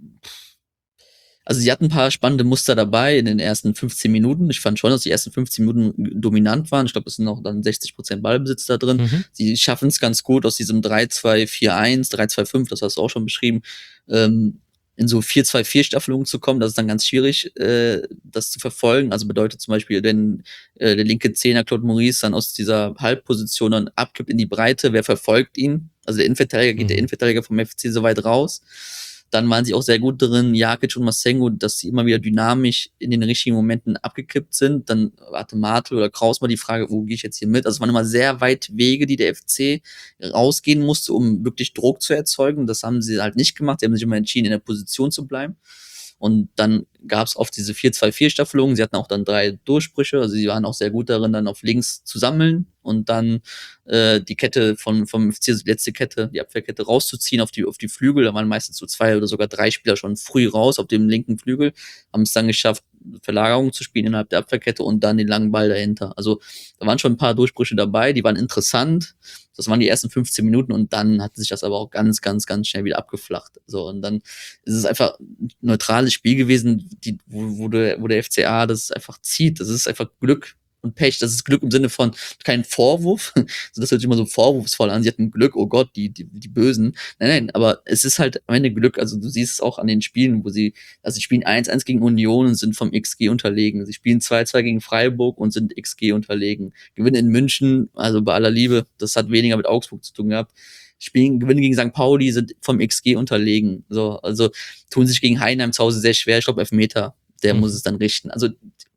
also sie hatten ein paar spannende Muster dabei in den ersten fünfzehn Minuten. Ich fand schon, dass die ersten fünfzehn Minuten dominant waren. Ich glaube, es sind auch dann sechzig Prozent Ballbesitz da drin. Mhm. Sie schaffen es ganz gut aus diesem drei zwei vier eins, drei zwei fünf, das hast du auch schon beschrieben, ähm, in so vier zwei vier Staffelungen zu kommen. Das ist dann ganz schwierig, äh, das zu verfolgen. Also bedeutet zum Beispiel, wenn äh, der linke Zehner Claude Maurice dann aus dieser Halbposition dann abkippt in die Breite, wer verfolgt ihn? Also der Innenverteidiger, geht Mhm. der Innenverteidiger vom F C so weit raus. Dann waren sie auch sehr gut drin, Jakic und Masengo, dass sie immer wieder dynamisch in den richtigen Momenten abgekippt sind. Dann hatte Martel oder Kraus mal die Frage, wo gehe ich jetzt hier mit? Also es waren immer sehr weit Wege, die der F C rausgehen musste, um wirklich Druck zu erzeugen. Das haben sie halt nicht gemacht. Sie haben sich immer entschieden, in der Position zu bleiben. Und dann gab es oft diese vier zwei vier Staffelungen. Sie hatten auch dann drei Durchbrüche. Also sie waren auch sehr gut darin, dann auf links zu sammeln und dann äh, die Kette von, vom F C, also die letzte Kette, die Abwehrkette rauszuziehen auf die, auf die Flügel. Da waren meistens so zwei oder sogar drei Spieler schon früh raus auf dem linken Flügel, haben es dann geschafft, Verlagerung zu spielen innerhalb der Abwehrkette und dann den langen Ball dahinter. Also da waren schon ein paar Durchbrüche dabei, die waren interessant. Das waren die ersten fünfzehn Minuten und dann hat sich das aber auch ganz, ganz, ganz schnell wieder abgeflacht. So, und dann ist es einfach ein neutrales Spiel gewesen, die, wo, wo, der, wo der F C A das einfach zieht. Das ist einfach Glück und Pech. Das ist Glück im Sinne von kein Vorwurf. Also das hört sich immer so vorwurfsvoll an. Sie hatten Glück, oh Gott, die, die, die Bösen. Nein, nein, aber es ist halt am Ende Glück. Also du siehst es auch an den Spielen, wo sie, also sie spielen eins eins gegen Union und sind vom X G unterlegen. Sie spielen zwei zwei gegen Freiburg und sind X G unterlegen. Gewinnen in München, also bei aller Liebe, das hat weniger mit Augsburg zu tun gehabt. Spielen, gewinnen gegen Sankt Pauli, sind vom X G unterlegen. So, also tun sich gegen Heidenheim zu Hause sehr schwer. Ich glaube, Elfmeter, der Mhm. muss es dann richten. Also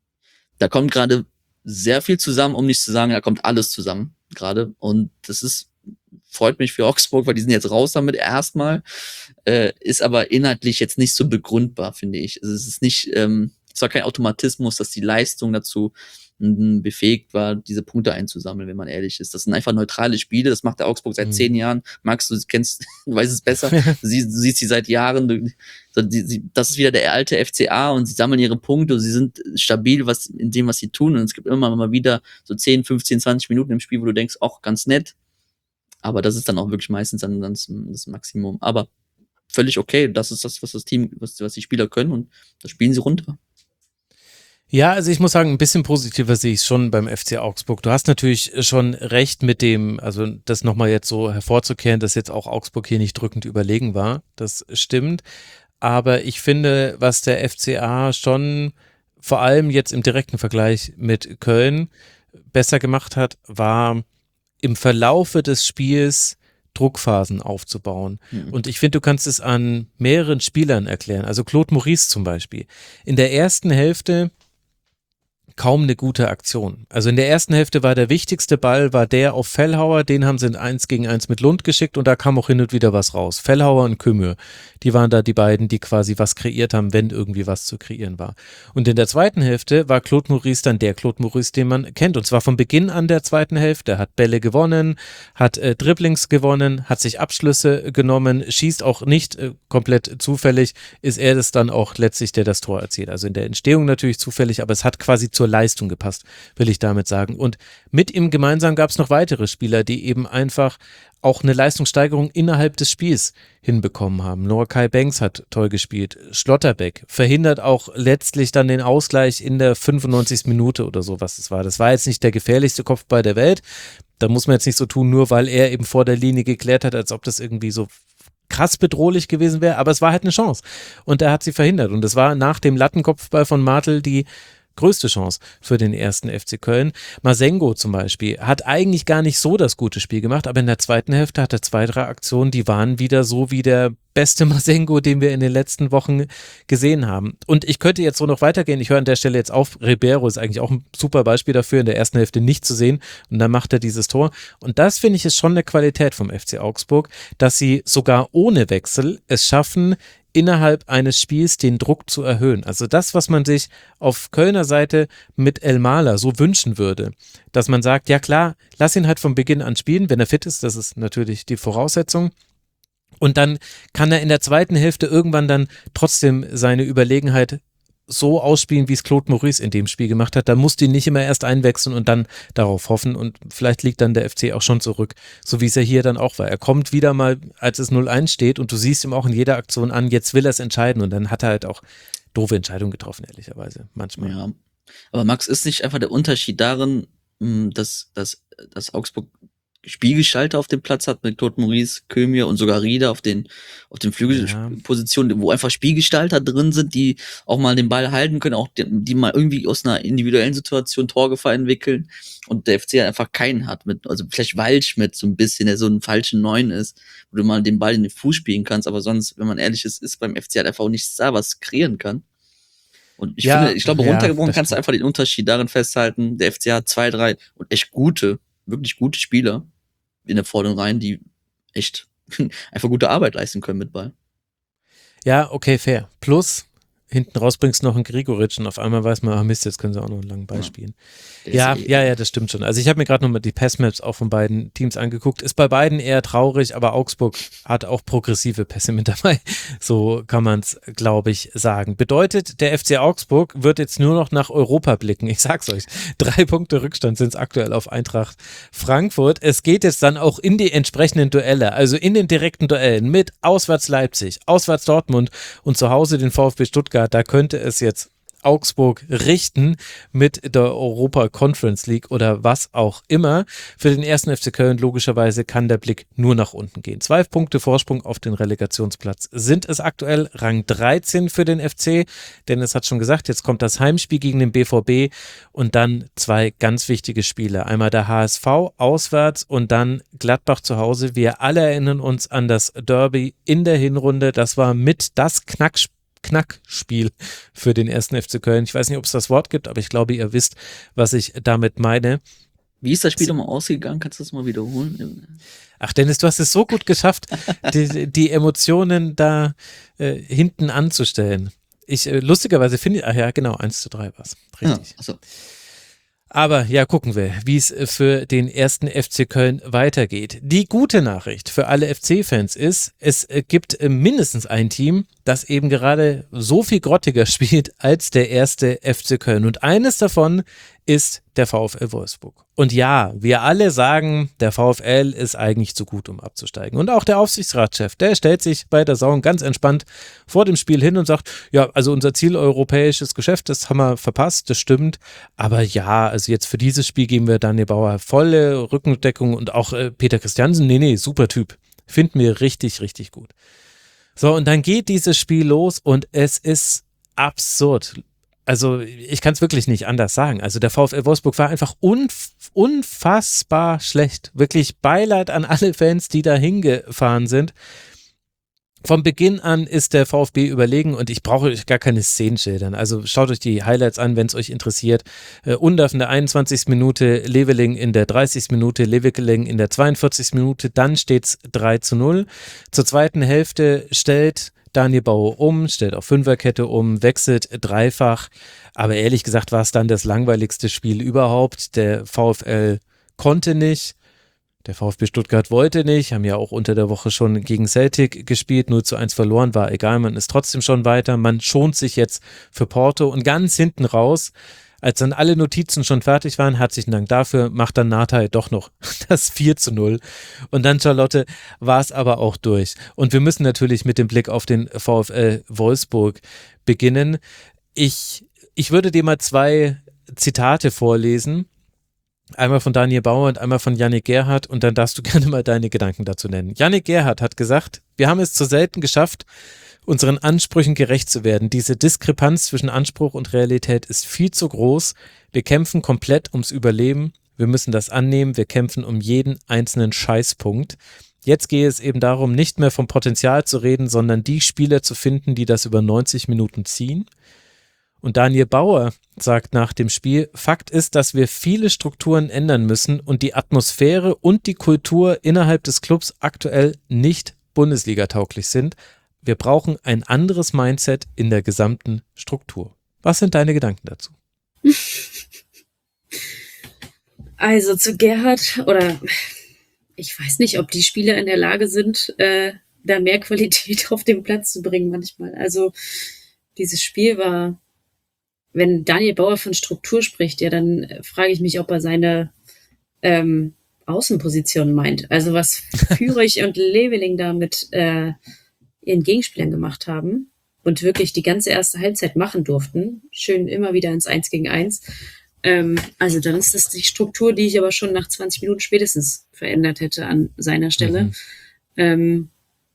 da kommt gerade sehr viel zusammen, um nicht zu sagen, da kommt alles zusammen gerade. Und das ist, freut mich für Augsburg, weil die sind jetzt raus damit erstmal. Äh, ist aber inhaltlich jetzt nicht so begründbar, finde ich. Also es ist nicht, ähm, es war kein Automatismus, dass die Leistung dazu m, befähigt war, diese Punkte einzusammeln, wenn man ehrlich ist. Das sind einfach neutrale Spiele, das macht der Augsburg seit Mhm. zehn Jahren. Max, du kennst, du weißt es besser. Du siehst, du siehst sie seit Jahren. Du, so, die, sie, das ist wieder der alte F C A und sie sammeln ihre Punkte und sie sind stabil was, in dem, was sie tun. Und es gibt immer mal wieder so zehn, fünfzehn, zwanzig Minuten im Spiel, wo du denkst, auch ganz nett. Aber das ist dann auch wirklich meistens dann das, das Maximum. Aber völlig okay. Das ist das, was das Team, was, was die Spieler können und das spielen sie runter. Ja, also ich muss sagen, ein bisschen positiver sehe ich es schon beim F C Augsburg. Du hast natürlich schon recht mit dem, also das nochmal jetzt so hervorzukehren, dass jetzt auch Augsburg hier nicht drückend überlegen war. Das stimmt. Aber ich finde, was der F C A schon vor allem jetzt im direkten Vergleich mit Köln besser gemacht hat, war im Verlaufe des Spiels Druckphasen aufzubauen. Mhm. Und ich finde, du kannst es an mehreren Spielern erklären. Also Claude Maurice zum Beispiel. In der ersten Hälfte kaum eine gute Aktion. Also in der ersten Hälfte war der wichtigste Ball, war der auf Fellhauer, den haben sie in eins gegen eins mit Lund geschickt und da kam auch hin und wieder was raus. Fellhauer und Kümür, die waren da die beiden, die quasi was kreiert haben, wenn irgendwie was zu kreieren war. Und in der zweiten Hälfte war Claude Maurice dann der Claude Maurice, den man kennt und zwar von Beginn an der zweiten Hälfte, hat Bälle gewonnen, hat äh, Dribblings gewonnen, hat sich Abschlüsse genommen, schießt auch nicht äh, komplett zufällig, ist er das dann auch letztlich, der das Tor erzielt. Also in der Entstehung natürlich zufällig, aber es hat quasi zur Leistung gepasst, will ich damit sagen. Und mit ihm gemeinsam gab es noch weitere Spieler, die eben einfach auch eine Leistungssteigerung innerhalb des Spiels hinbekommen haben. Noah Kai Banks hat toll gespielt. Schlotterbeck verhindert auch letztlich dann den Ausgleich in der fünfundneunzigsten Minute oder so, was das war. Das war jetzt nicht der gefährlichste Kopfball der Welt. Da muss man jetzt nicht so tun, nur weil er eben vor der Linie geklärt hat, als ob das irgendwie so krass bedrohlich gewesen wäre. Aber es war halt eine Chance. Und er hat sie verhindert. Und es war nach dem Lattenkopfball von Martel die größte Chance für den ersten F C Köln. Masengo zum Beispiel hat eigentlich gar nicht so das gute Spiel gemacht, aber in der zweiten Hälfte hatte er zwei, drei Aktionen, die waren wieder so wie der beste Masengo, den wir in den letzten Wochen gesehen haben. Und ich könnte jetzt so noch weitergehen, ich höre an der Stelle jetzt auf, Ribeiro ist eigentlich auch ein super Beispiel dafür, in der ersten Hälfte nicht zu sehen und dann macht er dieses Tor. Und das finde ich ist schon eine Qualität vom F C Augsburg, dass sie sogar ohne Wechsel es schaffen, innerhalb eines Spiels den Druck zu erhöhen. Also das, was man sich auf Kölner Seite mit El Maler so wünschen würde, dass man sagt, ja klar, lass ihn halt von Beginn an spielen, wenn er fit ist, das ist natürlich die Voraussetzung. Und dann kann er in der zweiten Hälfte irgendwann dann trotzdem seine Überlegenheit so ausspielen, wie es Claude Maurice in dem Spiel gemacht hat. Da musst du ihn nicht immer erst einwechseln und dann darauf hoffen und vielleicht liegt dann der F C auch schon zurück, so wie es ja hier dann auch war. Er kommt wieder mal, als es null eins steht und du siehst ihm auch in jeder Aktion an, jetzt will er es entscheiden und dann hat er halt auch doofe Entscheidungen getroffen, ehrlicherweise, manchmal. Ja, aber Max, ist nicht einfach der Unterschied darin, dass, dass, dass Augsburg Spielgestalter auf dem Platz hat mit Claude Maurice, Kömier und sogar Rieder auf den, auf den Flügelpositionen, ja. Wo einfach Spielgestalter drin sind, die auch mal den Ball halten können, auch die, die mal irgendwie aus einer individuellen Situation Torgefahr entwickeln und der F C einfach keinen hat, mit, also vielleicht Waldschmidt so ein bisschen, der so ein falschen Neun ist, wo du mal den Ball in den Fuß spielen kannst, aber sonst, wenn man ehrlich ist, ist beim F C halt einfach auch nichts da, was kreieren kann. Und ich ja, finde, ich glaube, ja, runtergebrochen kannst du einfach den Unterschied darin festhalten, der F C hat zwei, drei und echt gute, wirklich gute Spieler in der vorderen Reihen, die echt einfach gute Arbeit leisten können mit Ball. Ja, okay, fair. Plus, hinten raus bringst du noch einen Gregoritsch und auf einmal weiß man, ach Mist, jetzt können sie auch noch einen langen Ball spielen. Ja, ja, ja, ja, das stimmt schon. Also ich habe mir gerade nochmal die Passmaps auch von beiden Teams angeguckt. Ist bei beiden eher traurig, aber Augsburg hat auch progressive Pässe mit dabei. So kann man es, glaube ich, sagen. Bedeutet, der F C Augsburg wird jetzt nur noch nach Europa blicken. Ich sag's euch. Drei Punkte Rückstand sind es aktuell auf Eintracht Frankfurt. Es geht jetzt dann auch in die entsprechenden Duelle, also in den direkten Duellen mit auswärts Leipzig, auswärts Dortmund und zu Hause den VfB Stuttgart. Da könnte es jetzt Augsburg richten mit der Europa Conference League oder was auch immer. Für den ersten F C Köln logischerweise kann der Blick nur nach unten gehen. Zwei Punkte Vorsprung auf den Relegationsplatz sind es aktuell, Rang dreizehn für den F C, denn es hat schon gesagt, jetzt kommt das Heimspiel gegen den B V B und dann zwei ganz wichtige Spiele. Einmal der H S V auswärts und dann Gladbach zu Hause. Wir alle erinnern uns an das Derby in der Hinrunde. Das war mit das Knackspiel Knackspiel für den ersten F C Köln. Ich weiß nicht, ob es das Wort gibt, aber ich glaube, ihr wisst, was ich damit meine. Wie ist das Spiel nochmal ausgegangen? Kannst du das mal wiederholen? Ach Dennis, du hast es so gut geschafft, die, die Emotionen da äh, hinten anzustellen. Ich, äh, lustigerweise finde ich, ach ja, genau, eins zu drei war es. Richtig. Ja, also. Aber ja, gucken wir, wie es für den ersten F C Köln weitergeht. Die gute Nachricht für alle F C-Fans ist, es gibt mindestens ein Team, das eben gerade so viel grottiger spielt als der erste F C Köln. Und eines davon ist der VfL Wolfsburg. Und ja, wir alle sagen, der VfL ist eigentlich zu gut, um abzusteigen. Und auch der Aufsichtsratschef, der stellt sich bei der Saison ganz entspannt vor dem Spiel hin und sagt, ja, also unser Ziel europäisches Geschäft, das haben wir verpasst, das stimmt. Aber ja, also jetzt für dieses Spiel geben wir Daniel Bauer volle Rückendeckung und auch äh, Peter Christiansen, nee, nee, super Typ. Finden wir richtig, richtig gut. So, und dann geht dieses Spiel los und es ist absurd. Also ich kann es wirklich nicht anders sagen. Also der VfL Wolfsburg war einfach unf- unfassbar schlecht. Wirklich Beileid an alle Fans, die da hingefahren sind. Von Beginn an ist der VfB überlegen und ich brauche euch gar keine Szenen schildern. Also schaut euch die Highlights an, wenn es euch interessiert. Äh, Undorf in der einundzwanzigsten Minute, Leveling in der dreißigsten Minute, Leveling in der zweiundvierzigsten Minute, dann steht es drei zu null. Zur zweiten Hälfte stellt Daniel Bauer um, stellt auf Fünferkette um, wechselt dreifach. Aber ehrlich gesagt war es dann das langweiligste Spiel überhaupt. Der VfL konnte nicht. Der VfB Stuttgart wollte nicht, haben ja auch unter der Woche schon gegen Celtic gespielt, null zu eins verloren, war egal, man ist trotzdem schon weiter, man schont sich jetzt für Porto und ganz hinten raus, als dann alle Notizen schon fertig waren, herzlichen Dank dafür, macht dann Nathai doch noch das vier zu null und dann Charlotte war es aber auch durch und wir müssen natürlich mit dem Blick auf den VfL Wolfsburg beginnen. Ich, ich würde dir mal zwei Zitate vorlesen, Einmal von Daniel Bauer und einmal von Yannick Gerhardt und dann darfst du gerne mal deine Gedanken dazu nennen. Yannick Gerhardt hat gesagt, wir haben es zu selten geschafft, unseren Ansprüchen gerecht zu werden. Diese Diskrepanz zwischen Anspruch und Realität ist viel zu groß. Wir kämpfen komplett ums Überleben. Wir müssen das annehmen. Wir kämpfen um jeden einzelnen Scheißpunkt. Jetzt gehe es eben darum, nicht mehr vom Potenzial zu reden, sondern die Spieler zu finden, die das über neunzig Minuten ziehen. Und Daniel Bauer sagt nach dem Spiel, Fakt ist, dass wir viele Strukturen ändern müssen und die Atmosphäre und die Kultur innerhalb des Clubs aktuell nicht Bundesliga-tauglich sind. Wir brauchen ein anderes Mindset in der gesamten Struktur. Was sind deine Gedanken dazu? Also zu Gerhard, oder ich weiß nicht, ob die Spieler in der Lage sind, äh, da mehr Qualität auf den Platz zu bringen manchmal. Also dieses Spiel war, wenn Daniel Bauer von Struktur spricht, ja, dann frage ich mich, ob er seine ähm, Außenposition meint. Also was Fürich und Leveling da mit äh, ihren Gegenspielern gemacht haben und wirklich die ganze erste Halbzeit machen durften. Schön immer wieder ins Eins gegen Eins. Ähm, also dann ist das die Struktur, die ich aber schon nach zwanzig Minuten spätestens verändert hätte an seiner Stelle. Mhm. Ähm,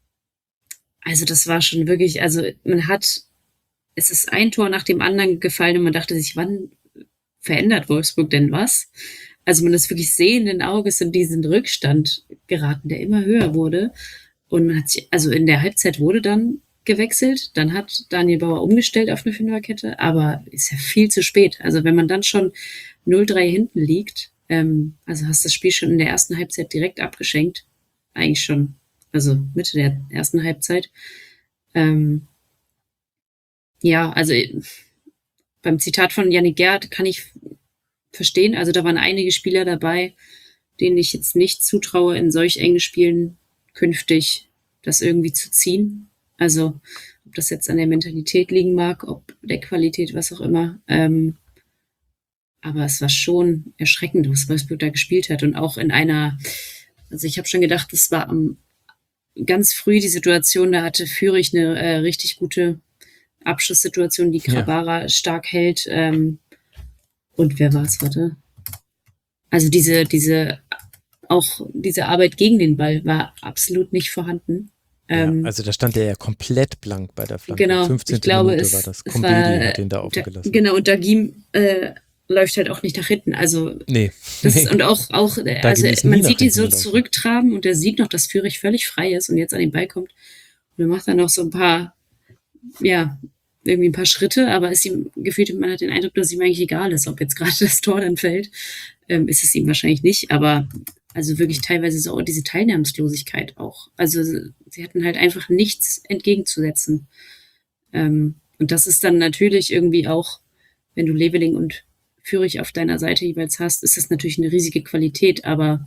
also das war schon wirklich, also man hat, es ist ein Tor nach dem anderen gefallen und man dachte sich, wann verändert Wolfsburg denn was? Also man ist wirklich sehenden Auges in diesen Rückstand geraten, der immer höher wurde. Und man hat sich, also in der Halbzeit wurde dann gewechselt, dann hat Daniel Bauer umgestellt auf eine Fünferkette, aber ist ja viel zu spät. Also wenn man dann schon null drei hinten liegt, ähm, also hast das Spiel schon in der ersten Halbzeit direkt abgeschenkt, eigentlich schon, also Mitte der ersten Halbzeit. Ähm, ja, also beim Zitat von Yannick Gerhardt kann ich verstehen, also da waren einige Spieler dabei, denen ich jetzt nicht zutraue, in solch engen Spielen künftig das irgendwie zu ziehen. Also ob das jetzt an der Mentalität liegen mag, ob der Qualität, was auch immer. Ähm, aber es war schon erschreckend, was Wolfsburg da gespielt hat. Und auch in einer, also ich habe schon gedacht, es war am, ganz früh die Situation, da hatte Fürich eine äh, richtig gute Abschlusssituation, die Grabara ja. stark hält. Ähm, und wer war es, warte? Also diese, diese auch diese Arbeit gegen den Ball war absolut nicht vorhanden. Ja, ähm, also da stand er ja komplett blank bei der Flanke. Genau, fünfzehnte ich glaube, Minute es, war das. es Kombedi war, hat ihn da offen da, gelassen. Genau, und Dagim äh, läuft halt auch nicht nach hinten. Also nee. das nee. Ist, und auch, auch also man sieht ihn so zurücktraben und er sieht noch, dass Fürich völlig frei ist und jetzt an den Ball kommt. Und er macht dann noch so ein paar, ja, irgendwie ein paar Schritte, aber ist ihm gefühlt, man hat den Eindruck, dass es ihm eigentlich egal ist, ob jetzt gerade das Tor dann fällt. Ähm, ist es ihm wahrscheinlich nicht, aber also wirklich teilweise so diese Teilnahmslosigkeit auch. Also sie hatten halt einfach nichts entgegenzusetzen. Ähm, und das ist dann natürlich irgendwie auch, wenn du Leveling und Fürich auf deiner Seite jeweils hast, ist das natürlich eine riesige Qualität, aber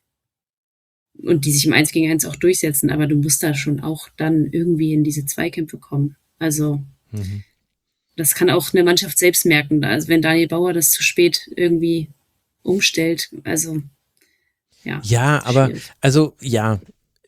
und die sich im Eins gegen Eins auch durchsetzen, aber du musst da schon auch dann irgendwie in diese Zweikämpfe kommen. Also mhm. das kann auch eine Mannschaft selbst merken. Also wenn Daniel Bauer das zu spät irgendwie umstellt, also ja. Ja, aber schwierig. Also ja,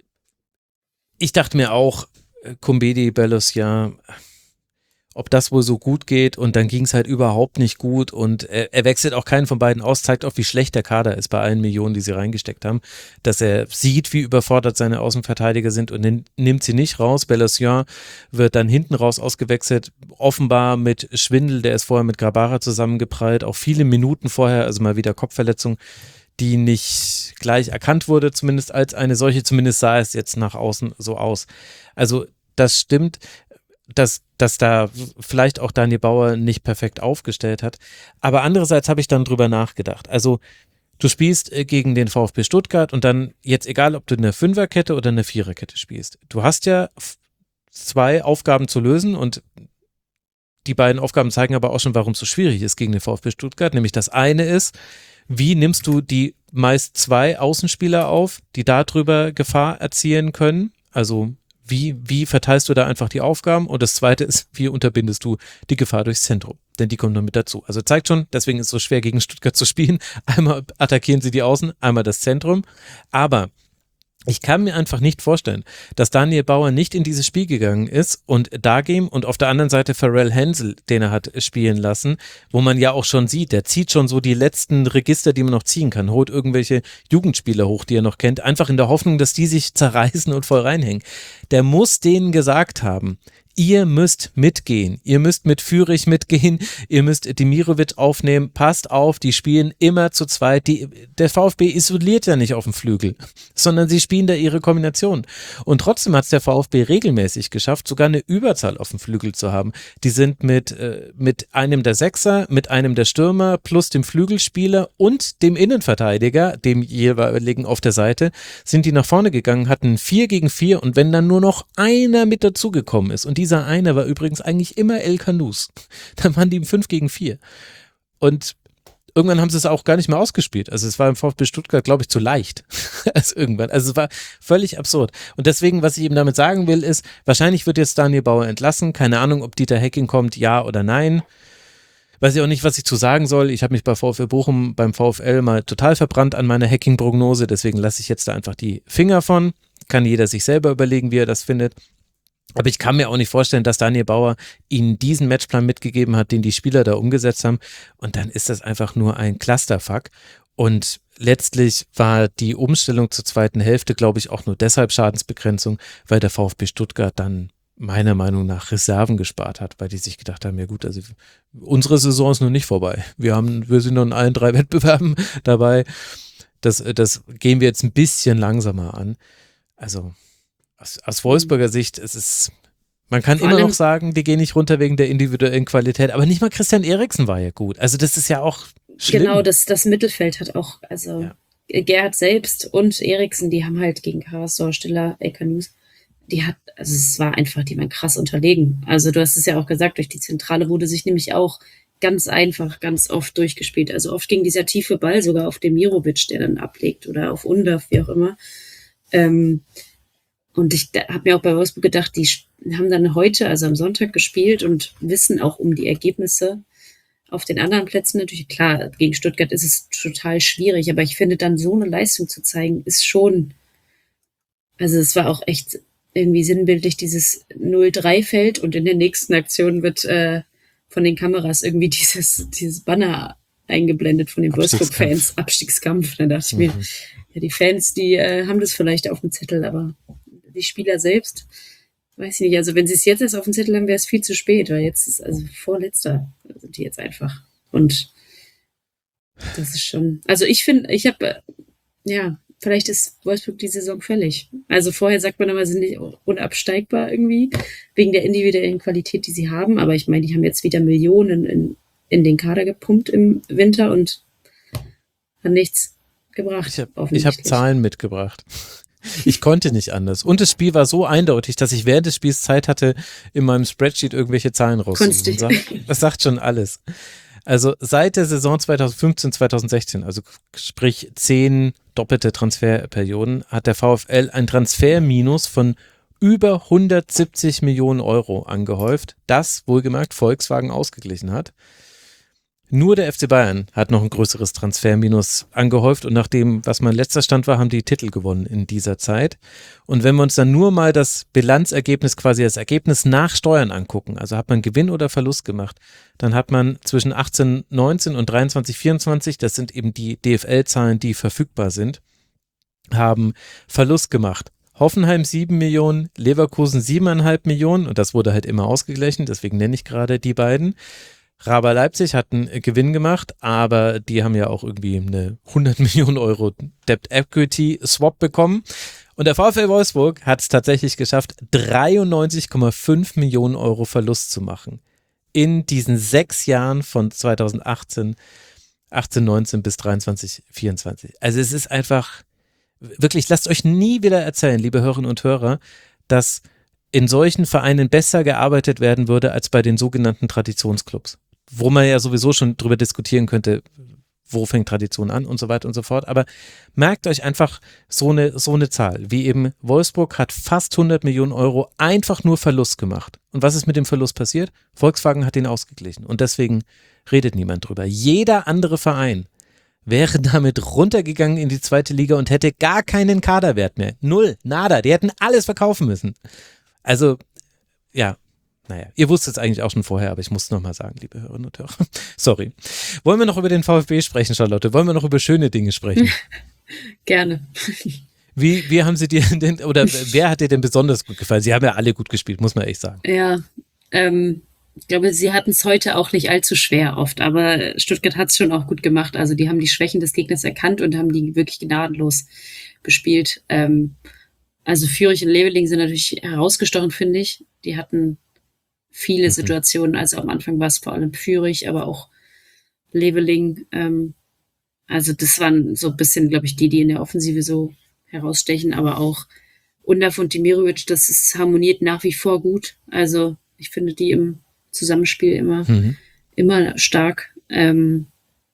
ich dachte mir auch, Kombedi, Bellos, ja, ob das wohl so gut geht und dann ging es halt überhaupt nicht gut und er, er wechselt auch keinen von beiden aus, zeigt auch, wie schlecht der Kader ist bei allen Millionen, die sie reingesteckt haben, dass er sieht, wie überfordert seine Außenverteidiger sind und den, nimmt sie nicht raus. Bellossian wird dann hinten raus ausgewechselt, offenbar mit Schwindel, der ist vorher mit Grabara zusammengeprallt, auch viele Minuten vorher, also mal wieder Kopfverletzung, die nicht gleich erkannt wurde, zumindest als eine solche, zumindest sah es jetzt nach außen so aus. Also das stimmt, dass, dass da vielleicht auch Daniel Bauer nicht perfekt aufgestellt hat. Aber andererseits habe ich dann drüber nachgedacht. Also du spielst gegen den VfB Stuttgart und dann jetzt egal, ob du eine Fünferkette oder eine Viererkette spielst. Du hast ja zwei Aufgaben zu lösen und die beiden Aufgaben zeigen aber auch schon, warum es so schwierig ist gegen den VfB Stuttgart. Nämlich das eine ist, wie nimmst du die meist zwei Außenspieler auf, die darüber Gefahr erzielen können? Also Wie, wie verteilst du da einfach die Aufgaben? Und das zweite ist, wie unterbindest du die Gefahr durchs Zentrum? Denn die kommt noch mit dazu. Also zeigt schon, deswegen ist es so schwer gegen Stuttgart zu spielen. Einmal attackieren sie die Außen, einmal das Zentrum. Aber Ich kann mir einfach nicht vorstellen, dass Daniel Bauer nicht in dieses Spiel gegangen ist und Dagem und auf der anderen Seite Pharrell Hansel, den er hat spielen lassen, wo man ja auch schon sieht, der zieht schon so die letzten Register, die man noch ziehen kann, holt irgendwelche Jugendspieler hoch, die er noch kennt, einfach in der Hoffnung, dass die sich zerreißen und voll reinhängen. Der muss denen gesagt haben, ihr müsst mitgehen, ihr müsst mit Führig mitgehen, ihr müsst Demirovic aufnehmen, passt auf, die spielen immer zu zweit, die, der VfB isoliert ja nicht auf dem Flügel, sondern sie spielen da ihre Kombination und trotzdem hat es der VfB regelmäßig geschafft, sogar eine Überzahl auf dem Flügel zu haben. Die sind mit, äh, mit einem der Sechser, mit einem der Stürmer plus dem Flügelspieler und dem Innenverteidiger, dem jeweiligen auf der Seite, sind die nach vorne gegangen, hatten vier gegen vier und wenn dann nur noch einer mit dazugekommen ist und dieser eine war übrigens eigentlich immer El Kanous. Dann waren die im fünf gegen vier. Und irgendwann haben sie es auch gar nicht mehr ausgespielt. Also es war im VfB Stuttgart, glaube ich, zu leicht. als irgendwann. Also es war völlig absurd. Und deswegen, was ich eben damit sagen will, ist, wahrscheinlich wird jetzt Daniel Bauer entlassen. Keine Ahnung, ob Dieter Hecking kommt, ja oder nein. Weiß ich auch nicht, was ich zu sagen soll. Ich habe mich bei VfL Bochum, beim VfL mal total verbrannt an meiner Hecking-Prognose. Deswegen lasse ich jetzt da einfach die Finger von. Kann jeder sich selber überlegen, wie er das findet. Aber ich kann mir auch nicht vorstellen, dass Daniel Bauer ihnen diesen Matchplan mitgegeben hat, den die Spieler da umgesetzt haben. Und dann ist das einfach nur ein Clusterfuck. Und letztlich war die Umstellung zur zweiten Hälfte, glaube ich, auch nur deshalb Schadensbegrenzung, weil der VfB Stuttgart dann meiner Meinung nach Reserven gespart hat, weil die sich gedacht haben, ja gut, also unsere Saison ist noch nicht vorbei. Wir haben, wir sind noch in allen drei Wettbewerben dabei. Das, das gehen wir jetzt ein bisschen langsamer an. Also Aus, aus Wolfsburger Sicht, es ist, man kann Vor immer allem- noch sagen, die gehen nicht runter wegen der individuellen Qualität, aber nicht mal Christian Eriksen war ja gut. Also das ist ja auch schlimm. Genau, das, das Mittelfeld hat auch, also Ja. Gerhard selbst und Eriksen, die haben halt gegen Karasor, Stiller, El Kanous, die hat, also es war einfach, die waren krass unterlegen. Also du hast es ja auch gesagt, durch die Zentrale wurde sich nämlich auch ganz einfach, ganz oft durchgespielt. Also oft ging dieser tiefe Ball sogar auf Demirovic, der dann ablegt oder auf Undav, wie auch immer. Ähm, Und ich habe mir auch bei Wolfsburg gedacht, die haben dann heute, also am Sonntag gespielt und wissen auch um die Ergebnisse auf den anderen Plätzen natürlich. Klar, gegen Stuttgart ist es total schwierig, aber ich finde dann so eine Leistung zu zeigen, ist schon, also es war auch echt irgendwie sinnbildlich, dieses null drei Feld und in der nächsten Aktion wird äh, von den Kameras irgendwie dieses, dieses Banner eingeblendet von den Abstiegskampf. Wolfsburg-Fans, Abstiegskampf. Da dachte ich mir, Mhm. ja, die Fans, die äh, haben das vielleicht auf dem Zettel, aber die Spieler selbst, weiß ich nicht. Also wenn sie es jetzt erst auf dem Zettel haben, wäre es viel zu spät, weil jetzt ist also vorletzter sind die jetzt einfach. Und das ist schon, also ich finde, ich habe, ja, vielleicht ist Wolfsburg die Saison fällig. Also vorher sagt man aber, sind nicht unabsteigbar irgendwie, wegen der individuellen Qualität, die sie haben. Aber ich meine, die haben jetzt wieder Millionen in, in den Kader gepumpt im Winter und hat nichts gebracht. Ich habe ich hab offensichtlich. Zahlen mitgebracht. Ich konnte nicht anders. Und das Spiel war so eindeutig, dass ich während des Spiels Zeit hatte, in meinem Spreadsheet irgendwelche Zahlen rauszusuchen. Konntest Das sagt schon alles. Also seit der Saison zwanzig fünfzehn, zwanzig sechzehn, also sprich zehn doppelte Transferperioden, hat der VfL ein Transferminus von über hundertsiebzig Millionen Euro angehäuft, das wohlgemerkt Volkswagen ausgeglichen hat. Nur der F C Bayern hat noch ein größeres Transferminus angehäuft und nach dem, was mein letzter Stand war, haben die Titel gewonnen in dieser Zeit. Und wenn wir uns dann nur mal das Bilanzergebnis, quasi das Ergebnis nach Steuern angucken, also hat man Gewinn oder Verlust gemacht, dann hat man zwischen achtzehn neunzehn und dreiundzwanzig vierundzwanzig, das sind eben die D F L-Zahlen, die verfügbar sind, haben Verlust gemacht. Hoffenheim sieben Millionen, Leverkusen sieben Komma fünf Millionen und das wurde halt immer ausgeglichen, deswegen nenne ich gerade die beiden. Raber Leipzig hat einen Gewinn gemacht, aber die haben ja auch irgendwie eine hundert Millionen Euro Debt Equity Swap bekommen. Und der VfL Wolfsburg hat es tatsächlich geschafft, dreiundneunzig Komma fünf Millionen Euro Verlust zu machen. In diesen sechs Jahren von zweitausendachtzehn, achtzehn, neunzehn bis dreiundzwanzig, vierundzwanzig. Also es ist einfach, wirklich, lasst euch nie wieder erzählen, liebe Hörerinnen und Hörer, dass in solchen Vereinen besser gearbeitet werden würde als bei den sogenannten Traditionsclubs. Wo man ja sowieso schon drüber diskutieren könnte, wo fängt Tradition an und so weiter und so fort. Aber merkt euch einfach so eine, so eine Zahl, wie eben Wolfsburg hat fast hundert Millionen Euro einfach nur Verlust gemacht. Und was ist mit dem Verlust passiert? Volkswagen hat ihn ausgeglichen und deswegen redet niemand drüber. Jeder andere Verein wäre damit runtergegangen in die zweite Liga und hätte gar keinen Kaderwert mehr. Null, nada. Die hätten alles verkaufen müssen. Also, ja, naja, ihr wusstet es eigentlich auch schon vorher, aber ich muss es nochmal sagen, liebe Hörerinnen und Hörer. Sorry. Wollen wir noch über den VfB sprechen, Charlotte? Wollen wir noch über schöne Dinge sprechen? Gerne. Wie, wie haben sie dir denn, oder wer hat dir denn besonders gut gefallen? Sie haben ja alle gut gespielt, muss man echt sagen. Ja, ähm, ich glaube, sie hatten es heute auch nicht allzu schwer oft, aber Stuttgart hat es schon auch gut gemacht. Also die haben die Schwächen des Gegners erkannt und haben die wirklich gnadenlos bespielt. Ähm, also Fürich und Leveling sind natürlich herausgestochen, finde ich. Die hatten viele Mhm. Situationen, also am Anfang war es vor allem Fürich, aber auch Leveling. Ähm, also das waren so ein bisschen, glaube ich, die, die in der Offensive so herausstechen, aber auch Undav und Demirovic, das ist harmoniert nach wie vor gut. Also ich finde die im Zusammenspiel immer, Mhm. immer stark. Ähm,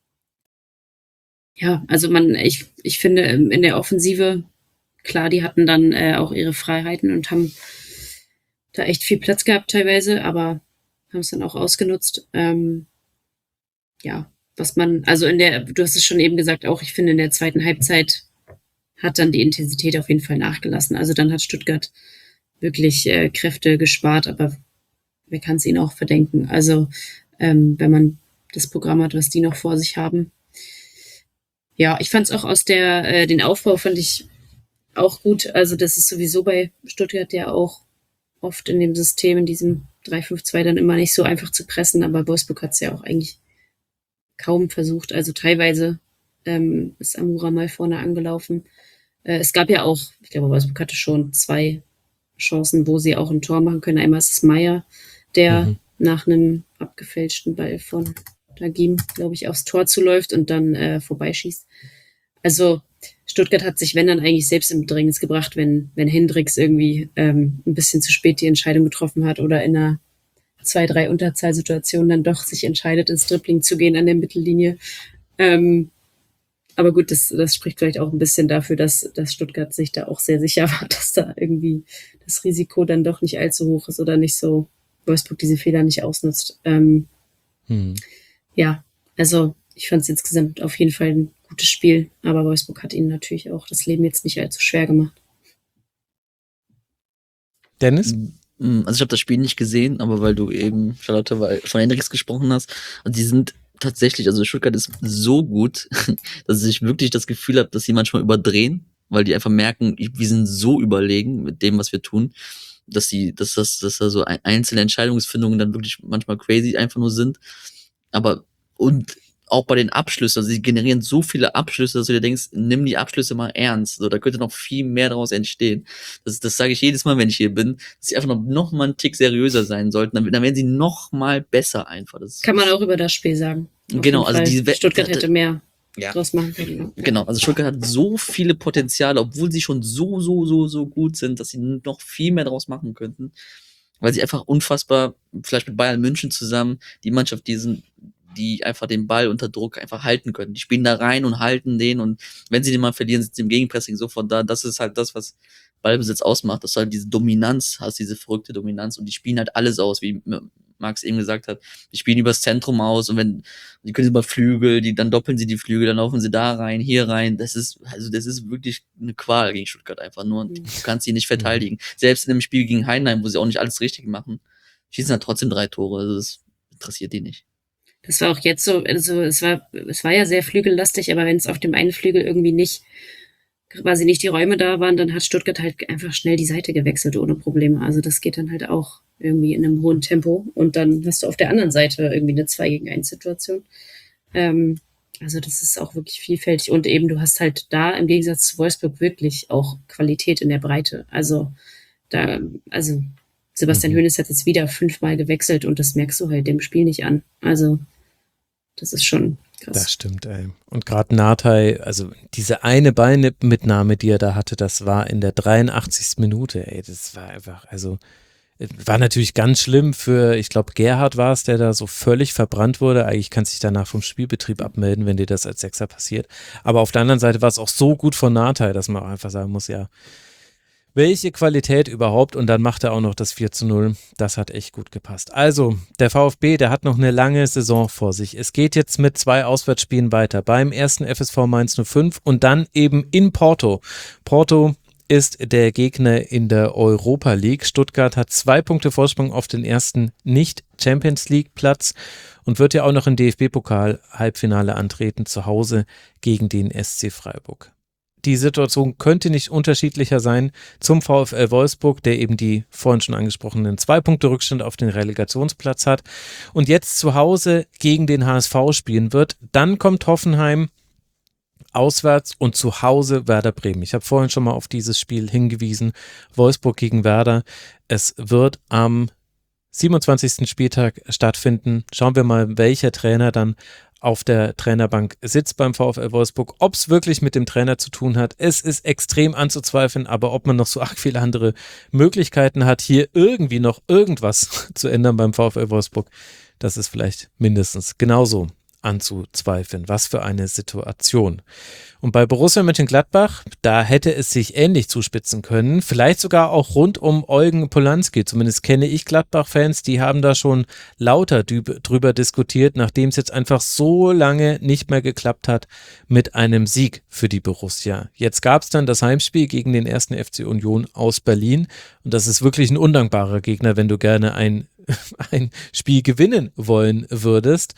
ja, also man, ich, ich finde ähm, in der Offensive, klar, die hatten dann äh, auch ihre Freiheiten und haben da echt viel Platz gehabt teilweise, aber haben es dann auch ausgenutzt. Ähm, ja, was man, also in der, du hast es schon eben gesagt, auch ich finde in der zweiten Halbzeit hat dann die Intensität auf jeden Fall nachgelassen. Also dann hat Stuttgart wirklich äh, Kräfte gespart, aber wer kann es ihnen auch verdenken? Also ähm, wenn man das Programm hat, was die noch vor sich haben. Ja, ich fand es auch aus der, äh, den Aufbau fand ich auch gut. Also das ist sowieso bei Stuttgart ja auch oft in dem System, in diesem drei fünf zwei dann immer nicht so einfach zu pressen, aber Wolfsburg hat es ja auch eigentlich kaum versucht. Also teilweise ähm, ist Amura mal vorne angelaufen. Äh, es gab ja auch, ich glaube, Wolfsburg hatte schon zwei Chancen, wo sie auch ein Tor machen können. Einmal ist es Meier, der Mhm. nach einem abgefälschten Ball von Dagim, glaube ich, aufs Tor zuläuft und dann äh, vorbeischießt. Also Stuttgart hat sich, wenn dann, eigentlich selbst in Bedrängnis gebracht, wenn, wenn Hendricks irgendwie ähm, ein bisschen zu spät die Entscheidung getroffen hat oder in einer zwei, drei Unterzahlsituation dann doch sich entscheidet, ins Dribbling zu gehen an der Mittellinie. Ähm, aber gut, das, das spricht vielleicht auch ein bisschen dafür, dass, dass Stuttgart sich da auch sehr sicher war, dass da irgendwie das Risiko dann doch nicht allzu hoch ist oder nicht so, Wolfsburg diese Fehler nicht ausnutzt. Ähm, Mhm. ja, also ich fand es insgesamt auf jeden Fall ein gutes Spiel, aber Wolfsburg hat ihnen natürlich auch das Leben jetzt nicht allzu schwer gemacht. Dennis? Mm, Also ich habe das Spiel nicht gesehen, aber weil du eben, Charlotte, weil von Hendricks gesprochen hast, und die sind tatsächlich, also Stuttgart ist so gut, dass ich wirklich das Gefühl habe, dass sie manchmal überdrehen, weil die einfach merken, wir sind so überlegen mit dem, was wir tun, dass sie, dass das, dass da so einzelne Entscheidungsfindungen dann wirklich manchmal crazy einfach nur sind. Aber und auch bei den Abschlüssen, also sie generieren so viele Abschlüsse, dass du dir denkst, nimm die Abschlüsse mal ernst. So, da könnte noch viel mehr daraus entstehen. Das, das sage ich jedes Mal, wenn ich hier bin, dass sie einfach noch, noch mal einen Tick seriöser sein sollten. Dann, dann werden sie noch mal besser einfach. Das Kann man auch über das Spiel sagen. Auf Genau, jeden also Fall. diese Stuttgart hätte mehr ja. draus machen können. Ja. Genau, also Stuttgart hat so viele Potenziale, obwohl sie schon so, so, so, so gut sind, dass sie noch viel mehr draus machen könnten. Weil sie einfach unfassbar, vielleicht mit Bayern München zusammen, die Mannschaft, die sind, die einfach den Ball unter Druck einfach halten können. Die spielen da rein und halten den, und wenn sie den mal verlieren, sind sie im Gegenpressing sofort da. Das ist halt das, was Ballbesitz ausmacht, dass du halt diese Dominanz hast, diese verrückte Dominanz, und die spielen halt alles aus, wie Max eben gesagt hat. Die spielen übers Zentrum aus, und wenn, die können über Flügel, die, dann doppeln sie die Flügel, dann laufen sie da rein, hier rein. Das ist, also das ist wirklich eine Qual gegen Stuttgart einfach nur. Und Mhm. du kannst sie nicht verteidigen. Selbst in dem Spiel gegen Heidenheim, wo sie auch nicht alles richtig machen, schießen halt trotzdem drei Tore. Also das interessiert die nicht. Das war auch jetzt so, also es war, es war ja sehr flügellastig, aber wenn es auf dem einen Flügel irgendwie nicht, quasi nicht die Räume da waren, dann hat Stuttgart halt einfach schnell die Seite gewechselt ohne Probleme. Also das geht dann halt auch irgendwie in einem hohen Tempo, und dann hast du auf der anderen Seite irgendwie eine zwei gegen eins Situation. Ähm, also das ist auch wirklich vielfältig, und eben du hast halt da im Gegensatz zu Wolfsburg wirklich auch Qualität in der Breite. Also da, also Sebastian Mhm. Hoeneß hat jetzt wieder fünfmal gewechselt, und das merkst du halt dem Spiel nicht an. Also das ist schon krass. Das stimmt, ey. Und gerade Nathai, also diese eine Ballmitnahme, die er da hatte, das war in der dreiundachtzigsten Minute, ey. Das war einfach, also war natürlich ganz schlimm für, ich glaube, Gerhard war es, der da so völlig verbrannt wurde. Eigentlich kannst du dich danach vom Spielbetrieb abmelden, wenn dir das als Sechser passiert. Aber auf der anderen Seite war es auch so gut von Nathai, dass man auch einfach sagen muss, ja, Welche Qualität überhaupt, und dann macht er auch noch das vier zu null. Das hat echt gut gepasst. Also, der VfB, der hat noch eine lange Saison vor sich. Es geht jetzt mit zwei Auswärtsspielen weiter. Beim ersten F S V Mainz null fünf und dann eben in Porto. Porto ist der Gegner in der Europa League. Stuttgart hat zwei Punkte Vorsprung auf den ersten Nicht-Champions-League-Platz und wird ja auch noch im D F B-Pokal-Halbfinale antreten, zu Hause gegen den S C Freiburg. Die Situation könnte nicht unterschiedlicher sein zum VfL Wolfsburg, der eben die vorhin schon angesprochenen zwei Punkte Rückstand auf den Relegationsplatz hat und jetzt zu Hause gegen den H S V spielen wird. Dann kommt Hoffenheim auswärts und zu Hause Werder Bremen. Ich habe vorhin schon mal auf dieses Spiel hingewiesen. Wolfsburg gegen Werder. Es wird am siebenundzwanzigsten Spieltag stattfinden. Schauen wir mal, welcher Trainer dann auf der Trainerbank sitzt beim VfL Wolfsburg, ob es wirklich mit dem Trainer zu tun hat. Es ist extrem anzuzweifeln, aber ob man noch so arg viele andere Möglichkeiten hat, hier irgendwie noch irgendwas zu ändern beim VfL Wolfsburg, das ist vielleicht mindestens genauso anzuzweifeln. Was für eine Situation. Und bei Borussia Mönchengladbach, da hätte es sich ähnlich zuspitzen können, vielleicht sogar auch rund um Eugen Polanski. Zumindest kenne ich Gladbach-Fans, die haben da schon lauter drüber diskutiert, nachdem es jetzt einfach so lange nicht mehr geklappt hat mit einem Sieg für die Borussia. Jetzt gab es dann das Heimspiel gegen den ersten F C Union aus Berlin und das ist wirklich ein undankbarer Gegner, wenn du gerne ein, ein Spiel gewinnen wollen würdest.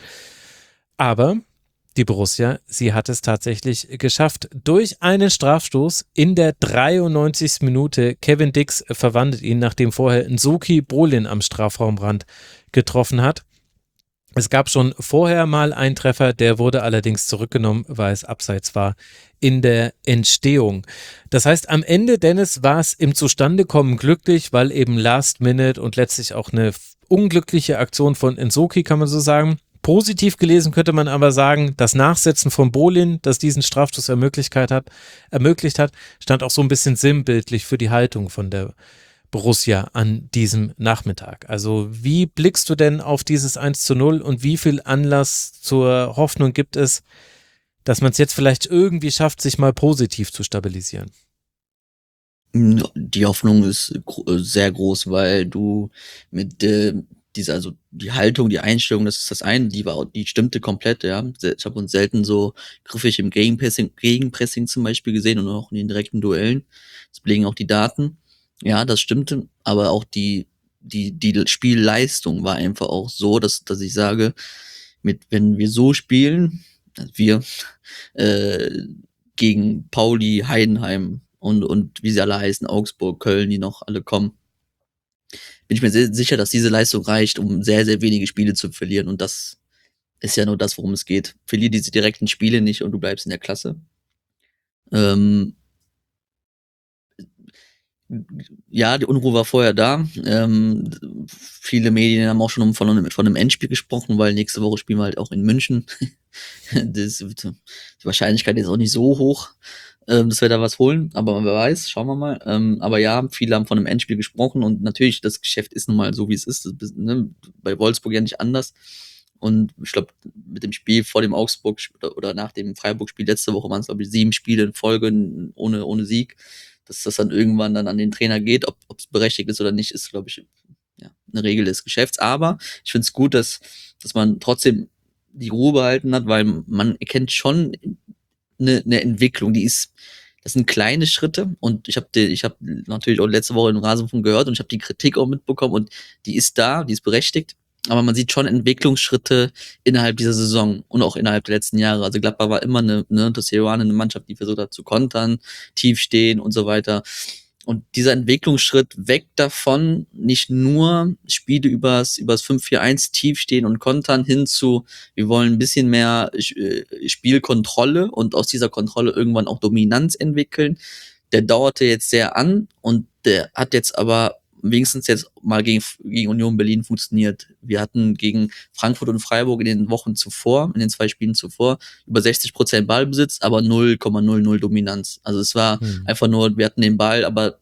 Aber die Borussia, sie hat es tatsächlich geschafft. Durch einen Strafstoß in der dreiundneunzigsten Minute. Kevin Dix verwandelt ihn, nachdem vorher Nsoki Brolin am Strafraumrand getroffen hat. Es gab schon vorher mal einen Treffer, der wurde allerdings zurückgenommen, weil es abseits war in der Entstehung. Das heißt, am Ende, Dennis, war es im Zustandekommen glücklich, weil eben Last Minute und letztlich auch eine unglückliche Aktion von Nsoki, kann man so sagen. Positiv gelesen könnte man aber sagen, das Nachsetzen von Brolin, das diesen Strafstoß ermöglicht hat, ermöglicht hat, stand auch so ein bisschen sinnbildlich für die Haltung von der Borussia an diesem Nachmittag. Also wie blickst du denn auf dieses eins zu null und wie viel Anlass zur Hoffnung gibt es, dass man es jetzt vielleicht irgendwie schafft, sich mal positiv zu stabilisieren? Die Hoffnung ist gro- sehr groß, weil du mit äh, dieser, also die Haltung, die Einstellung, das ist das eine, die war, die stimmte komplett, ja. Ich habe uns selten so griffig im Gegenpressing, Gegenpressing zum Beispiel gesehen und auch in den direkten Duellen. Das belegen auch die Daten. Ja, das stimmte, aber auch die, die, die Spielleistung war einfach auch so, dass, dass ich sage, mit, wenn wir so spielen, also wir, äh, gegen Pauli, Heidenheim und, und wie sie alle heißen, Augsburg, Köln, die noch alle kommen, bin ich mir sehr sicher, dass diese Leistung reicht, um sehr, sehr wenige Spiele zu verlieren. Und das ist ja nur das, worum es geht. Verlier diese direkten Spiele nicht und du bleibst in der Klasse. Ähm, ja, die Unruhe war vorher da. Ähm, viele Medien haben auch schon von einem, von einem Endspiel gesprochen, weil nächste Woche spielen wir halt auch in München. das, die Wahrscheinlichkeit ist auch nicht so hoch, ähm, dass wir da was holen, aber wer weiß, schauen wir mal. Ähm, aber ja, viele haben von einem Endspiel gesprochen und natürlich, das Geschäft ist nun mal so, wie es ist. Das, ne, bei Wolfsburg ja nicht anders. Und ich glaube, mit dem Spiel vor dem Augsburg oder, oder nach dem Freiburg-Spiel letzte Woche waren es, glaube ich, sieben Spiele in Folge ohne, ohne Sieg. Dass das dann irgendwann dann an den Trainer geht, ob es berechtigt ist oder nicht, ist, glaube ich, ja, eine Regel des Geschäfts. Aber ich finde es gut, dass, dass man trotzdem die Ruhe behalten hat, weil man erkennt schon eine, eine Entwicklung, die ist, das sind kleine Schritte und ich habe ich habe natürlich auch letzte Woche im Rasenfunk gehört und ich habe die Kritik auch mitbekommen und die ist da, die ist berechtigt, aber man sieht schon Entwicklungsschritte innerhalb dieser Saison und auch innerhalb der letzten Jahre. Also Gladbach war immer eine, ne, das hier war eine Mannschaft, die versucht hat zu kontern, tief stehen und so weiter. Und dieser Entwicklungsschritt weg davon, nicht nur Spiele übers, übers fünf vier eins tief stehen und kontern hin zu, wir wollen ein bisschen mehr äh, Spielkontrolle und aus dieser Kontrolle irgendwann auch Dominanz entwickeln. Der dauerte jetzt sehr an und der hat jetzt aber wenigstens jetzt mal gegen, gegen Union Berlin funktioniert. Wir hatten gegen Frankfurt und Freiburg in den Wochen zuvor, in den zwei Spielen zuvor, über sechzig Prozent Ballbesitz, aber null Komma null null Dominanz. Also es war hm. einfach nur, wir hatten den Ball, aber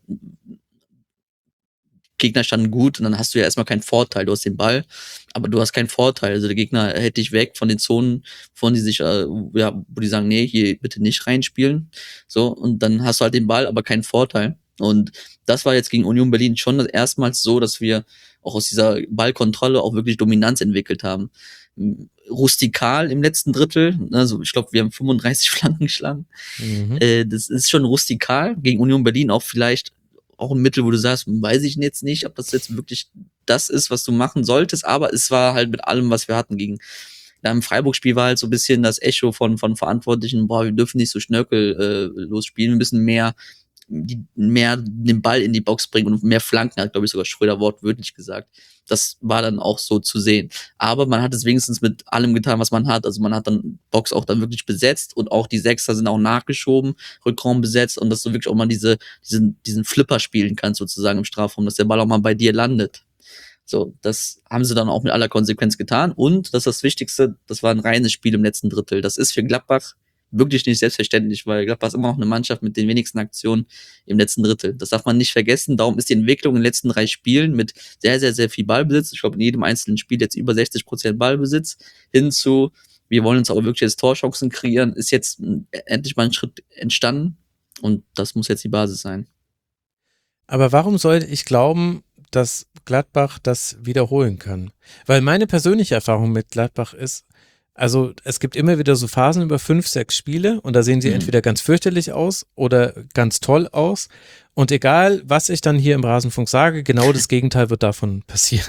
Gegner standen gut und dann hast du ja erstmal keinen Vorteil. Du hast den Ball, aber du hast keinen Vorteil. Also der Gegner hält dich weg von den Zonen, von die sich, äh, ja, wo die sagen, nee, hier bitte nicht reinspielen. So, und dann hast du halt den Ball, aber keinen Vorteil. Und das war jetzt gegen Union Berlin schon erstmals so, dass wir auch aus dieser Ballkontrolle auch wirklich Dominanz entwickelt haben. Rustikal im letzten Drittel, also ich glaube, wir haben fünfunddreißig Flanken geschlagen. Mhm. Äh, das ist schon rustikal. Gegen Union Berlin auch vielleicht auch ein Mittel, wo du sagst, weiß ich jetzt nicht, ob das jetzt wirklich das ist, was du machen solltest, aber es war halt mit allem, was wir hatten gegen da im Freiburg-Spiel war halt so ein bisschen das Echo von von Verantwortlichen, boah, wir dürfen nicht so schnörkellos äh, spielen, wir müssen mehr die, mehr den Ball in die Box bringen und mehr Flanken, hat, glaube ich, sogar Schröder wortwörtlich gesagt. Das war dann auch so zu sehen. Aber man hat es wenigstens mit allem getan, was man hat. Also man hat dann Box auch dann wirklich besetzt und auch die Sechser sind auch nachgeschoben, Rückraum besetzt und dass du wirklich auch mal diese, diesen, diesen Flipper spielen kannst sozusagen im Strafraum, dass der Ball auch mal bei dir landet. So, das haben sie dann auch mit aller Konsequenz getan. Und das ist das Wichtigste, das war ein reines Spiel im letzten Drittel. Das ist für Gladbach wirklich nicht selbstverständlich, weil Gladbach ist immer noch eine Mannschaft mit den wenigsten Aktionen im letzten Drittel. Das darf man nicht vergessen. Darum ist die Entwicklung in den letzten drei Spielen mit sehr, sehr, sehr viel Ballbesitz, ich glaube in jedem einzelnen Spiel jetzt über sechzig Prozent Ballbesitz, hin zu, wir wollen uns aber wirklich jetzt Torchancen kreieren, ist jetzt endlich mal ein Schritt entstanden und das muss jetzt die Basis sein. Aber warum sollte ich glauben, dass Gladbach das wiederholen kann? Weil meine persönliche Erfahrung mit Gladbach ist, also es gibt immer wieder so Phasen über fünf, sechs Spiele und da sehen sie mhm. entweder ganz fürchterlich aus oder ganz toll aus und egal, was ich dann hier im Rasenfunk sage, genau das Gegenteil wird davon passieren.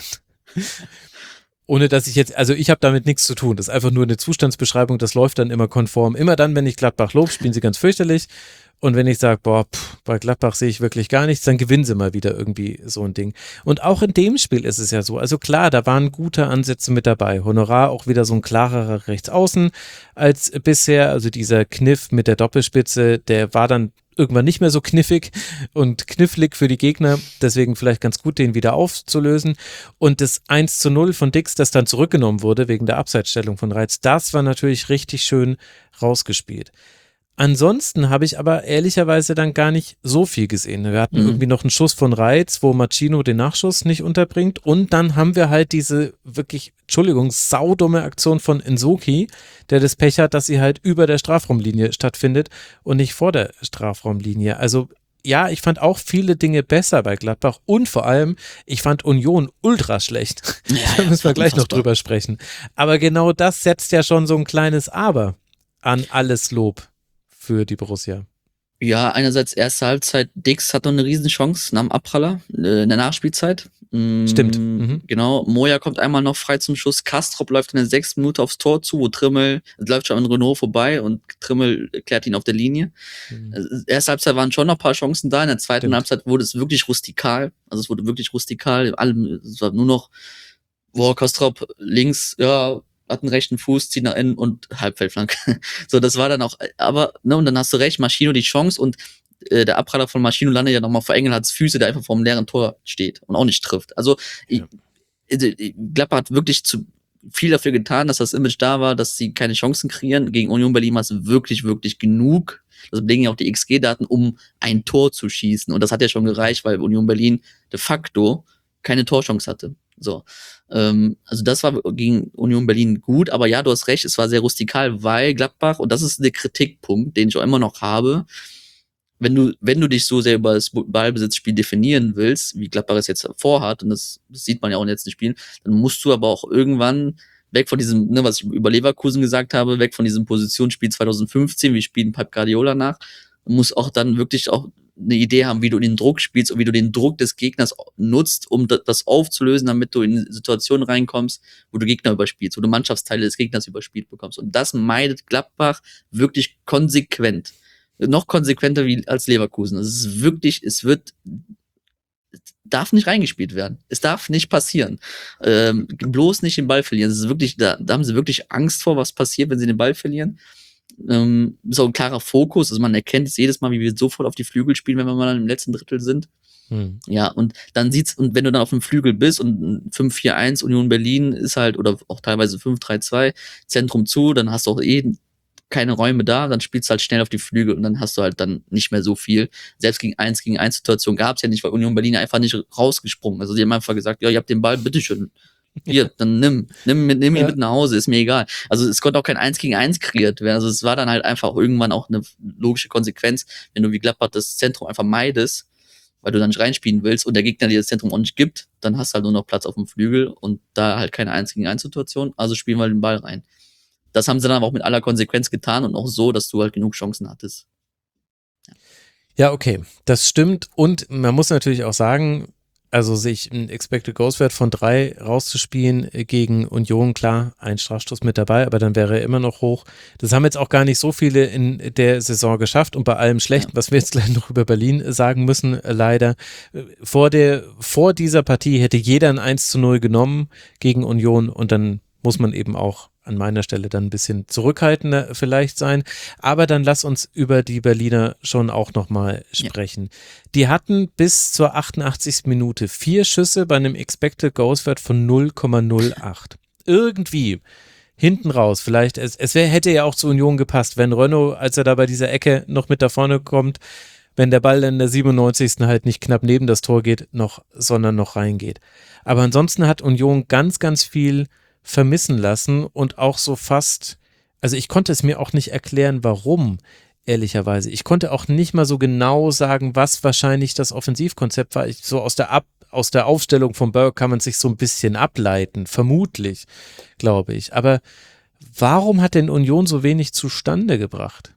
Ohne dass ich jetzt, also ich habe damit nichts zu tun, das ist einfach nur eine Zustandsbeschreibung, das läuft dann immer konform. Immer dann, wenn ich Gladbach lobe, spielen sie ganz fürchterlich und wenn ich sage, boah, pff, bei Gladbach sehe ich wirklich gar nichts, dann gewinnen sie mal wieder irgendwie so ein Ding. Und auch in dem Spiel ist es ja so, also klar, da waren gute Ansätze mit dabei. Honorar auch wieder so ein klarerer Rechtsaußen als bisher, also dieser Kniff mit der Doppelspitze, der war dann irgendwann nicht mehr so kniffig und knifflig für die Gegner, deswegen vielleicht ganz gut, den wieder aufzulösen. Und das eins zu null von Dix, das dann zurückgenommen wurde wegen der Abseitsstellung von Reitz, das war natürlich richtig schön rausgespielt. Ansonsten habe ich aber ehrlicherweise dann gar nicht so viel gesehen. Wir hatten mhm. irgendwie noch einen Schuss von Reitz, wo Machino den Nachschuss nicht unterbringt und dann haben wir halt diese wirklich, Entschuldigung, saudumme Aktion von Nsoki, der das Pech hat, dass sie halt über der Strafraumlinie stattfindet und nicht vor der Strafraumlinie. Also ja, ich fand auch viele Dinge besser bei Gladbach und vor allem, ich fand Union ultra schlecht. Ja, da müssen wir gleich noch drüber sprechen. Aber genau das setzt ja schon so ein kleines Aber an alles Lob für die Borussia. Ja, einerseits erste Halbzeit, Dix hat noch eine Riesenchance nach dem Abpraller äh, in der Nachspielzeit. Mm, Stimmt. Mhm. Genau, Moja kommt einmal noch frei zum Schuss, Kastrop läuft in der sechsten Minute aufs Tor zu, wo Trimmel, läuft schon an Renault vorbei und Trimmel klärt ihn auf der Linie. Mhm. Erste Halbzeit waren schon noch ein paar Chancen da, in der zweiten Stimmt. Halbzeit wurde es wirklich rustikal, also es wurde wirklich rustikal, allem, es war nur noch, boah, Kastrop links, ja, hat einen rechten Fuß, zieht nach innen und Halbfeldflanke. So, das war dann auch, aber, ne, und dann hast du recht, Machino die Chance und äh, der Abpraller von Machino landet ja nochmal vor Engelhardts Füße, der einfach vor dem leeren Tor steht und auch nicht trifft. Also, ja. ich, ich, Gladbach hat wirklich zu viel dafür getan, dass das Image da war, dass sie keine Chancen kreieren. Gegen Union Berlin war es wirklich, wirklich genug. Das belegen ja auch die X G-Daten, um ein Tor zu schießen. Und das hat ja schon gereicht, weil Union Berlin de facto keine Torchance hatte. So, ähm, also das war gegen Union Berlin gut, aber ja, du hast recht, es war sehr rustikal, weil Gladbach, und das ist der Kritikpunkt, den ich auch immer noch habe, wenn du, wenn du dich so sehr über das Ballbesitzspiel definieren willst, wie Gladbach es jetzt vorhat, und das, das sieht man ja auch in den letzten Spielen, dann musst du aber auch irgendwann weg von diesem, ne, was ich über Leverkusen gesagt habe, weg von diesem Positionsspiel zwanzig fünfzehn, wir spielen Pep Guardiola nach, muss auch dann wirklich auch eine Idee haben, wie du den Druck spielst und wie du den Druck des Gegners nutzt, um das aufzulösen, damit du in Situationen reinkommst, wo du Gegner überspielst, wo du Mannschaftsteile des Gegners überspielt bekommst. Und das meidet Gladbach wirklich konsequent. Noch konsequenter wie als Leverkusen. Es ist wirklich, es wird, es darf nicht reingespielt werden. Es darf nicht passieren. Ähm, bloß nicht den Ball verlieren. Es ist wirklich, da, da haben sie wirklich Angst vor, was passiert, wenn sie den Ball verlieren. Ähm, ist auch ein klarer Fokus, also man erkennt es jedes Mal, wie wir sofort auf die Flügel spielen, wenn wir mal im letzten Drittel sind. Hm. Ja, und dann sieht's, und wenn du dann auf dem Flügel bist und fünf vier eins Union Berlin ist halt, oder auch teilweise fünf drei zwei Zentrum zu, dann hast du auch eh keine Räume da, dann spielst du halt schnell auf die Flügel und dann hast du halt dann nicht mehr so viel. Selbst gegen eins gegen eins Situation gab's ja nicht, weil Union Berlin einfach nicht rausgesprungen. Also die haben einfach gesagt, ja, ihr habt den Ball, bitteschön. Hier, dann nimm, nimm, mit, nimm ihn ja. mit nach Hause, ist mir egal. Also es konnte auch kein eins gegen eins kreiert werden. Also es war dann halt einfach irgendwann auch eine logische Konsequenz, wenn du wie Gladbach das Zentrum einfach meidest, weil du dann nicht reinspielen willst und der Gegner dir das Zentrum auch nicht gibt, dann hast du halt nur noch Platz auf dem Flügel und da halt keine eins gegen eins Situation, also spielen wir den Ball rein. Das haben sie dann aber auch mit aller Konsequenz getan und auch so, dass du halt genug Chancen hattest. Ja, okay, das stimmt und man muss natürlich auch sagen, also sich einen Expected Goals Wert von drei rauszuspielen gegen Union, klar, ein Strafstoß mit dabei, aber dann wäre er immer noch hoch. Das haben jetzt auch gar nicht so viele in der Saison geschafft und bei allem Schlechten, ja. was wir jetzt gleich noch über Berlin sagen müssen, leider. Vor der, vor dieser Partie hätte jeder ein eins zu null genommen gegen Union und dann muss man eben auch an meiner Stelle dann ein bisschen zurückhaltender vielleicht sein. Aber dann lass uns über die Berliner schon auch nochmal sprechen. Ja. Die hatten bis zur achtundachtzigsten Minute vier Schüsse bei einem Expected Goals Wert von null Komma null acht. Irgendwie hinten raus, vielleicht, es, es wär, hätte ja auch zur Union gepasst, wenn Renaud, als er da bei dieser Ecke noch mit da vorne kommt, wenn der Ball in der siebenundneunzigsten halt nicht knapp neben das Tor geht, noch, sondern noch reingeht. Aber ansonsten hat Union ganz, ganz viel vermissen lassen und auch so fast, also ich konnte es mir auch nicht erklären, warum, ehrlicherweise. Ich konnte auch nicht mal so genau sagen, was wahrscheinlich das Offensivkonzept war. Ich, so aus der, Ab, aus der Aufstellung von Burke kann man sich so ein bisschen ableiten, vermutlich, glaube ich. Aber warum hat denn Union so wenig zustande gebracht?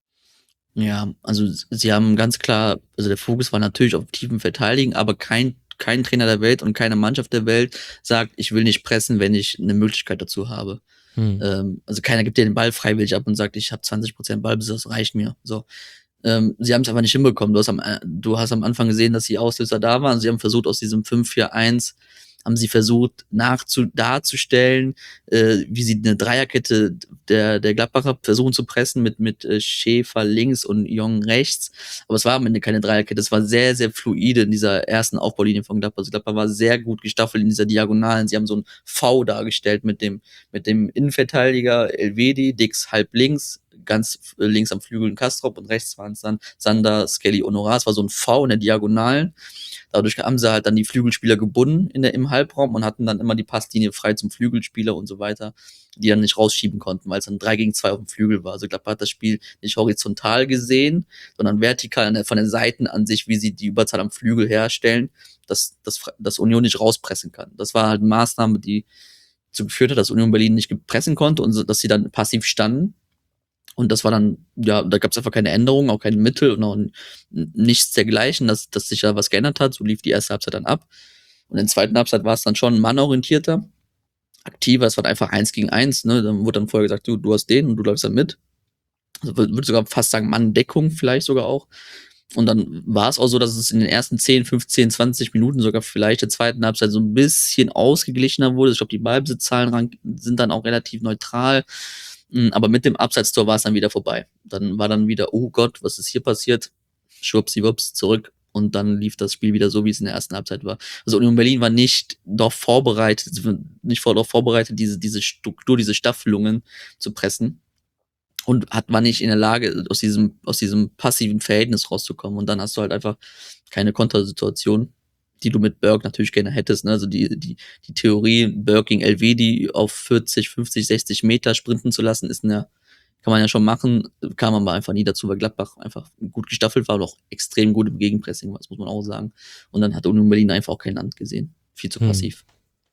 Ja, also sie haben ganz klar, also der Fokus war natürlich auf tiefen Verteidigen, aber kein kein Trainer der Welt und keine Mannschaft der Welt sagt, ich will nicht pressen, wenn ich eine Möglichkeit dazu habe. Hm. Ähm, also keiner gibt dir den Ball freiwillig ab und sagt, ich habe zwanzig Prozent Ballbesitz, das reicht mir. So. Ähm, sie haben es aber nicht hinbekommen. Du hast, am, du hast am Anfang gesehen, dass die Auslöser da waren. Sie haben versucht, aus diesem fünf vier eins haben sie versucht, nachzu darzustellen, äh, wie sie eine Dreierkette der, der Gladbacher versuchen zu pressen mit, mit äh, Schäfer links und Jong rechts. Aber es war am Ende keine Dreierkette. Es war sehr, sehr fluide in dieser ersten Aufbaulinie von Gladbach. Also Gladbach war sehr gut gestaffelt in dieser Diagonalen. Sie haben so ein V dargestellt mit dem, mit dem Innenverteidiger Elvedi, Dix halb links, ganz links am Flügel Kastrop und rechts waren es dann Sander, Skelly, Honorar. Es war so ein V in der Diagonalen. Dadurch haben sie halt dann die Flügelspieler gebunden in der, im Halbraum und hatten dann immer die Passlinie frei zum Flügelspieler und so weiter, die dann nicht rausschieben konnten, weil es dann drei gegen zwei auf dem Flügel war. Also Gladbach hat das Spiel nicht horizontal gesehen, sondern vertikal von den Seiten an sich, wie sie die Überzahl am Flügel herstellen, dass, dass, dass Union nicht rauspressen kann. Das war halt eine Maßnahme, die dazu geführt hat, dass Union Berlin nicht pressen konnte und so, dass sie dann passiv standen. Und das war dann, ja, da gab es einfach keine Änderungen, auch keine Mittel und auch nichts dergleichen, dass, dass sich da was geändert hat. So lief die erste Halbzeit dann ab. Und in der zweiten Halbzeit war es dann schon mannorientierter, aktiver. Es war einfach eins gegen eins. Ne? Dann wurde dann vorher gesagt, du, du hast den und du läufst dann mit. Also würde sogar fast sagen, Manndeckung vielleicht sogar auch. Und dann war es auch so, dass es in den ersten zehn, fünfzehn, zwanzig Minuten sogar vielleicht der zweiten Halbzeit so ein bisschen ausgeglichener wurde. Ich glaube, die Ballbesitzzahlen sind dann auch relativ neutral. Aber mit dem Abseitstor war es dann wieder vorbei. Dann war dann wieder, oh Gott, was ist hier passiert? Schwuppsiwupps, zurück. Und dann lief das Spiel wieder so, wie es in der ersten Halbzeit war. Also Union Berlin war nicht darauf vorbereitet, nicht darauf vorbereitet, diese, diese Struktur, diese Staffelungen zu pressen. Und hat, war nicht in der Lage, aus diesem, aus diesem passiven Verhältnis rauszukommen. Und dann hast du halt einfach keine Kontersituation, die du mit Burke natürlich gerne hättest. Ne? Also die, die, die Theorie, Burke gegen Elvedi auf vierzig, fünfzig, sechzig Meter sprinten zu lassen, ist eine, kann man ja schon machen, kam man aber einfach nie dazu, weil Gladbach einfach gut gestaffelt war und auch extrem gut im Gegenpressing war, das muss man auch sagen. Und dann hat Union Berlin einfach auch kein Land gesehen. Viel zu passiv.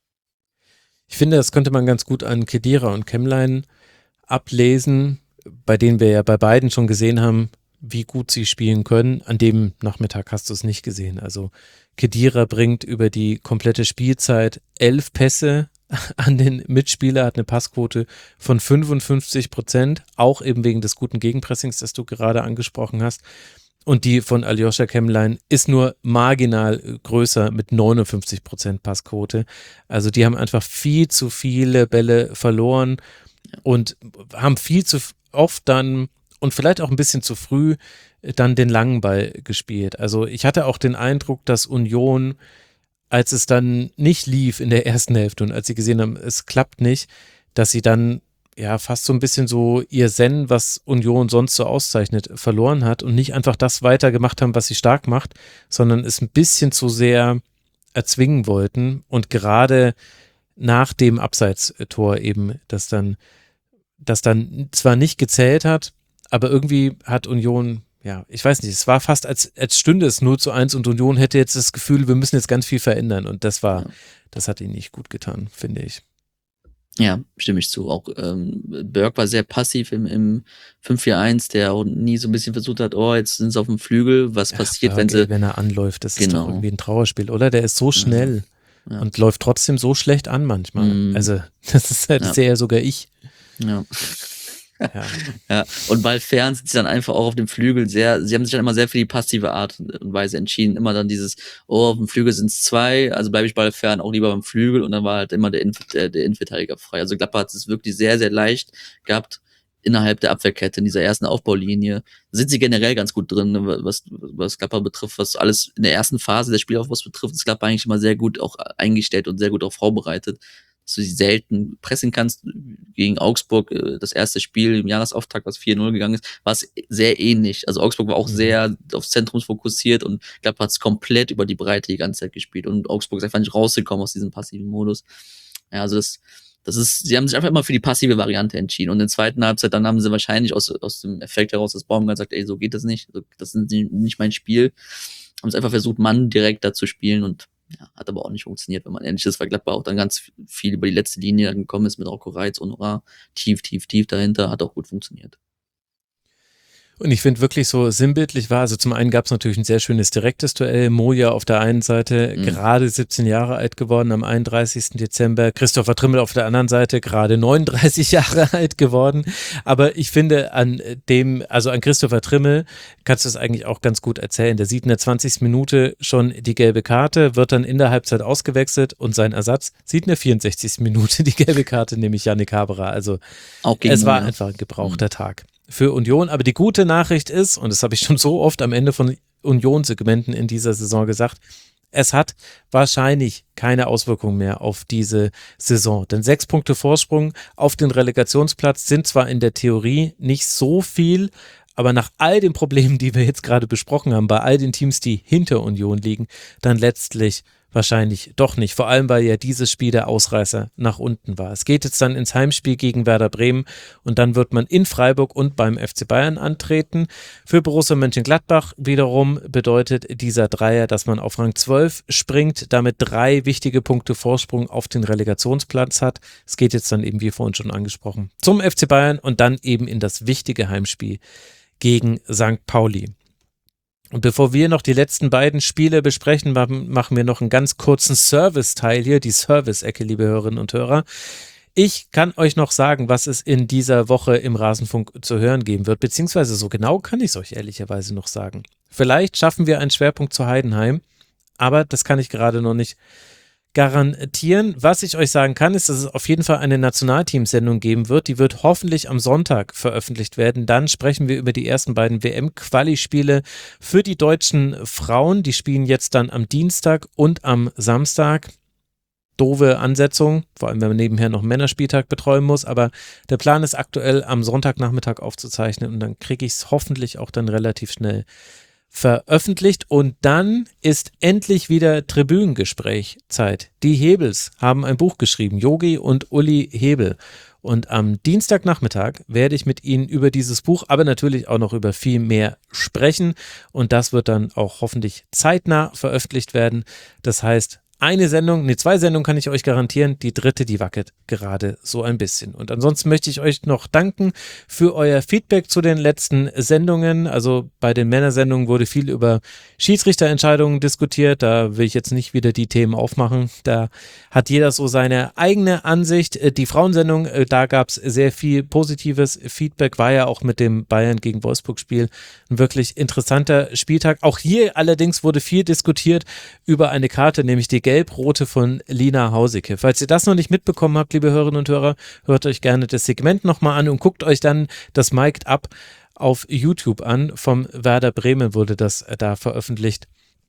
Ich finde, das könnte man ganz gut an Khedira und Kemmlein ablesen, bei denen wir ja bei beiden schon gesehen haben, wie gut sie spielen können. An dem Nachmittag hast du es nicht gesehen. Also Khedira bringt über die komplette Spielzeit elf Pässe an den Mitspieler, hat eine Passquote von fünfundfünfzig Prozent, auch eben wegen des guten Gegenpressings, das du gerade angesprochen hast. Und die von Aljoscha Kemmlein ist nur marginal größer mit neunundfünfzig Prozent Passquote. Also die haben einfach viel zu viele Bälle verloren und haben viel zu oft dann und vielleicht auch ein bisschen zu früh dann den langen Ball gespielt. Also ich hatte auch den Eindruck, dass Union, als es dann nicht lief in der ersten Hälfte und als sie gesehen haben, es klappt nicht, dass sie dann ja fast so ein bisschen so ihr Zen, was Union sonst so auszeichnet, verloren hat und nicht einfach das weitergemacht haben, was sie stark macht, sondern es ein bisschen zu sehr erzwingen wollten und gerade nach dem Abseitstor eben, das dann, das dann zwar nicht gezählt hat, aber irgendwie hat Union ja, ich weiß nicht, es war fast, als, als stünde es null zu eins und Union hätte jetzt das Gefühl, wir müssen jetzt ganz viel verändern und das war, ja. das hat ihnen nicht gut getan, finde ich. Ja, stimme ich zu. Auch ähm, Berg war sehr passiv im, im fünf vier eins, der auch nie so ein bisschen versucht hat, oh, jetzt sind sie auf dem Flügel, was ja, passiert, Berg, wenn sie... wenn er anläuft, das genau. ist doch irgendwie ein Trauerspiel, oder? Der ist so schnell ja. Ja. und läuft trotzdem so schlecht an manchmal. Mm. Also, das ist halt ja. sehr sogar ich. Ja. Ja. ja, und bei Fern sind sie dann einfach auch auf dem Flügel sehr, sie haben sich dann immer sehr für die passive Art und Weise entschieden. Immer dann dieses, oh, auf dem Flügel sind es zwei, also bleibe ich bei Fern auch lieber beim Flügel und dann war halt immer der, Inf- der, der Innenverteidiger frei. Also Gladbach hat es wirklich sehr, sehr leicht gehabt innerhalb der Abwehrkette in dieser ersten Aufbaulinie. Da sind sie generell ganz gut drin, was, was Gladbach betrifft, was alles in der ersten Phase der Spielaufbaus betrifft, ist Gladbach eigentlich immer sehr gut auch eingestellt und sehr gut auch vorbereitet. Dass du sie selten pressen kannst. Gegen Augsburg, das erste Spiel im Jahresauftakt, was vier null gegangen ist, war es sehr ähnlich. Also Augsburg war auch sehr aufs Zentrum fokussiert und Gladbach hat es komplett über die Breite die ganze Zeit gespielt und Augsburg ist einfach nicht rausgekommen aus diesem passiven Modus. Ja, also das, das ist, sie haben sich einfach immer für die passive Variante entschieden und in der zweiten Halbzeit dann haben sie wahrscheinlich aus, aus dem Effekt heraus, dass Baumgart sagt, ey, so geht das nicht, das ist nicht mein Spiel. Haben es einfach versucht, Mann direkt da zu spielen und ja, hat aber auch nicht funktioniert, wenn man ehrlich ist, weil Gladbach auch dann ganz viel über die letzte Linie gekommen ist mit Rocco Reitz und Nora tief, tief, tief dahinter, hat auch gut funktioniert. Und ich finde wirklich so sinnbildlich war, also zum einen gab es natürlich ein sehr schönes direktes Duell, Moja auf der einen Seite, mhm. gerade siebzehn Jahre alt geworden am einunddreißigsten Dezember, Christopher Trimmel auf der anderen Seite, gerade neununddreißig Jahre alt geworden, aber ich finde an dem, also an Christopher Trimmel kannst du es eigentlich auch ganz gut erzählen, der sieht in der zwanzigsten Minute schon die gelbe Karte, wird dann in der Halbzeit ausgewechselt und sein Ersatz sieht in der vierundsechzigsten Minute die gelbe Karte, nämlich Yannick Haberer, also auch es war einfach ein gebrauchter mhm. Tag für Union, aber die gute Nachricht ist, und das habe ich schon so oft am Ende von Union-Segmenten in dieser Saison gesagt, es hat wahrscheinlich keine Auswirkungen mehr auf diese Saison, denn sechs Punkte Vorsprung auf den Relegationsplatz sind zwar in der Theorie nicht so viel, aber nach all den Problemen, die wir jetzt gerade besprochen haben, bei all den Teams, die hinter Union liegen, dann letztlich wahrscheinlich doch nicht, vor allem weil ja dieses Spiel der Ausreißer nach unten war. Es geht jetzt dann ins Heimspiel gegen Werder Bremen und dann wird man in Freiburg und beim F C Bayern antreten. Für Borussia Mönchengladbach wiederum bedeutet dieser Dreier, dass man auf Rang zwölf springt, damit drei wichtige Punkte Vorsprung auf den Relegationsplatz hat. Es geht jetzt dann eben, wie vorhin schon angesprochen, zum F C Bayern und dann eben in das wichtige Heimspiel gegen Sankt Pauli. Und bevor wir noch die letzten beiden Spiele besprechen, machen wir noch einen ganz kurzen Service-Teil hier, die Service-Ecke, liebe Hörerinnen und Hörer. Ich kann euch noch sagen, was es in dieser Woche im Rasenfunk zu hören geben wird, beziehungsweise so genau kann ich es euch ehrlicherweise noch sagen. Vielleicht schaffen wir einen Schwerpunkt zu Heidenheim, aber das kann ich gerade noch nicht garantieren. Was ich euch sagen kann, ist, dass es auf jeden Fall eine Nationalteamsendung geben wird. Die wird hoffentlich am Sonntag veröffentlicht werden. Dann sprechen wir über die ersten beiden W M-Quali-Spiele für die deutschen Frauen. Die spielen jetzt dann am Dienstag und am Samstag. Doofe Ansetzung, vor allem wenn man nebenher noch einen Männerspieltag betreuen muss, aber der Plan ist aktuell am Sonntagnachmittag aufzuzeichnen und dann kriege ich es hoffentlich auch dann relativ schnell veröffentlicht und dann ist endlich wieder Tribünengespräch-Zeit. Die Hebels haben ein Buch geschrieben, Yogi und Uli Hebel. Und am Dienstagnachmittag werde ich mit Ihnen über dieses Buch, aber natürlich auch noch über viel mehr sprechen. Und das wird dann auch hoffentlich zeitnah veröffentlicht werden. Das heißt, eine Sendung, nee, zwei Sendungen kann ich euch garantieren, die dritte, die wackelt gerade so ein bisschen. Und ansonsten möchte ich euch noch danken für euer Feedback zu den letzten Sendungen. Also bei den Männersendungen wurde viel über Schiedsrichterentscheidungen diskutiert, da will ich jetzt nicht wieder die Themen aufmachen, da hat jeder so seine eigene Ansicht. Die Frauensendung, da gab es sehr viel positives Feedback, war ja auch mit dem Bayern gegen Wolfsburg-Spiel ein wirklich interessanter Spieltag. Auch hier allerdings wurde viel diskutiert über eine Karte, nämlich die Gelb-Rote von Lina Hausicke. Falls ihr das noch nicht mitbekommen habt, liebe Hörerinnen und Hörer, hört euch gerne das Segment nochmal an und guckt euch dann das Mic'd Up auf YouTube an. Vom Werder Bremen wurde das da veröffentlicht.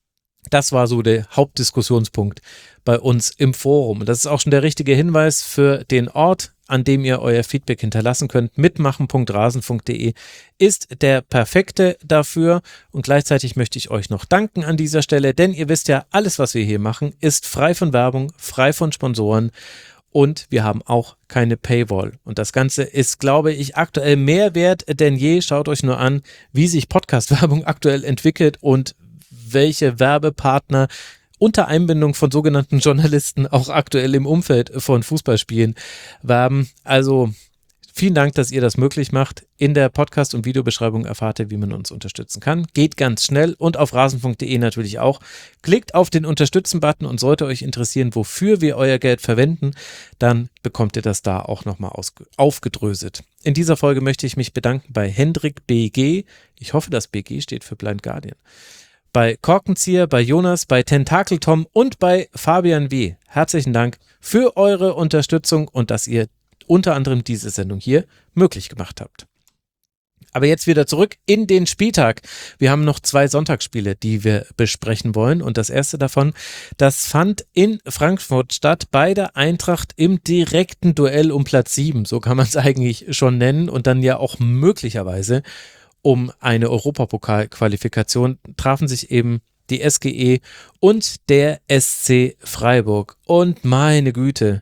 Das war so der Hauptdiskussionspunkt bei uns im Forum. Und das ist auch schon der richtige Hinweis für den Ort, an dem ihr euer Feedback hinterlassen könnt. mitmachen punkt rasenfunk punkt de ist der perfekte dafür. Und gleichzeitig möchte ich euch noch danken an dieser Stelle, denn ihr wisst ja, alles, was wir hier machen, ist frei von Werbung, frei von Sponsoren. Und wir haben auch keine Paywall. Und das Ganze ist, glaube ich, aktuell mehr wert denn je. Schaut euch nur an, wie sich Podcast-Werbung aktuell entwickelt und welche Werbepartner unter Einbindung von sogenannten Journalisten auch aktuell im Umfeld von Fußballspielen werben. Also vielen Dank, dass ihr das möglich macht. In der Podcast- und Videobeschreibung erfahrt ihr, wie man uns unterstützen kann. Geht ganz schnell und auf rasenfunk punkt de natürlich auch. Klickt auf den Unterstützen-Button und sollte euch interessieren, wofür wir euer Geld verwenden, dann bekommt ihr das da auch nochmal aufgedröselt. In dieser Folge möchte ich mich bedanken bei Hendrik B G. Ich hoffe, das B G steht für Blind Guardian. Bei Korkenzieher, bei Jonas, bei Tentakel Tom und bei Fabian W. Herzlichen Dank für eure Unterstützung und dass ihr unter anderem diese Sendung hier möglich gemacht habt. Aber jetzt wieder zurück in den Spieltag. Wir haben noch zwei Sonntagsspiele, die wir besprechen wollen. Und das erste davon, das fand in Frankfurt statt, bei der Eintracht im direkten Duell um Platz sieben. So kann man es eigentlich schon nennen. Und dann ja auch möglicherweise um eine Europapokal-Qualifikation trafen sich eben die S G E und der S C Freiburg. Und meine Güte,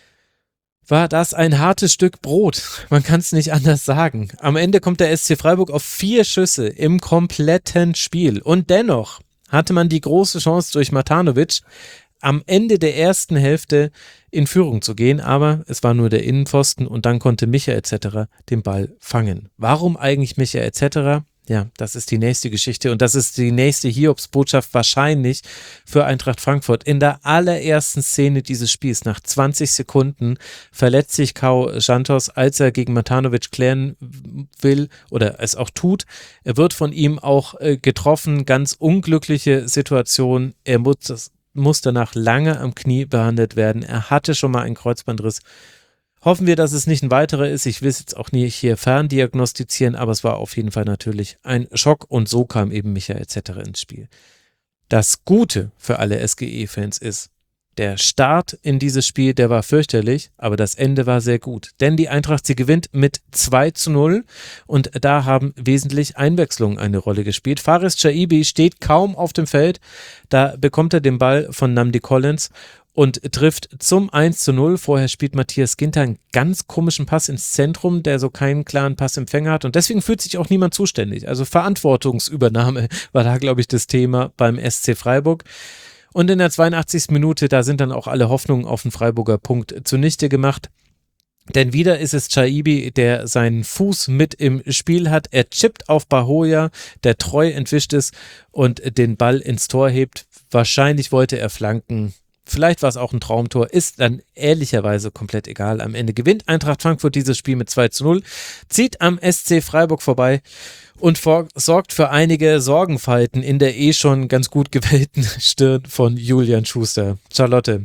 war das ein hartes Stück Brot. Man kann es nicht anders sagen. Am Ende kommt der S C Freiburg auf vier Schüsse im kompletten Spiel. Und dennoch hatte man die große Chance durch Matanovic am Ende der ersten Hälfte in Führung zu gehen, aber es war nur der Innenpfosten und dann konnte Micha et cetera den Ball fangen. Warum eigentlich Micha et cetera? Ja, das ist die nächste Geschichte und das ist die nächste Hiobsbotschaft wahrscheinlich für Eintracht Frankfurt. In der allerersten Szene dieses Spiels, nach zwanzig Sekunden, verletzt sich Kao Santos, als er gegen Matanovic klären will oder es auch tut. Er wird von ihm auch äh, getroffen, ganz unglückliche Situation. Er muss, muss danach lange am Knie behandelt werden. Er hatte schon mal einen Kreuzbandriss. Hoffen wir, dass es nicht ein weiterer ist. Ich will es jetzt auch nicht hier ferndiagnostizieren, aber es war auf jeden Fall natürlich ein Schock und so kam eben Micha et cetera ins Spiel. Das Gute für alle S G E-Fans ist, der Start in dieses Spiel, der war fürchterlich, aber das Ende war sehr gut. Denn die Eintracht, sie gewinnt mit zwei zu null und da haben wesentlich Einwechslungen eine Rolle gespielt. Faris Chaibi steht kaum auf dem Feld, da bekommt er den Ball von Namdi Collins und trifft zum eins zu null. Vorher spielt Matthias Ginter einen ganz komischen Pass ins Zentrum, der so keinen klaren Passempfänger hat und deswegen fühlt sich auch niemand zuständig. Also Verantwortungsübernahme war da, glaube ich, das Thema beim S C Freiburg. Und in der zweiundachtzigsten Minute, da sind dann auch alle Hoffnungen auf den Freiburger Punkt zunichte gemacht. Denn wieder ist es Chaibi, der seinen Fuß mit im Spiel hat. Er chippt auf Bahoya, der treu entwischt ist und den Ball ins Tor hebt. Wahrscheinlich wollte er flanken. Vielleicht war es auch ein Traumtor, ist dann ehrlicherweise komplett egal. Am Ende gewinnt Eintracht Frankfurt dieses Spiel mit zwei zu null, zieht am S C Freiburg vorbei und vor, sorgt für einige Sorgenfalten in der eh schon ganz gut gewellten Stirn von Julian Schuster. Charlotte,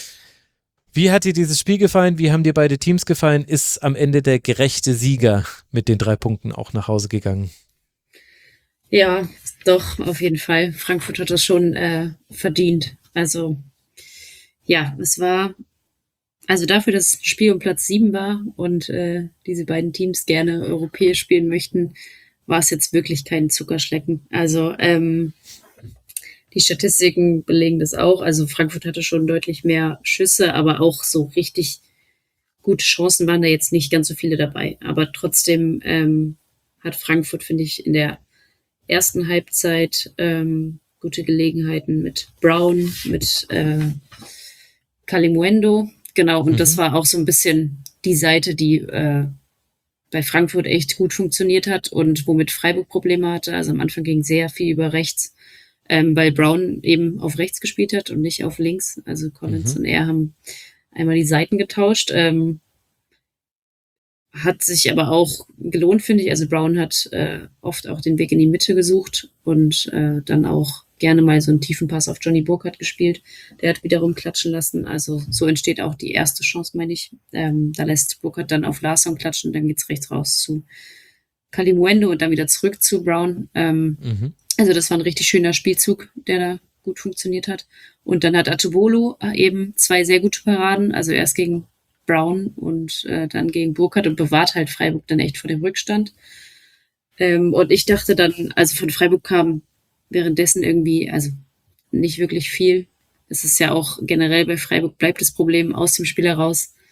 wie hat dir dieses Spiel gefallen? Wie haben dir beide Teams gefallen? Ist am Ende der gerechte Sieger mit den drei Punkten auch nach Hause gegangen? Ja, doch, auf jeden Fall. Frankfurt hat das schon äh, verdient. Also ja, es war, also dafür, dass das Spiel um Platz sieben war und äh, diese beiden Teams gerne europäisch spielen möchten, war es jetzt wirklich kein Zuckerschlecken. Also ähm, die Statistiken belegen das auch. Also Frankfurt hatte schon deutlich mehr Schüsse, aber auch so richtig gute Chancen waren da jetzt nicht ganz so viele dabei. Aber trotzdem ähm, hat Frankfurt, finde ich, in der ersten Halbzeit ähm, gute Gelegenheiten mit Brown, mit äh, Kalimuendo, genau, und mhm. das war auch so ein bisschen die Seite, die äh, bei Frankfurt echt gut funktioniert hat und womit Freiburg Probleme hatte. Also am Anfang ging sehr viel über rechts, ähm, weil Brown eben auf rechts gespielt hat und nicht auf links. Also Collins mhm. und er haben einmal die Seiten getauscht. Ähm, hat sich aber auch gelohnt, finde ich. Also Brown hat äh, oft auch den Weg in die Mitte gesucht und äh, dann auch gerne mal so einen tiefen Pass auf Johnny Burkhardt gespielt. Der hat wiederum klatschen lassen. Also so entsteht auch die erste Chance, meine ich. Ähm, da lässt Burkhardt dann auf Larsson klatschen, dann geht's rechts raus zu Kalimuendo und dann wieder zurück zu Brown. Ähm, mhm. Also das war ein richtig schöner Spielzug, der da gut funktioniert hat. Und dann hat Atubolo eben zwei sehr gute Paraden, also erst gegen Brown und äh, dann gegen Burkhardt und bewahrt halt Freiburg dann echt vor dem Rückstand. Ähm, und ich dachte dann, also von Freiburg kam währenddessen irgendwie, also nicht wirklich viel. Es ist ja auch generell bei Freiburg bleibt das Problem aus dem Spiel heraus.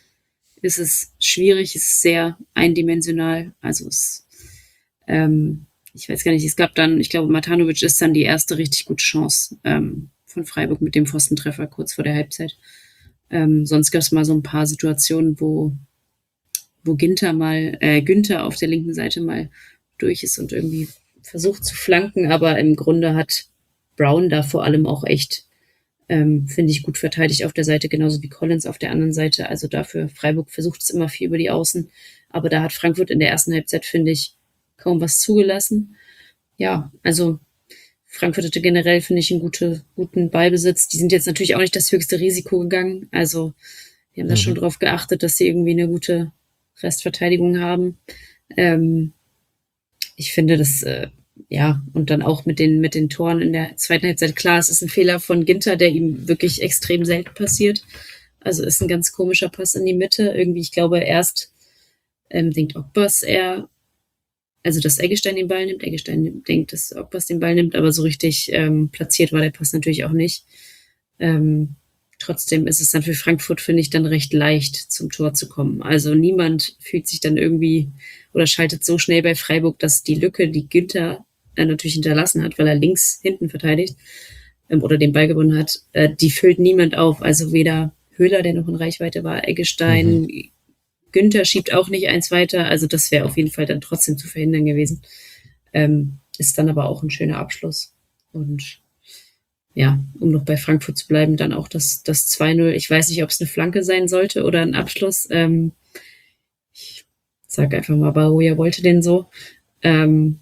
ist es schwierig, es ist sehr eindimensional. Also es, ähm, ich weiß gar nicht, es gab dann, ich glaube, Matanovic ist dann die erste richtig gute Chance ähm, von Freiburg mit dem Pfostentreffer kurz vor der Halbzeit. Ähm, sonst gab es mal so ein paar Situationen, wo, wo Ginter mal, äh, Günther auf der linken Seite mal durch ist und irgendwie versucht zu flanken, aber im Grunde hat Brown da vor allem auch echt, ähm, finde ich, gut verteidigt auf der Seite, genauso wie Collins auf der anderen Seite. Also dafür, Freiburg versucht es immer viel über die Außen, aber da hat Frankfurt in der ersten Halbzeit, finde ich, kaum was zugelassen. Ja, also Frankfurt hatte generell, finde ich, einen gute, guten Ballbesitz. Die sind jetzt natürlich auch nicht das höchste Risiko gegangen. Also wir haben da Mhm. schon drauf geachtet, dass sie irgendwie eine gute Restverteidigung haben. Ähm, ich finde das, äh, ja, und dann auch mit den, mit den Toren in der zweiten Halbzeit. Klar, es ist ein Fehler von Ginter, der ihm wirklich extrem selten passiert. Also ist ein ganz komischer Pass in die Mitte. Irgendwie, ich glaube, erst ähm, denkt Ogbas er, also dass Eggestein den Ball nimmt. Eggestein nimmt, denkt, dass Ogbas den Ball nimmt, aber so richtig ähm, platziert war der Pass natürlich auch nicht. Ähm, trotzdem ist es dann für Frankfurt, finde ich, dann recht leicht, zum Tor zu kommen. Also niemand fühlt sich dann irgendwie oder schaltet so schnell bei Freiburg, dass die Lücke, die Günther äh, natürlich hinterlassen hat, weil er links hinten verteidigt ähm, oder den Ball gewonnen hat, äh, die füllt niemand auf. Also weder Höhler, der noch in Reichweite war, Eggestein, mhm. Günther schiebt auch nicht eins weiter. Also das wäre auf jeden Fall dann trotzdem zu verhindern gewesen. Ähm, ist dann aber auch ein schöner Abschluss. Und ja, um noch bei Frankfurt zu bleiben, dann auch das, das zwei null. Ich weiß nicht, ob es eine Flanke sein sollte oder ein Abschluss. Ähm, ich sage einfach mal, Baroja wollte den so. Ähm,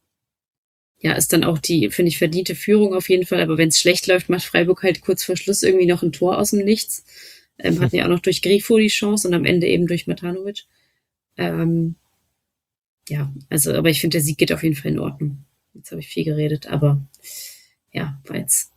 ja, ist dann auch die, finde ich, verdiente Führung auf jeden Fall. Aber wenn es schlecht läuft, macht Freiburg halt kurz vor Schluss irgendwie noch ein Tor aus dem Nichts. Ähm, hatten ja auch noch durch Grifo die Chance und am Ende eben durch Matanovic. Ähm, ja, also, aber ich finde, der Sieg geht auf jeden Fall in Ordnung. Jetzt habe ich viel geredet, aber ja, war jetzt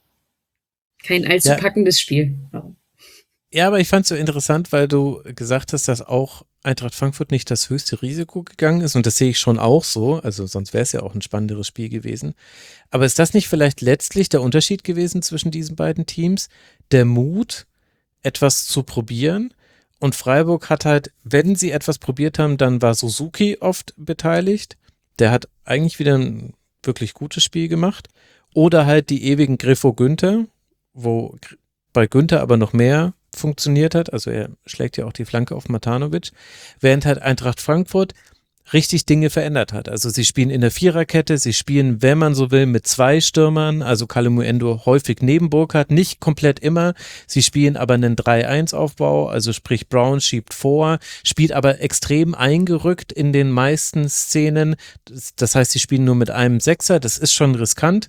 kein allzu Ja. packendes Spiel. Warum? Ja, aber ich fand es so interessant, weil du gesagt hast, dass auch Eintracht Frankfurt nicht das höchste Risiko gegangen ist und das sehe ich schon auch so, also sonst wäre es ja auch ein spannenderes Spiel gewesen. Aber ist das nicht vielleicht letztlich der Unterschied gewesen zwischen diesen beiden Teams? Der Mut, etwas zu probieren, und Freiburg hat halt, wenn sie etwas probiert haben, dann war Suzuki oft beteiligt. Der hat eigentlich wieder ein wirklich gutes Spiel gemacht. Oder halt die ewigen Grifo Günther, wo bei Günther aber noch mehr funktioniert hat, also er schlägt ja auch die Flanke auf Matanovic, während halt Eintracht Frankfurt richtig Dinge verändert hat. Also sie spielen in der Viererkette, sie spielen, wenn man so will, mit zwei Stürmern, also Kalimuendo häufig neben Burkhardt, nicht komplett immer. Sie spielen aber einen drei eins Aufbau, also sprich Brown schiebt vor, spielt aber extrem eingerückt in den meisten Szenen. Das heißt, sie spielen nur mit einem Sechser, das ist schon riskant.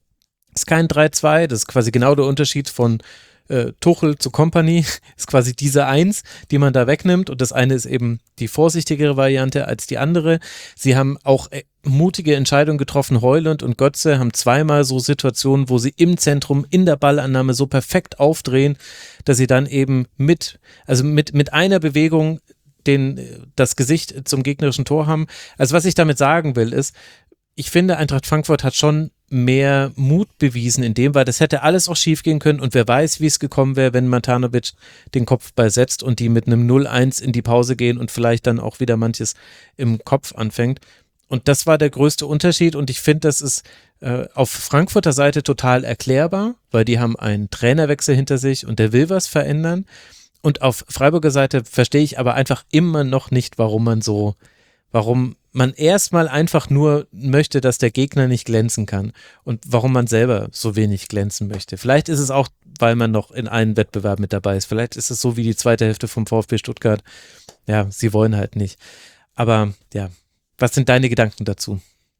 Ist kein drei zwei, das ist quasi genau der Unterschied von äh, Tuchel zu Kompany, ist quasi diese Eins, die man da wegnimmt, und das eine ist eben die vorsichtigere Variante als die andere. Sie haben auch äh, mutige Entscheidungen getroffen. Heuland und Götze haben zweimal so Situationen, wo sie im Zentrum in der Ballannahme so perfekt aufdrehen, dass sie dann eben mit, also mit, mit einer Bewegung den, das Gesicht zum gegnerischen Tor haben. Also was ich damit sagen will, ist, ich finde, Eintracht Frankfurt hat schon mehr Mut bewiesen in dem, weil das hätte alles auch schief gehen können, und wer weiß, wie es gekommen wäre, wenn Matanovic den Kopfball setzt und die mit einem null eins in die Pause gehen und vielleicht dann auch wieder manches im Kopf anfängt. Und das war der größte Unterschied, und ich finde, das ist äh, auf Frankfurter Seite total erklärbar, weil die haben einen Trainerwechsel hinter sich und der will was verändern. Und auf Freiburger Seite verstehe ich aber einfach immer noch nicht, warum man so, warum man erstmal einfach nur möchte, dass der Gegner nicht glänzen kann, und warum man selber so wenig glänzen möchte. Vielleicht ist es auch, weil man noch in einem Wettbewerb mit dabei ist. Vielleicht ist es so wie die zweite Hälfte vom VfB Stuttgart. Ja, sie wollen halt nicht. Aber ja, was sind deine Gedanken dazu?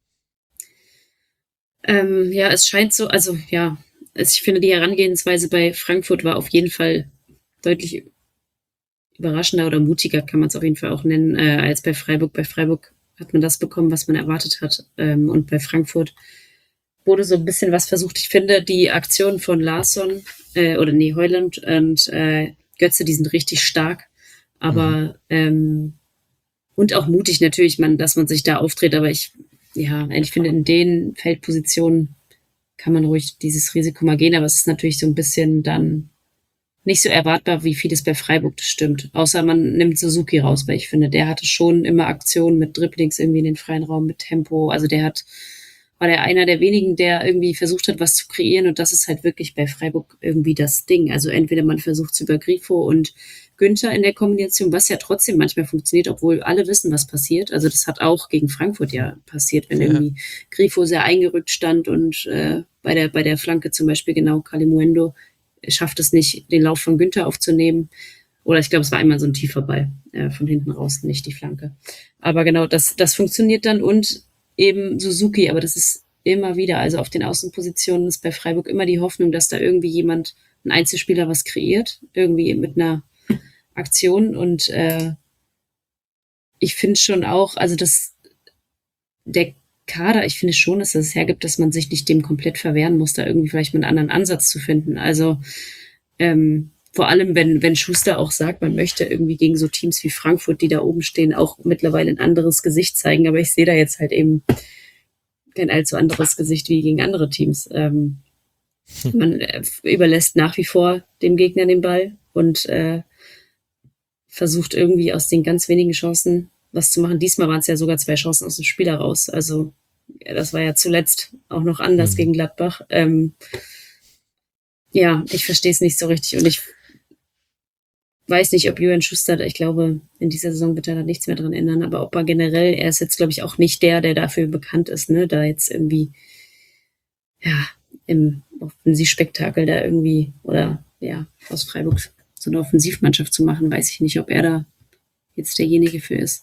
Ähm, ja, es scheint so, also ja, es, ich finde, die Herangehensweise bei Frankfurt war auf jeden Fall deutlich überraschender oder mutiger, kann man es auf jeden Fall auch nennen, äh, als bei Freiburg. Bei Freiburg hat man das bekommen, was man erwartet hat. Ähm, und bei Frankfurt wurde so ein bisschen was versucht. Ich finde, die Aktionen von Larsson, äh, oder nee, Heuland und äh, Götze, die sind richtig stark. Aber, mhm. ähm, und auch mutig natürlich, man, dass man sich da auftritt. Aber ich, ja, ich finde, in den Feldpositionen kann man ruhig dieses Risiko mal gehen. Aber es ist natürlich so ein bisschen dann, nicht so erwartbar, wie vieles bei Freiburg das stimmt. Außer man nimmt Suzuki raus, weil ich finde, der hatte schon immer Aktionen mit Dribblings irgendwie in den freien Raum, mit Tempo. Also der hat, war der einer der wenigen, der irgendwie versucht hat, was zu kreieren. Und das ist halt wirklich bei Freiburg irgendwie das Ding. Also entweder man versucht es über Grifo und Günther in der Kombination, was ja trotzdem manchmal funktioniert, obwohl alle wissen, was passiert. Also das hat auch gegen Frankfurt ja passiert, wenn ja. irgendwie Grifo sehr eingerückt stand und äh, bei der bei der Flanke zum Beispiel genau Kalimuendo schafft es nicht, den Lauf von Günther aufzunehmen. Oder ich glaube, es war einmal so ein tiefer Ball äh, von hinten raus, nicht die Flanke. Aber genau, das, das funktioniert dann und eben Suzuki, aber das ist immer wieder, also auf den Außenpositionen ist bei Freiburg immer die Hoffnung, dass da irgendwie jemand, ein Einzelspieler was kreiert, irgendwie mit einer Aktion und äh, ich finde schon auch, also dass der Kader, ich finde schon, dass es hergibt, dass man sich nicht dem komplett verwehren muss, da irgendwie vielleicht mal einen anderen Ansatz zu finden. Also ähm, vor allem, wenn, wenn Schuster auch sagt, man möchte irgendwie gegen so Teams wie Frankfurt, die da oben stehen, auch mittlerweile ein anderes Gesicht zeigen, aber ich sehe da jetzt halt eben kein allzu anderes Gesicht wie gegen andere Teams. Ähm, hm. Man äh, überlässt nach wie vor dem Gegner den Ball und äh, versucht irgendwie aus den ganz wenigen Chancen was zu machen. Diesmal waren es ja sogar zwei Chancen aus dem Spiel heraus. Also ja, das war ja zuletzt auch noch anders mhm. gegen Gladbach. Ähm, ja, ich verstehe es nicht so richtig und ich weiß nicht, ob Julian Schuster, ich glaube, in dieser Saison wird er da nichts mehr dran ändern, aber ob er generell, er ist jetzt, glaube ich, auch nicht der, der dafür bekannt ist, ne, da jetzt irgendwie, ja, im Offensivspektakel da irgendwie, oder ja, aus Freiburg so eine Offensivmannschaft zu machen, weiß ich nicht, ob er da jetzt derjenige für ist.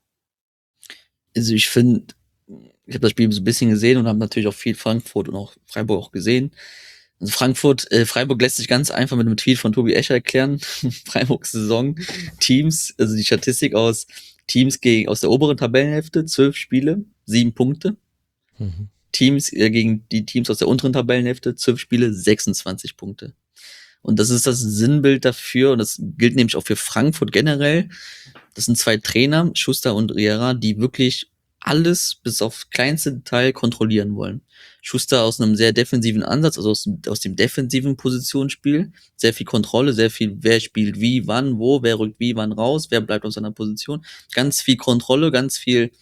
Also ich finde, ich habe das Spiel so ein bisschen gesehen und habe natürlich auch viel Frankfurt und auch Freiburg auch gesehen. Also Frankfurt, äh, Freiburg lässt sich ganz einfach mit einem Tweet von Tobi Escher erklären. Freiburgs Saison, Teams, also die Statistik aus Teams gegen aus der oberen Tabellenhälfte, zwölf Spiele, sieben Punkte. Mhm. Teams äh, gegen die Teams aus der unteren Tabellenhälfte, zwölf Spiele, sechsundzwanzig Punkte. Und das ist das Sinnbild dafür, und das gilt nämlich auch für Frankfurt generell. Das sind zwei Trainer, Schuster und Riera, die wirklich alles bis auf kleinste Detail kontrollieren wollen. Schuster aus einem sehr defensiven Ansatz, also aus, aus dem defensiven Positionsspiel. Sehr viel Kontrolle, sehr viel, wer spielt wie, wann, wo, wer rückt wie, wann raus, wer bleibt aus seiner Position. Ganz viel Kontrolle, ganz viel,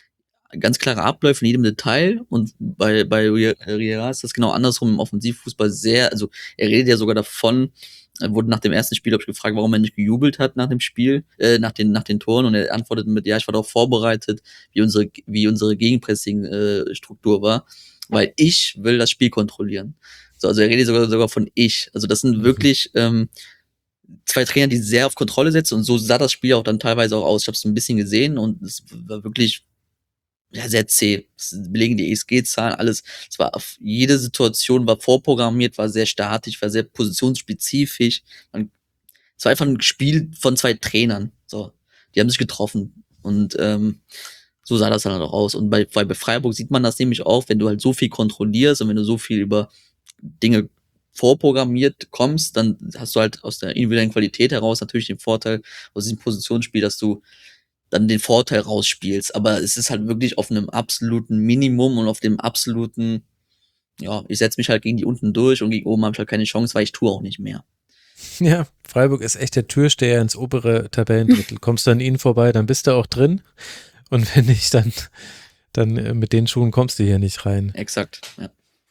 ganz klare Abläufe in jedem Detail. Und bei, bei Riera ist das genau andersrum im Offensivfußball sehr, also er redet ja sogar davon, er wurde nach dem ersten Spiel, habe ich gefragt, warum er nicht gejubelt hat nach dem Spiel, äh, nach den nach den Toren, und er antwortete mit, ja, ich war darauf vorbereitet, wie unsere wie unsere Gegenpressing-Struktur äh, war, weil ich will das Spiel kontrollieren. So, also er redet sogar sogar von ich. Also das sind mhm. wirklich ähm, zwei Trainer, die sehr auf Kontrolle setzen, und so sah das Spiel auch dann teilweise auch aus. Ich habe es ein bisschen gesehen und es war wirklich ja, sehr zäh. Das belegen die E S G-Zahlen, alles. Es war auf jede Situation war vorprogrammiert, war sehr statisch, war sehr positionsspezifisch. Man, es war einfach ein Spiel von zwei Trainern. So, die haben sich getroffen. Und ähm, so sah das dann auch aus. Und bei, bei Freiburg sieht man das nämlich auch, wenn du halt so viel kontrollierst und wenn du so viel über Dinge vorprogrammiert kommst, dann hast du halt aus der individuellen Qualität heraus natürlich den Vorteil aus diesem Positionsspiel, dass du dann den Vorteil rausspielst, aber es ist halt wirklich auf einem absoluten Minimum und auf dem absoluten, ja, ich setze mich halt gegen die unten durch und gegen oben habe ich halt keine Chance, weil ich tue auch nicht mehr. Ja, Freiburg ist echt der Türsteher ins obere Tabellendrittel. Kommst du an ihnen vorbei, dann bist du auch drin, und wenn nicht, dann, dann mit den Schuhen kommst du hier nicht rein. Exakt, ja.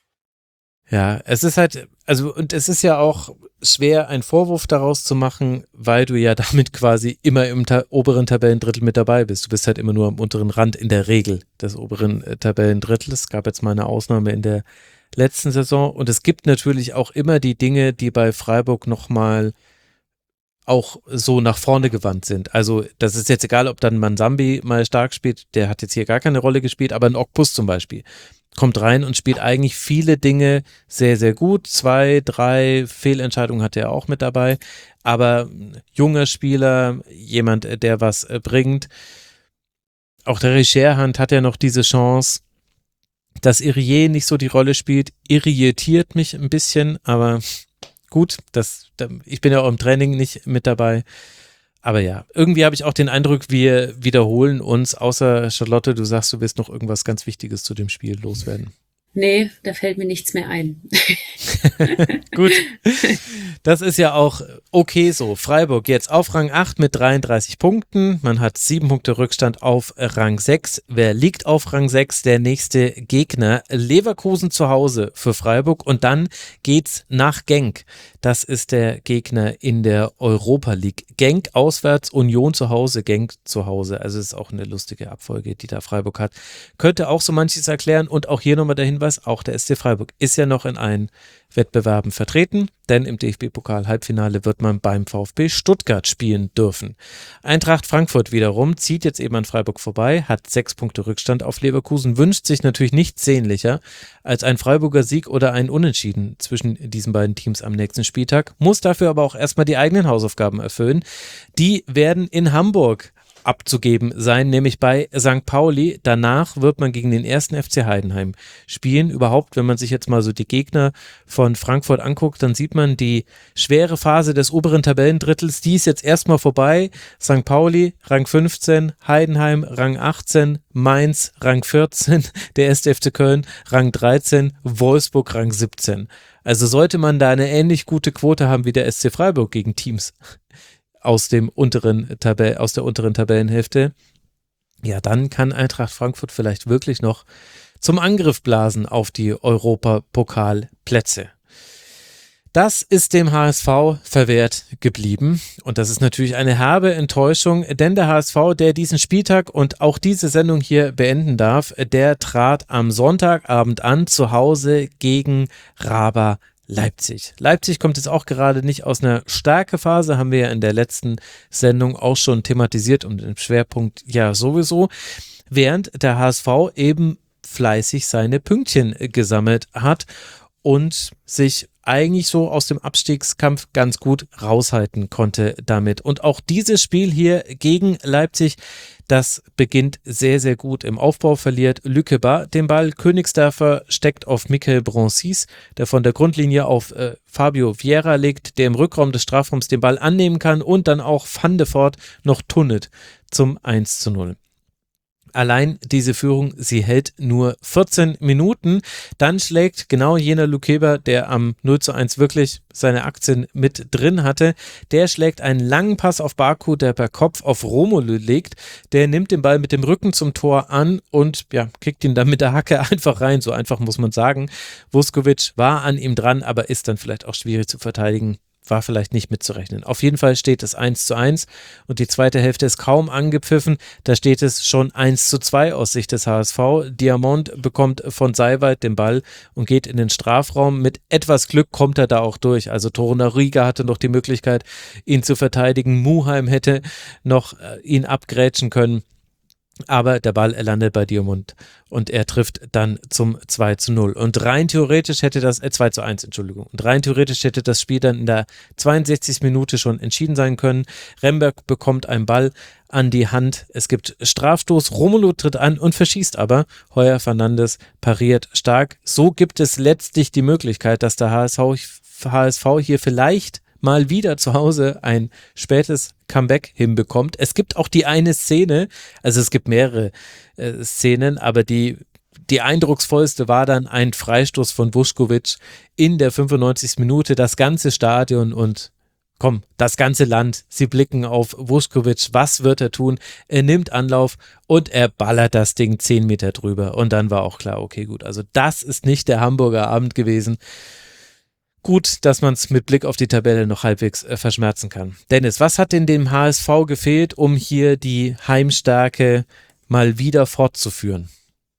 Ja, es ist halt, also, und es ist ja auch schwer, einen Vorwurf daraus zu machen, weil du ja damit quasi immer im ta- oberen Tabellendrittel mit dabei bist. Du bist halt immer nur am unteren Rand in der Regel des oberen äh, Tabellendrittels. Es gab jetzt mal eine Ausnahme in der letzten Saison, und es gibt natürlich auch immer die Dinge, die bei Freiburg nochmal auch so nach vorne gewandt sind. Also das ist jetzt egal, ob dann Mansambi mal stark spielt, der hat jetzt hier gar keine Rolle gespielt, aber ein Okpus zum Beispiel kommt rein und spielt eigentlich viele Dinge sehr, sehr gut. Zwei, drei Fehlentscheidungen hat er auch mit dabei, aber junger Spieler, jemand, der was bringt. Auch der Richerhand hat ja noch diese Chance, dass Irier nicht so die Rolle spielt, irritiert mich ein bisschen, aber gut, das, ich bin ja auch im Training nicht mit dabei. Aber ja, irgendwie habe ich auch den Eindruck, wir wiederholen uns, außer Charlotte, du sagst, du willst noch irgendwas ganz Wichtiges zu dem Spiel loswerden. Nee, da fällt mir nichts mehr ein. Gut, das ist ja auch okay so. Freiburg jetzt auf Rang acht mit dreiunddreißig Punkten. Man hat sieben Punkte Rückstand auf Rang sechs. Wer liegt auf Rang sechs? Der nächste Gegner. Leverkusen zu Hause für Freiburg und dann geht's nach Genk. Das ist der Gegner in der Europa League. Genk auswärts, Union zu Hause, Genk zu Hause. Also es ist auch eine lustige Abfolge, die da Freiburg hat. Könnte auch so manches erklären und auch hier nochmal der Hinweis, auch der S C Freiburg ist ja noch in allen Wettbewerben vertreten, denn im D F B-Pokal-Halbfinale wird man beim VfB Stuttgart spielen dürfen. Eintracht Frankfurt wiederum zieht jetzt eben an Freiburg vorbei, hat sechs Punkte Rückstand auf Leverkusen, wünscht sich natürlich nichts sehnlicher als ein Freiburger Sieg oder ein Unentschieden zwischen diesen beiden Teams am nächsten Spieltag, muss dafür aber auch erstmal die eigenen Hausaufgaben erfüllen. Die werden in Hamburg abzugeben sein, nämlich bei Sankt Pauli. Danach wird man gegen den ersten F C Heidenheim spielen. Überhaupt, wenn man sich jetzt mal so die Gegner von Frankfurt anguckt, dann sieht man die schwere Phase des oberen Tabellendrittels, die ist jetzt erstmal vorbei. Sankt Pauli, Rang fünfzehn, Heidenheim, Rang achtzehn, Mainz, Rang vierzehn, der erste F C Köln, Rang dreizehn, Wolfsburg, Rang siebzehn. Also sollte man da eine ähnlich gute Quote haben wie der S C Freiburg gegen Teams aus dem unteren Tabell, aus der unteren Tabellenhälfte, ja, dann kann Eintracht Frankfurt vielleicht wirklich noch zum Angriff blasen auf die Europapokalplätze. Das ist dem H S V verwehrt geblieben und das ist natürlich eine herbe Enttäuschung, denn der H S V, der diesen Spieltag und auch diese Sendung hier beenden darf, der trat am Sonntagabend an zu Hause gegen Raba Leipzig. Leipzig kommt jetzt auch gerade nicht aus einer Stärkephase, haben wir ja in der letzten Sendung auch schon thematisiert und im Schwerpunkt ja sowieso, während der H S V eben fleißig seine Pünktchen gesammelt hat und sich eigentlich so aus dem Abstiegskampf ganz gut raushalten konnte damit. Und auch dieses Spiel hier gegen Leipzig, das beginnt sehr, sehr gut. Im Aufbau verliert Lükeba den Ball. Königsdörfer steckt auf Michael Bronsis, der von der Grundlinie auf äh, Fabio Vieira legt, der im Rückraum des Strafraums den Ball annehmen kann und dann auch Van de Voort noch tunnet zum eins zu null. Allein diese Führung, sie hält nur vierzehn Minuten. Dann schlägt genau jener Lukeba, der am null zu eins wirklich seine Aktien mit drin hatte, der schlägt einen langen Pass auf Baku, der per Kopf auf Romelu legt. Der nimmt den Ball mit dem Rücken zum Tor an und ja, kickt ihn dann mit der Hacke einfach rein. So einfach muss man sagen. Vuskovic war an ihm dran, aber ist dann vielleicht auch schwierig zu verteidigen. War vielleicht nicht mitzurechnen. Auf jeden Fall steht es eins zu eins und die zweite Hälfte ist kaum angepfiffen. Da steht es schon eins zu zwei aus Sicht des H S V. Diamond bekommt von Seiwald den Ball und geht in den Strafraum. Mit etwas Glück kommt er da auch durch. Also Torunariga hatte noch die Möglichkeit, ihn zu verteidigen. Muheim hätte noch äh, ihn abgrätschen können. Aber der Ball landet bei Diamond und er trifft dann zum zwei zu null. Und rein theoretisch hätte das, äh, zwei zu eins, Entschuldigung. Und rein theoretisch hätte das Spiel dann in der zweiundsechzigsten Minute schon entschieden sein können. Remberg bekommt einen Ball an die Hand. Es gibt Strafstoß. Romelu tritt an und verschießt aber. Heuer Fernandes pariert stark. So gibt es letztlich die Möglichkeit, dass der H S V, H S V hier vielleicht mal wieder zu Hause ein spätes Comeback hinbekommt. Es gibt auch die eine Szene, also es gibt mehrere äh, Szenen, aber die, die eindrucksvollste war dann ein Freistoß von Vuskovic in der fünfundneunzigsten Minute. Das ganze Stadion und komm, das ganze Land, sie blicken auf Vuskovic. Was wird er tun? Er nimmt Anlauf und er ballert das Ding zehn Meter drüber. Und dann war auch klar, okay, gut, also das ist nicht der Hamburger Abend gewesen. Gut, dass man es mit Blick auf die Tabelle noch halbwegs äh, verschmerzen kann. Dennis, was hat denn dem H S V gefehlt, um hier die Heimstärke mal wieder fortzuführen?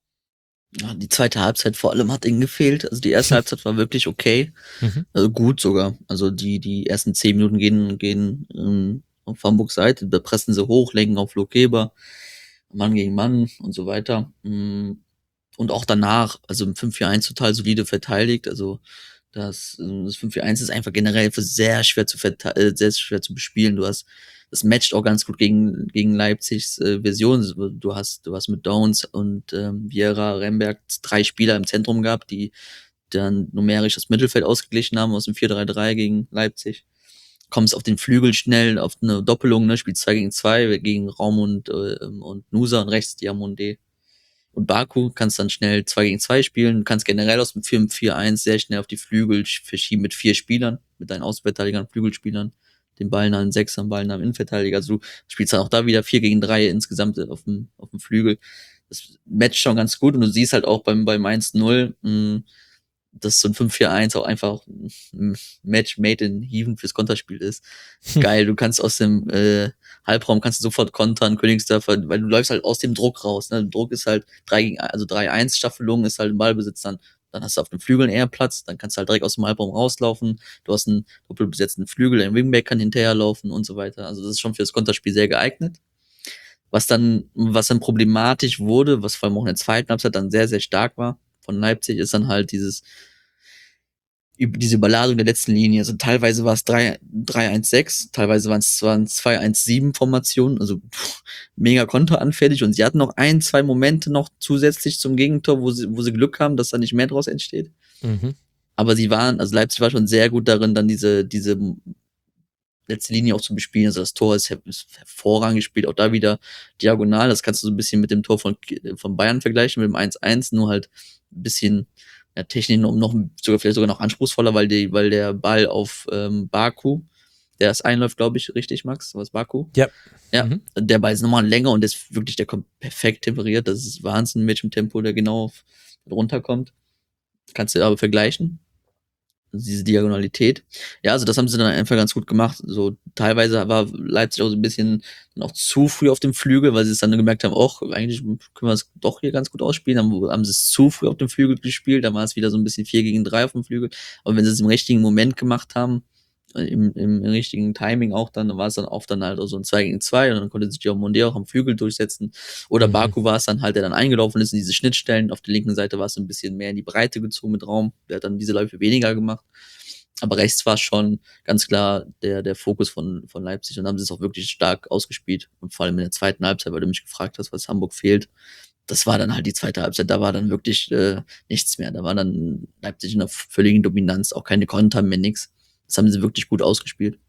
Ja, die zweite Halbzeit vor allem hat ihnen gefehlt. Also die erste Halbzeit war wirklich okay. Mhm. Also gut sogar. Also die, die ersten zehn Minuten gehen, gehen ähm, auf Hamburgs Seite, da pressen sie hoch, lenken auf Lukeba, Mann gegen Mann und so weiter. Und auch danach, also im fünf vier eins total solide verteidigt. Also Das, das fünf vier eins ist einfach generell für sehr schwer zu verte- sehr schwer zu bespielen. Du hast, das matcht auch ganz gut gegen, gegen Leipzigs äh, Version. Du hast, du hast mit Downs und ähm, Vieira, Remberg drei Spieler im Zentrum gehabt, die dann numerisch das Mittelfeld ausgeglichen haben aus dem vier drei drei gegen Leipzig. Kommst auf den Flügel schnell, auf eine Doppelung, ne, spielst zwei gegen zwei gegen Raum und, äh, und Nusa und rechts Diamondé. und Baku, kannst dann schnell zwei gegen zwei spielen, kannst generell aus dem vier vier eins sehr schnell auf die Flügel verschieben mit vier Spielern, mit deinen Außenverteidigern, Flügelspielern, den ballnahen Sechser, den ballnahen Innenverteidiger. Also du spielst dann auch da wieder vier gegen drei insgesamt auf dem, auf dem Flügel. Das matcht schon ganz gut und du siehst halt auch beim, beim eins null, mh, dass so ein fünf vier eins auch einfach ein Match made in Heaven fürs Konterspiel ist. Geil, du kannst aus dem äh, Halbraum kannst du sofort kontern, Königsdörfer, weil du läufst halt aus dem Druck raus. Ne? Der Druck ist halt drei gegen also drei eins Staffelung ist halt im Ballbesitz dann. Dann hast du auf den Flügeln eher Platz, dann kannst du halt direkt aus dem Halbraum rauslaufen. Du hast einen doppelbesetzten Flügel, ein Wingback kann hinterherlaufen und so weiter. Also das ist schon für das Konterspiel sehr geeignet. Was dann, was dann problematisch wurde, was vor allem auch in der zweiten Halbzeit dann sehr, sehr stark war von Leipzig, ist dann halt dieses diese Überladung der letzten Linie. Also teilweise war es drei eins sechs, teilweise waren es zwei eins sieben Formationen, also pff, mega konteranfällig und sie hatten noch ein, zwei Momente noch zusätzlich zum Gegentor, wo sie, wo sie Glück haben, dass da nicht mehr draus entsteht. Mhm. Aber sie waren, also Leipzig war schon sehr gut darin, dann diese, diese letzte Linie auch zu bespielen. Also das Tor ist, ist hervorragend gespielt, auch da wieder diagonal. Das kannst du so ein bisschen mit dem Tor von, von Bayern vergleichen, mit dem eins eins, nur halt ein bisschen ja, technisch noch, noch sogar vielleicht sogar noch anspruchsvoller, weil die, weil der Ball auf ähm, Baku, der ist einläuft, glaube ich, richtig, Max? Was Baku? Ja. Ja, Mhm. der Ball ist nochmal länger und ist wirklich, der kommt perfekt temperiert. Das ist Wahnsinn, mit welchem Tempo der genau auf, runterkommt. Kannst du aber vergleichen. Diese Diagonalität. Ja, also das haben sie dann einfach ganz gut gemacht. So teilweise war Leipzig auch so ein bisschen dann auch zu früh auf dem Flügel, weil sie es dann gemerkt haben, auch eigentlich können wir es doch hier ganz gut ausspielen. Dann haben sie es zu früh auf dem Flügel gespielt, dann war es wieder so ein bisschen vier gegen drei auf dem Flügel. Aber wenn sie es im richtigen Moment gemacht haben, im, im, im richtigen Timing auch dann, dann war es dann oft dann halt auch so ein zwei gegen zwei und dann konnte sich Diomande auch am Flügel durchsetzen. Oder Mhm. Baku war es dann halt, der dann eingelaufen ist in diese Schnittstellen. Auf der linken Seite war es ein bisschen mehr in die Breite gezogen mit Raum. Der hat dann diese Läufe weniger gemacht. Aber rechts war schon ganz klar der, der Fokus von, von Leipzig und haben sie es auch wirklich stark ausgespielt. Und vor allem in der zweiten Halbzeit, weil du mich gefragt hast, was Hamburg fehlt. Das war dann halt die zweite Halbzeit, da war dann wirklich äh, nichts mehr. Da war dann Leipzig in einer völligen Dominanz, auch keine Konter mehr, nix. Das haben sie wirklich gut ausgespielt.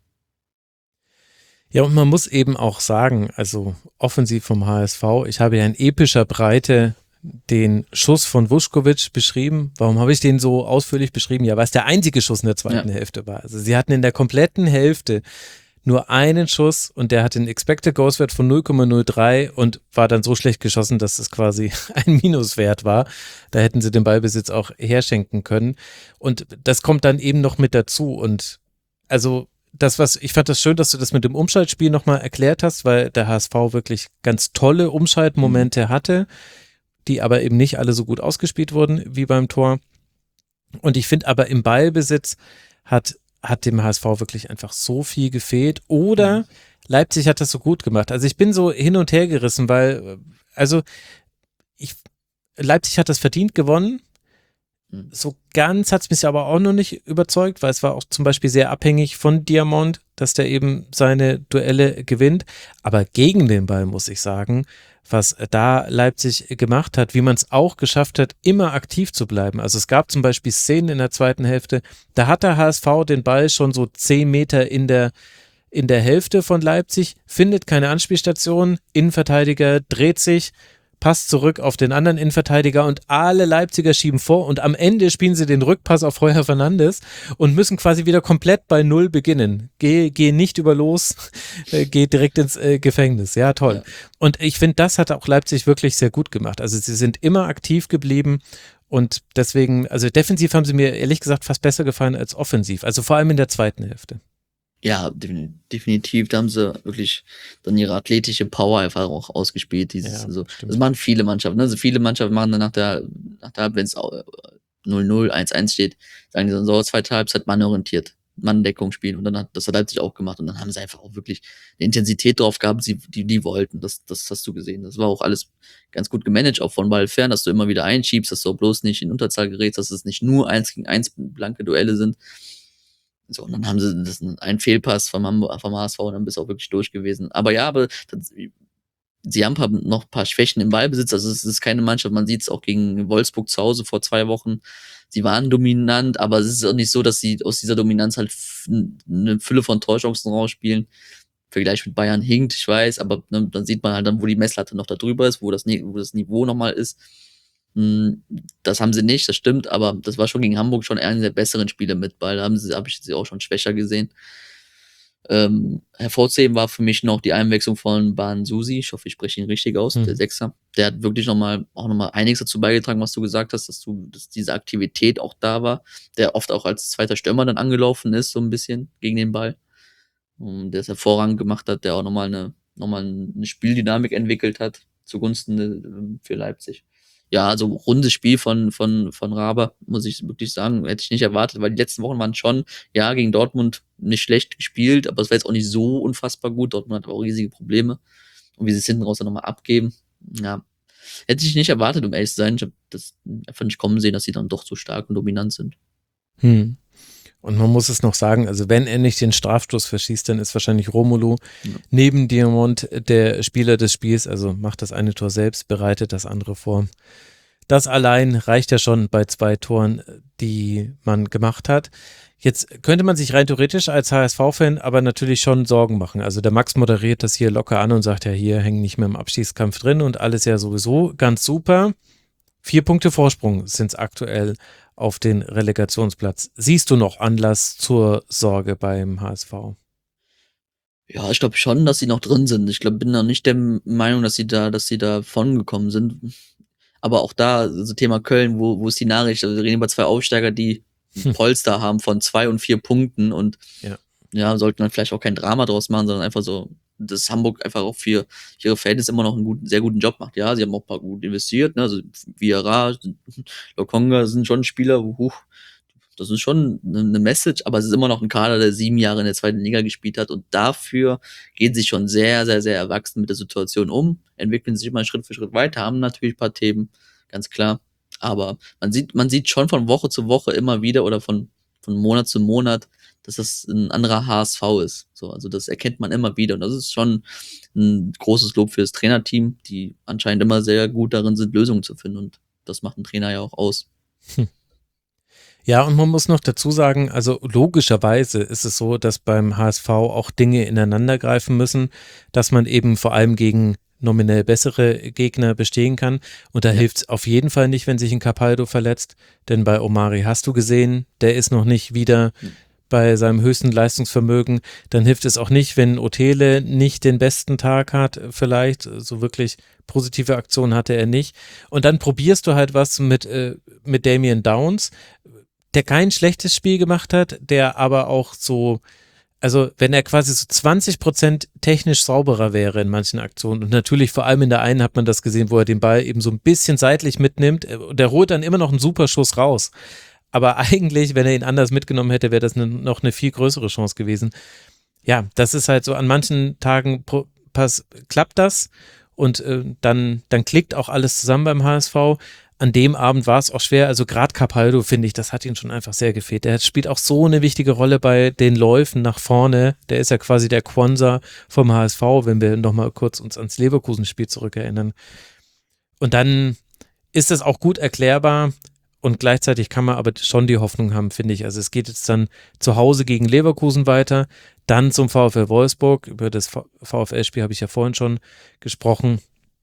Ja, und man muss eben auch sagen, also offensiv vom H S V, ich habe ja in epischer Breite den Schuss von Vuskovic beschrieben. Warum habe ich den so ausführlich beschrieben? Ja, weil es der einzige Schuss in der zweiten ja. Hälfte war. Also sie hatten in der kompletten Hälfte nur einen Schuss und der hatte einen Expected Goals Wert von null Komma null drei und war dann so schlecht geschossen, dass es quasi ein Minuswert war. Da hätten sie den Ballbesitz auch herschenken können. Und das kommt dann eben noch mit dazu. Und also das, was, ich fand das schön, dass du das mit dem Umschaltspiel nochmal erklärt hast, weil der H S V wirklich ganz tolle Umschaltmomente mhm. hatte, die aber eben nicht alle so gut ausgespielt wurden wie beim Tor. Und ich finde aber im Ballbesitz hat, hat dem H S V wirklich einfach so viel gefehlt. Oder mhm. Leipzig hat das so gut gemacht. Also ich bin so hin und her gerissen, weil, also ich, Leipzig hat das verdient gewonnen. Mhm. So ganz hat es mich aber auch noch nicht überzeugt, weil es war auch zum Beispiel sehr abhängig von Diamond, dass der eben seine Duelle gewinnt. Aber gegen den Ball muss ich sagen, was da Leipzig gemacht hat, wie man es auch geschafft hat, immer aktiv zu bleiben. Also es gab zum Beispiel Szenen in der zweiten Hälfte, da hat der H S V den Ball schon so zehn Meter in der, in der Hälfte von Leipzig, findet keine Anspielstation, Innenverteidiger dreht sich, passt zurück auf den anderen Innenverteidiger und alle Leipziger schieben vor und am Ende spielen sie den Rückpass auf Heuer Fernandes und müssen quasi wieder komplett bei Null beginnen. Geh, geh nicht über los, äh, geh direkt ins äh, Gefängnis. Ja, toll. Ja. Und ich finde, das hat auch Leipzig wirklich sehr gut gemacht. Also sie sind immer aktiv geblieben und deswegen, also defensiv haben sie mir ehrlich gesagt fast besser gefallen als offensiv. Also vor allem in der zweiten Hälfte. Ja, definitiv, da haben sie wirklich dann ihre athletische Power einfach auch ausgespielt. Dieses, ja, so. Das machen viele Mannschaften. Ne? Also viele Mannschaften machen dann nach der, nach der wenn es null null, eins eins steht, sagen die dann so, zweite Halbzeit mannorientiert, Manndeckung spielen. Und dann hat das hat Leipzig auch gemacht. Und dann haben sie einfach auch wirklich eine Intensität drauf gehabt, die die, die wollten. Das, das hast du gesehen. Das war auch alles ganz gut gemanagt, auch von Ball fern, dass du immer wieder einschiebst, dass du bloß nicht in Unterzahl gerätst, dass es nicht nur eins gegen eins blanke Duelle sind. So, und dann haben sie das ein Fehlpass vom, vom H S V und dann bist du auch wirklich durch gewesen. Aber ja, aber das, sie haben noch ein paar Schwächen im Ballbesitz. Also es ist keine Mannschaft, man sieht es auch gegen Wolfsburg zu Hause vor zwei Wochen. Sie waren dominant, aber es ist auch nicht so, dass sie aus dieser Dominanz halt eine Fülle von Torchancen rausspielen. Vergleich mit Bayern hinkt, ich weiß, aber ne, dann sieht man halt dann, wo die Messlatte noch da drüber ist, wo das, wo das Niveau nochmal ist. Das haben sie nicht, das stimmt, aber das war schon gegen Hamburg schon einer der besseren Spiele mit Ball. Da haben sie, habe ich sie auch schon schwächer gesehen. Ähm, hervorzuheben war für mich noch die Einwechslung von Ban Susi. Ich hoffe, ich spreche ihn richtig aus, mhm. der Sechser. Der hat wirklich nochmal auch nochmal einiges dazu beigetragen, was du gesagt hast, dass du, dass diese Aktivität auch da war, der oft auch als zweiter Stürmer dann angelaufen ist, so ein bisschen gegen den Ball. Und der es hervorragend gemacht hat, der auch nochmal eine, nochmal eine Spieldynamik entwickelt hat, zugunsten für Leipzig. Ja, also rundes Spiel von, von, von Raber, muss ich wirklich sagen, hätte ich nicht erwartet, weil die letzten Wochen waren schon, ja, gegen Dortmund nicht schlecht gespielt, aber es war jetzt auch nicht so unfassbar gut. Dortmund hat auch riesige Probleme. Und wie sie es hinten raus dann nochmal abgeben, ja, hätte ich nicht erwartet, um ehrlich zu sein. Ich habe das einfach nicht kommen sehen, dass sie dann doch so stark und dominant sind. Hm. Und man muss es noch sagen, also wenn er nicht den Strafstoß verschießt, dann ist wahrscheinlich Romelu ja. neben Diamant der Spieler des Spiels, also macht das eine Tor selbst, bereitet das andere vor. Das allein reicht ja schon bei zwei Toren, die man gemacht hat. Jetzt könnte man sich rein theoretisch als H S V-Fan aber natürlich schon Sorgen machen. Also der Max moderiert das hier locker an und sagt ja, hier hängen nicht mehr im Abstiegskampf drin und alles ja sowieso ganz super. Vier Punkte Vorsprung sind es aktuell auf den Relegationsplatz. Siehst du noch Anlass zur Sorge beim H S V? Ja, ich glaube schon, dass sie noch drin sind. Ich glaube, bin noch nicht der Meinung, dass sie da, dass sie da von gekommen sind. Aber auch da, also Thema Köln, wo, wo ist die Nachricht? Also wir reden über zwei Aufsteiger, die ein Polster haben von zwei und vier Punkten und ja. ja, sollten dann vielleicht auch kein Drama draus machen, sondern einfach so, dass Hamburg einfach auch für ihre Verhältnisse immer noch einen guten, sehr guten Job macht. Ja, sie haben auch ein paar gut investiert, ne? Also Viera, Lokonga sind schon Spieler, huch, das ist schon eine Message, aber es ist immer noch ein Kader, der sieben Jahre in der zweiten Liga gespielt hat und dafür gehen sie schon sehr, sehr, sehr erwachsen mit der Situation um, entwickeln sich immer Schritt für Schritt weiter, haben natürlich ein paar Themen, ganz klar, aber man sieht, man sieht schon von Woche zu Woche immer wieder oder von, von Monat zu Monat, dass das ein anderer H S V ist. So, also das erkennt man immer wieder und das ist schon ein großes Lob für das Trainerteam, die anscheinend immer sehr gut darin sind, Lösungen zu finden und das macht ein Trainer ja auch aus. Hm. Ja, und man muss noch dazu sagen, also logischerweise ist es so, dass beim H S V auch Dinge ineinander greifen müssen, dass man eben vor allem gegen nominell bessere Gegner bestehen kann. Und da ja. hilft es auf jeden Fall nicht, wenn sich ein Capaldo verletzt, denn bei Omari hast du gesehen, der ist noch nicht wieder mhm. bei seinem höchsten Leistungsvermögen. Dann hilft es auch nicht, wenn Otele nicht den besten Tag hat, vielleicht so wirklich positive Aktionen hatte er nicht. Und dann probierst du halt was mit, äh, mit Damian Downs, der kein schlechtes Spiel gemacht hat, der aber auch so, also wenn er quasi so zwanzig Prozent technisch sauberer wäre in manchen Aktionen und natürlich vor allem in der einen hat man das gesehen, wo er den Ball eben so ein bisschen seitlich mitnimmt, der holt dann immer noch einen super Schuss raus, aber eigentlich, wenn er ihn anders mitgenommen hätte, wäre das ne, noch eine viel größere Chance gewesen. Ja, das ist halt so, an manchen Tagen pass, klappt das und äh, dann, dann klickt auch alles zusammen beim H S V. An dem Abend war es auch schwer, also gerade Capaldo, finde ich, das hat ihn schon einfach sehr gefehlt. Der spielt auch so eine wichtige Rolle bei den Läufen nach vorne. Der ist ja quasi der Quonsa vom H S V, wenn wir nochmal kurz uns ans Leverkusen-Spiel zurückerinnern. Und dann ist das auch gut erklärbar und gleichzeitig kann man aber schon die Hoffnung haben, finde ich. Also es geht jetzt dann zu Hause gegen Leverkusen weiter, dann zum VfL Wolfsburg. Über das VfL-Spiel habe ich ja vorhin schon gesprochen.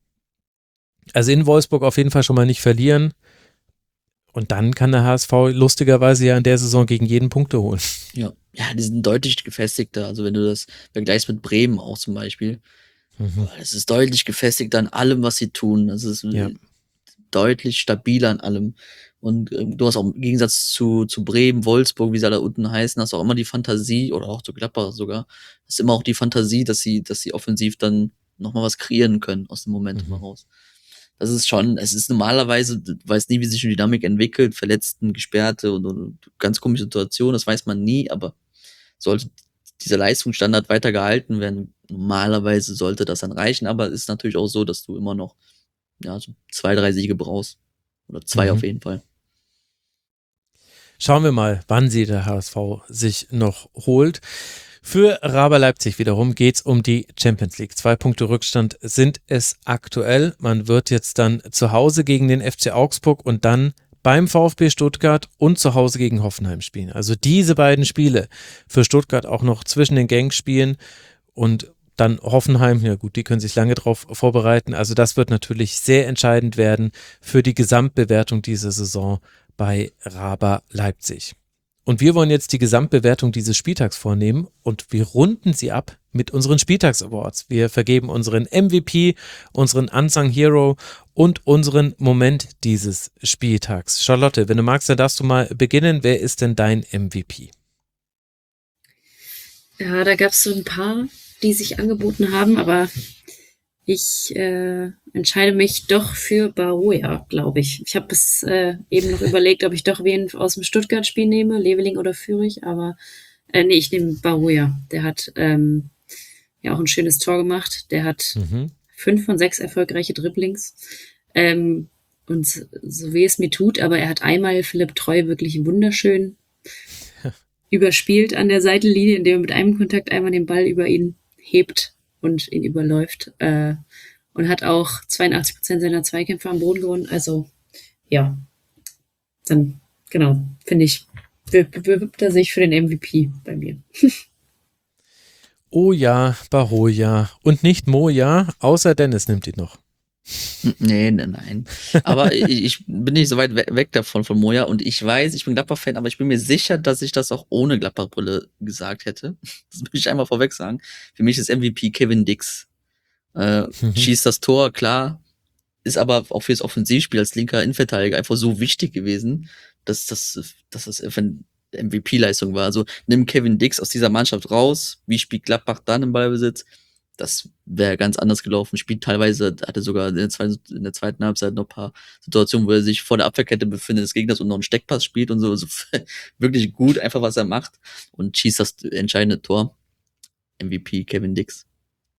Also in Wolfsburg auf jeden Fall schon mal nicht verlieren und dann kann der H S V lustigerweise ja in der Saison gegen jeden Punkte holen. Ja, ja, die sind deutlich gefestigter, also wenn du das vergleichst mit Bremen auch zum Beispiel, mhm. es ist deutlich gefestigter an allem, was sie tun, es ist ja. deutlich stabiler an allem und äh, du hast auch im Gegensatz zu, zu Bremen, Wolfsburg, wie sie da unten heißen, hast auch immer die Fantasie oder auch zu Gladbach sogar, hast immer auch die Fantasie, dass sie, dass sie offensiv dann nochmal was kreieren können aus dem Momentum mhm. heraus. Das ist schon, es ist normalerweise, du weißt nie, wie sich die Dynamik entwickelt, Verletzten, Gesperrte und, und ganz komische Situationen, das weiß man nie, aber sollte dieser Leistungsstandard weiter gehalten werden, normalerweise sollte das dann reichen, aber es ist natürlich auch so, dass du immer noch ja, so zwei, drei Siege brauchst. Oder zwei mhm. auf jeden Fall. Schauen wir mal, wann sie der H S V sich noch holt. Für Raber Leipzig wiederum geht es um die Champions League. Zwei Punkte Rückstand sind es aktuell. Man wird jetzt dann zu Hause gegen den F C Augsburg und dann beim VfB Stuttgart und zu Hause gegen Hoffenheim spielen. Also diese beiden Spiele für Stuttgart auch noch zwischen den Gangs spielen. Und Dann Hoffenheim, ja gut, die können sich lange drauf vorbereiten. Also das wird natürlich sehr entscheidend werden für die Gesamtbewertung dieser Saison bei Raba Leipzig. Und wir wollen jetzt die Gesamtbewertung dieses Spieltags vornehmen und wir runden sie ab mit unseren Spieltags-Awards. Wir vergeben unseren M V P, unseren Unsung Hero und unseren Moment dieses Spieltags. Charlotte, wenn du magst, dann darfst du mal beginnen. Wer ist denn dein M V P? Ja, da gab es so ein paar, die sich angeboten haben, aber ich äh, entscheide mich doch für Baroja, glaube ich. Ich habe bis äh, eben noch überlegt, ob ich doch wen aus dem Stuttgart-Spiel nehme, Leveling oder Fürich, aber äh, nee, ich nehme Baroja. Der hat ähm, ja auch ein schönes Tor gemacht. Der hat Mhm. fünf von sechs erfolgreiche Dribblings. Ähm, und so weh es mir tut, aber er hat einmal Philipp Treu wirklich wunderschön überspielt an der Seitenlinie, indem er mit einem Kontakt einmal den Ball über ihn hebt und ihn überläuft. Äh, und hat auch zweiundachtzig Prozent seiner Zweikämpfe am Boden gewonnen. Also, ja. Dann, genau, finde ich, bewirbt er sich für den M V P bei mir. Oh ja, Baroja und nicht Moja, außer Dennis nimmt ihn noch. Nee, nein, nein. Aber ich, ich bin nicht so weit we- weg davon von Moja und ich weiß, ich bin Gladbach-Fan, aber ich bin mir sicher, dass ich das auch ohne Gladbach-Brille gesagt hätte. Das will ich einmal vorweg sagen. Für mich ist M V P Kevin Dix. Äh, Mhm. schießt das Tor, klar, ist aber auch fürs Offensivspiel als linker Innenverteidiger einfach so wichtig gewesen, dass das, dass das einfach eine M V P-Leistung war. Also nimm Kevin Dix aus dieser Mannschaft raus, wie spielt Gladbach dann im Ballbesitz? Das wäre ganz anders gelaufen. Spielt teilweise, hatte sogar in der, zweiten, in der zweiten Halbzeit noch ein paar Situationen, wo er sich vor der Abwehrkette befindet des Gegners und noch einen Steckpass spielt und so. Also wirklich gut, einfach was er macht und schießt das entscheidende Tor. M V P Kevin Dix.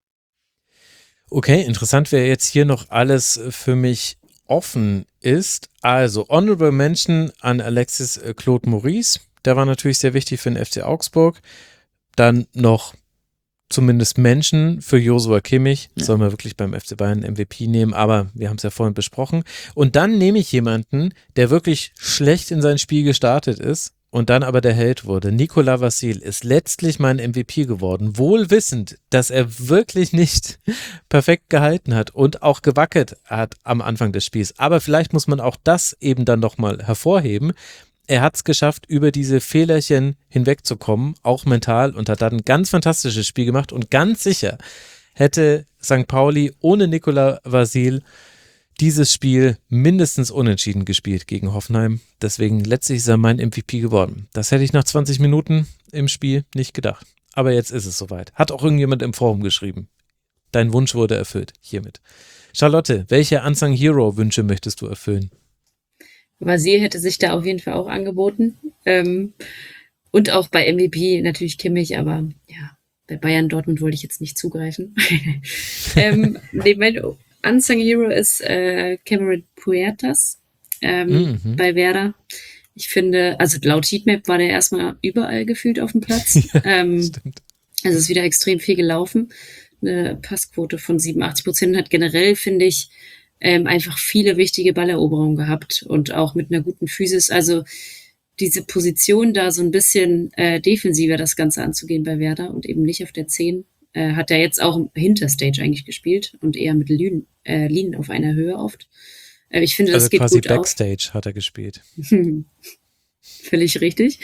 Okay, interessant, wer jetzt hier noch alles für mich offen ist. Also, Honorable Mention an Alexis äh, Claude Maurice. Der war natürlich sehr wichtig für den F C Augsburg. Dann noch zumindest Menschen für Joshua Kimmich. Ja. Soll man wirklich beim F C Bayern M V P nehmen, aber wir haben es ja vorhin besprochen. Und dann nehme ich jemanden, der wirklich schlecht in sein Spiel gestartet ist und dann aber der Held wurde. Nicolas Vassil ist letztlich mein M V P geworden, wohl wissend, dass er wirklich nicht perfekt gehalten hat und auch gewackelt hat am Anfang des Spiels. Aber vielleicht muss man auch das eben dann nochmal hervorheben. Er hat es geschafft, über diese Fehlerchen hinwegzukommen, auch mental, und hat dann ein ganz fantastisches Spiel gemacht und ganz sicher hätte Sankt Pauli ohne Nicolas Vassil dieses Spiel mindestens unentschieden gespielt gegen Hoffenheim. Deswegen letztlich ist er mein M V P geworden. Das hätte ich nach zwanzig Minuten im Spiel nicht gedacht. Aber jetzt ist es soweit. Hat auch irgendjemand im Forum geschrieben. Dein Wunsch wurde erfüllt hiermit. Charlotte, welche Unsung Hero Wünsche möchtest du erfüllen? Vasil hätte sich da auf jeden Fall auch angeboten. Ähm, und auch bei M V P natürlich Kimmich, aber ja, bei Bayern Dortmund wollte ich jetzt nicht zugreifen. ähm, nee, mein Unsung Hero ist äh, Cameron Puertas ähm, Mhm. bei Werder. Ich finde, also laut Heatmap war der erstmal überall gefühlt auf dem Platz. ähm, Stimmt. also es ist wieder extrem viel gelaufen. Eine Passquote von siebenundachtzig Prozent hat generell, finde ich, ähm, einfach viele wichtige Balleroberungen gehabt und auch mit einer guten Physis. Also diese Position da so ein bisschen äh, defensiver das Ganze anzugehen bei Werder und eben nicht auf der zehn, äh, hat er jetzt auch im Hinterstage eigentlich gespielt und eher mit Lünen, äh, Linien auf einer Höhe oft. Äh, ich finde, das Also geht quasi gut auf. Backstage hat er gespielt. Völlig richtig.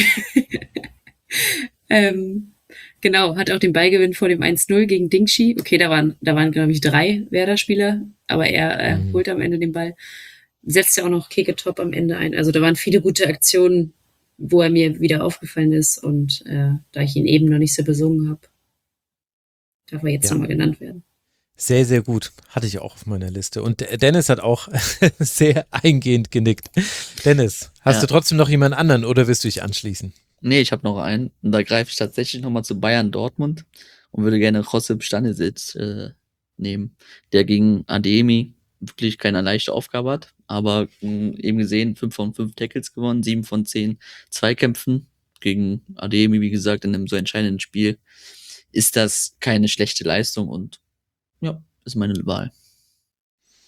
ähm, genau, hat auch den Ballgewinn vor dem eins null gegen Dingshi. Okay, da waren, da waren, glaube ich, drei Werder-Spieler, aber er äh, Mhm. holt am Ende den Ball. Setzt ja auch noch Keke-Top am Ende ein. Also da waren viele gute Aktionen, wo er mir wieder aufgefallen ist. Und äh, da ich ihn eben noch nicht so besungen habe, darf er jetzt Ja. nochmal genannt werden. Sehr, sehr gut. Hatte ich auch auf meiner Liste. Und Dennis hat auch sehr eingehend genickt. Dennis, hast Ja. du trotzdem noch jemand anderen oder willst du dich anschließen? Nee, ich habe noch einen. Und da greife ich tatsächlich nochmal zu Bayern Dortmund und würde gerne Josip Stanisic äh, nehmen, der gegen Ademi wirklich keine leichte Aufgabe hat, aber mh, eben gesehen, fünf von fünf Tackles gewonnen, sieben von zehn Zweikämpfen gegen Ademi, wie gesagt, in einem so entscheidenden Spiel, ist das keine schlechte Leistung und ja, ist meine Wahl.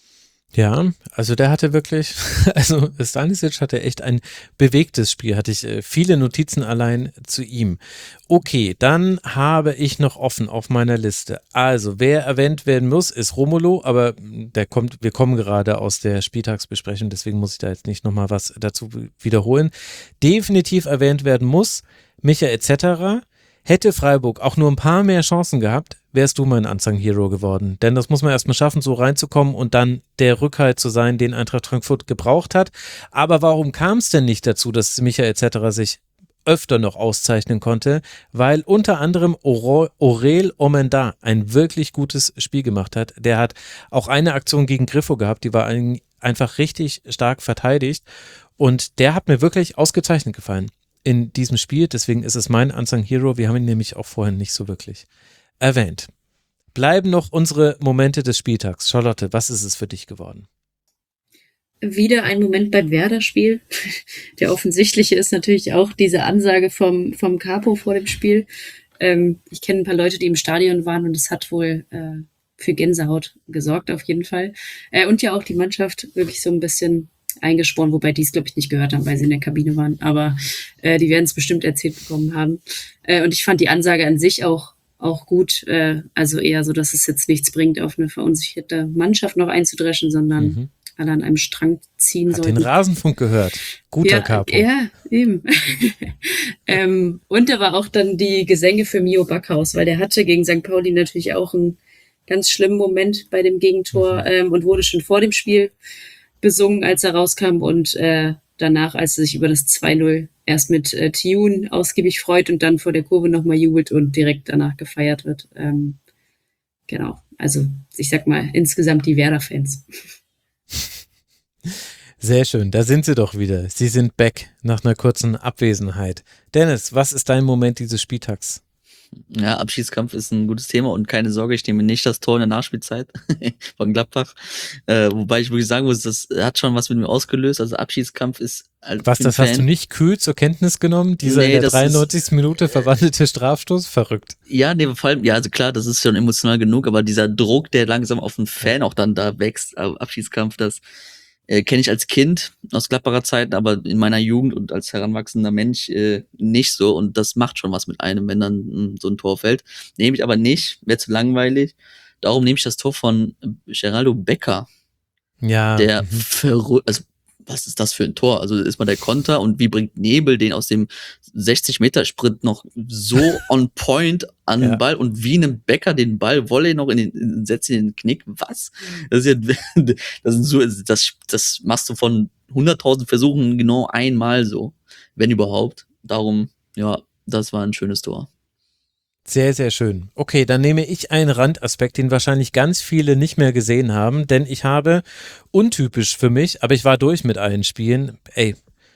Ja, also der hatte wirklich, also Stanisic hatte echt ein bewegtes Spiel, hatte ich äh, viele Notizen allein zu ihm. Okay, dann habe ich noch offen auf meiner Liste. Also, wer erwähnt werden muss, ist Romolo, aber der kommt, wir kommen gerade aus der Spieltagsbesprechung, deswegen muss ich da jetzt nicht nochmal was dazu wiederholen. Definitiv erwähnt werden muss, Micha et cetera. Hätte Freiburg auch nur ein paar mehr Chancen gehabt, wärst du mein Unsung Hero geworden. Denn das muss man erstmal schaffen, so reinzukommen und dann der Rückhalt zu sein, den Eintracht Frankfurt gebraucht hat. Aber warum kam es denn nicht dazu, dass Micha et cetera sich öfter noch auszeichnen konnte? Weil unter anderem Aurel Omenda ein wirklich gutes Spiel gemacht hat. Der hat auch eine Aktion gegen Griffo gehabt, die war ein, einfach richtig stark verteidigt. Und der hat mir wirklich ausgezeichnet gefallen in diesem Spiel, deswegen ist es mein Unsung Hero, wir haben ihn nämlich auch vorhin nicht so wirklich erwähnt. Bleiben noch unsere Momente des Spieltags. Charlotte, was ist es für dich geworden? Wieder ein Moment beim Werder-Spiel. Der offensichtliche ist natürlich auch diese Ansage vom, vom Capo vor dem Spiel. Ähm, ich kenne ein paar Leute, die im Stadion waren und es hat wohl äh, für Gänsehaut gesorgt auf jeden Fall. Äh, und ja auch die Mannschaft wirklich so ein bisschen eingesporen, wobei die es, glaube ich, nicht gehört haben, weil sie in der Kabine waren, aber äh, die werden es bestimmt erzählt bekommen haben. Äh, und ich fand die Ansage an sich auch, auch gut, äh, also eher so, dass es jetzt nichts bringt, auf eine verunsicherte Mannschaft noch einzudreschen, sondern mhm. alle an einem Strang ziehen Hat sollten. Den Rasenfunk gehört. Guter ja, Capo. Ja, eben. ähm, und da war auch dann die Gesänge für Mio Backhaus, weil der hatte gegen Sankt Pauli natürlich auch einen ganz schlimmen Moment bei dem Gegentor mhm. ähm, und wurde schon vor dem Spiel besungen, als er rauskam und äh, danach, als er sich über das zwei null erst mit äh, Tiyun ausgiebig freut und dann vor der Kurve nochmal jubelt und direkt danach gefeiert wird. Ähm, genau, also ich sag mal, insgesamt die Werder-Fans. Sehr schön, da sind sie doch wieder. Sie sind back nach einer kurzen Abwesenheit. Dennis, was ist dein Moment dieses Spieltags? Ja, Abschiedskampf ist ein gutes Thema und keine Sorge, ich nehme nicht das Tor in der Nachspielzeit von Gladbach. Äh, wobei ich wirklich sagen muss, das hat schon was mit mir ausgelöst. Also Abschiedskampf ist halt Was, das Fan. Hast du nicht kühl zur Kenntnis genommen? Dieser nee, in der dreiundneunzigsten Minute verwandelte Strafstoß? Verrückt. Ja, nee, vor allem, ja, also klar, das ist schon emotional genug, aber dieser Druck, der langsam auf den Fan auch dann da wächst, Abschiedskampf, das Äh, kenne ich als Kind aus Gladbacher Zeiten, aber in meiner Jugend und als heranwachsender Mensch äh, nicht so. Und das macht schon was mit einem, wenn dann mh, so ein Tor fällt. Nehme ich aber nicht, wäre zu langweilig. Darum nehme ich das Tor von Geraldo Becker. Ja. Der mhm. verrückt, also was ist das für ein Tor? Also ist mal der Konter und wie bringt Nebel den aus dem sechzig-Meter-Sprint noch so on point an den ja. Ball und wie einem Becker den Ball Volley noch in den, in, setzt in den Knick. Was? Das ist ja, das ist so, das, das machst du von hunderttausend Versuchen genau einmal so, wenn überhaupt. Darum, ja, das war ein schönes Tor. Sehr, sehr schön. Okay, dann nehme ich einen Randaspekt, den wahrscheinlich ganz viele nicht mehr gesehen haben, denn ich habe, untypisch für mich, aber ich war durch mit allen Spielen, ey,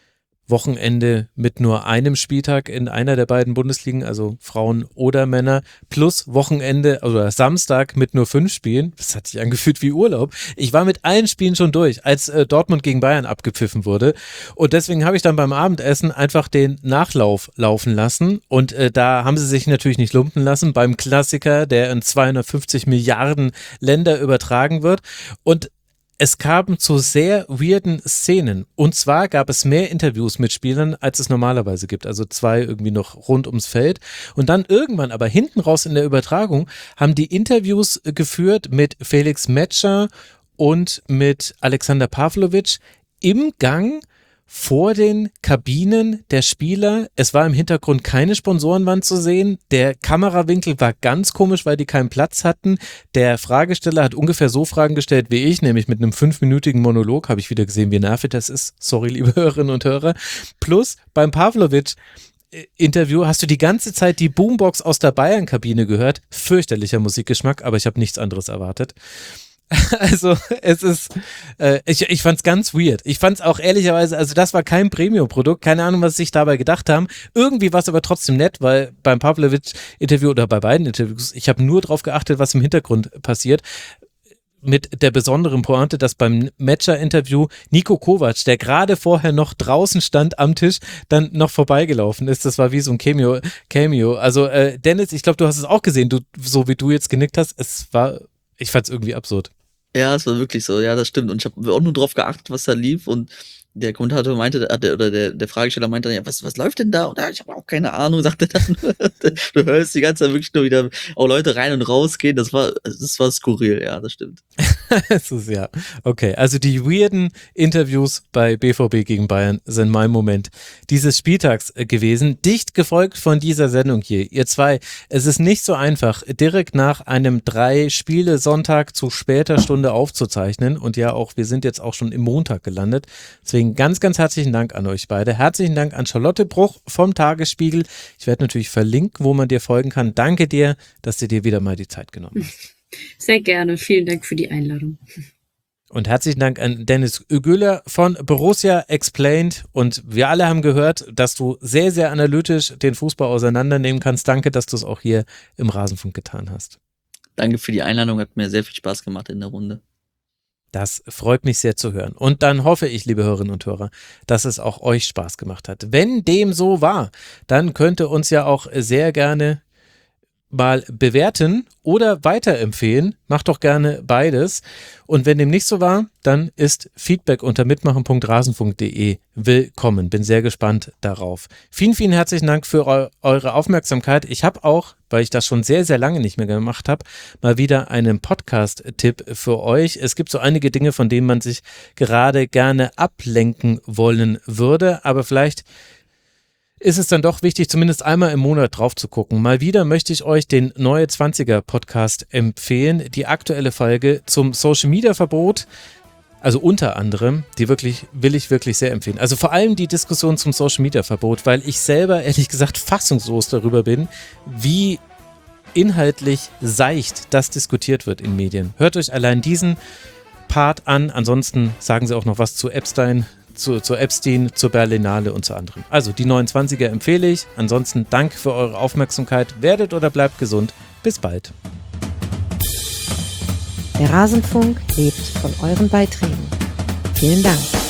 Wochenende mit nur einem Spieltag in einer der beiden Bundesligen, also Frauen oder Männer, plus Wochenende oder Samstag mit nur fünf Spielen. Das hat sich angefühlt wie Urlaub. Ich war mit allen Spielen schon durch, als äh, Dortmund gegen Bayern abgepfiffen wurde. Und deswegen habe ich dann beim Abendessen einfach den Nachlauf laufen lassen. Und äh, da haben sie sich natürlich nicht lumpen lassen beim Klassiker, der in zweihundertfünfzig Milliarden Länder übertragen wird. Und es kam zu sehr weirden Szenen. Und zwar gab es mehr Interviews mit Spielern, als es normalerweise gibt. Also zwei irgendwie noch rund ums Feld. Und dann irgendwann, aber hinten raus in der Übertragung, haben die Interviews geführt mit Felix Metscher und mit Alexander Pavlovic im Gang vor den Kabinen der Spieler. Es war im Hintergrund keine Sponsorenwand zu sehen. Der Kamerawinkel war ganz komisch, weil die keinen Platz hatten. Der Fragesteller hat ungefähr so Fragen gestellt wie ich, nämlich mit einem fünfminütigen Monolog. Habe ich wieder gesehen, wie nervig das ist. Sorry, liebe Hörerinnen und Hörer. Plus beim Pavlovic Interview hast du die ganze Zeit die Boombox aus der Bayern-Kabine gehört. Fürchterlicher Musikgeschmack, aber ich habe nichts anderes erwartet. Also es ist, äh, ich, ich fand es ganz weird. Ich fand es auch ehrlicherweise, also das war kein Premium-Produkt, keine Ahnung, was sie sich dabei gedacht haben. Irgendwie war es aber trotzdem nett, weil beim Pavlovic-Interview oder bei beiden Interviews, ich habe nur drauf geachtet, was im Hintergrund passiert. Mit der besonderen Pointe, dass beim Matcher-Interview Niko Kovac, der gerade vorher noch draußen stand am Tisch, dann noch vorbeigelaufen ist. Das war wie so ein Cameo. Cameo. Also äh, Dennis, ich glaube, du hast es auch gesehen, du, so wie du jetzt genickt hast. Es war, ich fand es irgendwie absurd. Ja, es war wirklich so, ja, das stimmt. Und ich habe auch nur drauf geachtet, was da lief. Und der Kommentator meinte, äh, der, oder der, der Fragesteller meinte dann, ja, was, was läuft denn da? Und ja, ich habe auch keine Ahnung, sagte dann. Du hörst die ganze Zeit wirklich nur wieder auch Leute rein und rausgehen. Das war, das war skurril, ja, das stimmt. Es ist ja, okay. Also die weirden Interviews bei B V B gegen Bayern sind mein Moment dieses Spieltags äh, gewesen. Dicht gefolgt von dieser Sendung hier. Ihr zwei, es ist nicht so einfach, direkt nach einem Drei-Spiele-Sonntag zu später Stunde aufzuzeichnen. Und ja, auch wir sind jetzt auch schon im Montag gelandet. Deswegen ganz, ganz herzlichen Dank an euch beide. Herzlichen Dank an Charlotte Bruch vom Tagesspiegel. Ich werde natürlich verlinken, wo man dir folgen kann. Danke dir, dass du dir wieder mal die Zeit genommen hast. Sehr gerne. Vielen Dank für die Einladung. Und herzlichen Dank an Dennis Güller von Borussia Explained. Und wir alle haben gehört, dass du sehr, sehr analytisch den Fußball auseinandernehmen kannst. Danke, dass du es auch hier im Rasenfunk getan hast. Danke für die Einladung, hat mir sehr viel Spaß gemacht in der Runde. Das freut mich sehr zu hören. Und dann hoffe ich, liebe Hörerinnen und Hörer, dass es auch euch Spaß gemacht hat. Wenn dem so war, dann könnt ihr uns ja auch sehr gerne mal bewerten oder weiterempfehlen. Macht doch gerne beides. Und wenn dem nicht so war, dann ist Feedback unter mitmachen punkt rasenfunk punkt de willkommen. Bin sehr gespannt darauf. Vielen, vielen herzlichen Dank für eu- eure Aufmerksamkeit. Ich habe auch, weil ich das schon sehr, sehr lange nicht mehr gemacht habe, mal wieder einen Podcast-Tipp für euch. Es gibt so einige Dinge, von denen man sich gerade gerne ablenken wollen würde, aber vielleicht ist es dann doch wichtig, zumindest einmal im Monat drauf zu gucken. Mal wieder möchte ich euch den Neue zwanziger Podcast empfehlen. Die aktuelle Folge zum Social Media Verbot, also unter anderem, die wirklich, will ich wirklich sehr empfehlen. Also vor allem die Diskussion zum Social Media Verbot, weil ich selber ehrlich gesagt fassungslos darüber bin, wie inhaltlich seicht das diskutiert wird in Medien. Hört euch allein diesen Part an. Ansonsten sagen sie auch noch was zu Epstein, Zu, zu Epstein, zur Berlinale und zu anderen. Also die neunundzwanziger empfehle ich. Ansonsten danke für eure Aufmerksamkeit. Werdet oder bleibt gesund. Bis bald. Der Rasenfunk lebt von euren Beiträgen. Vielen Dank.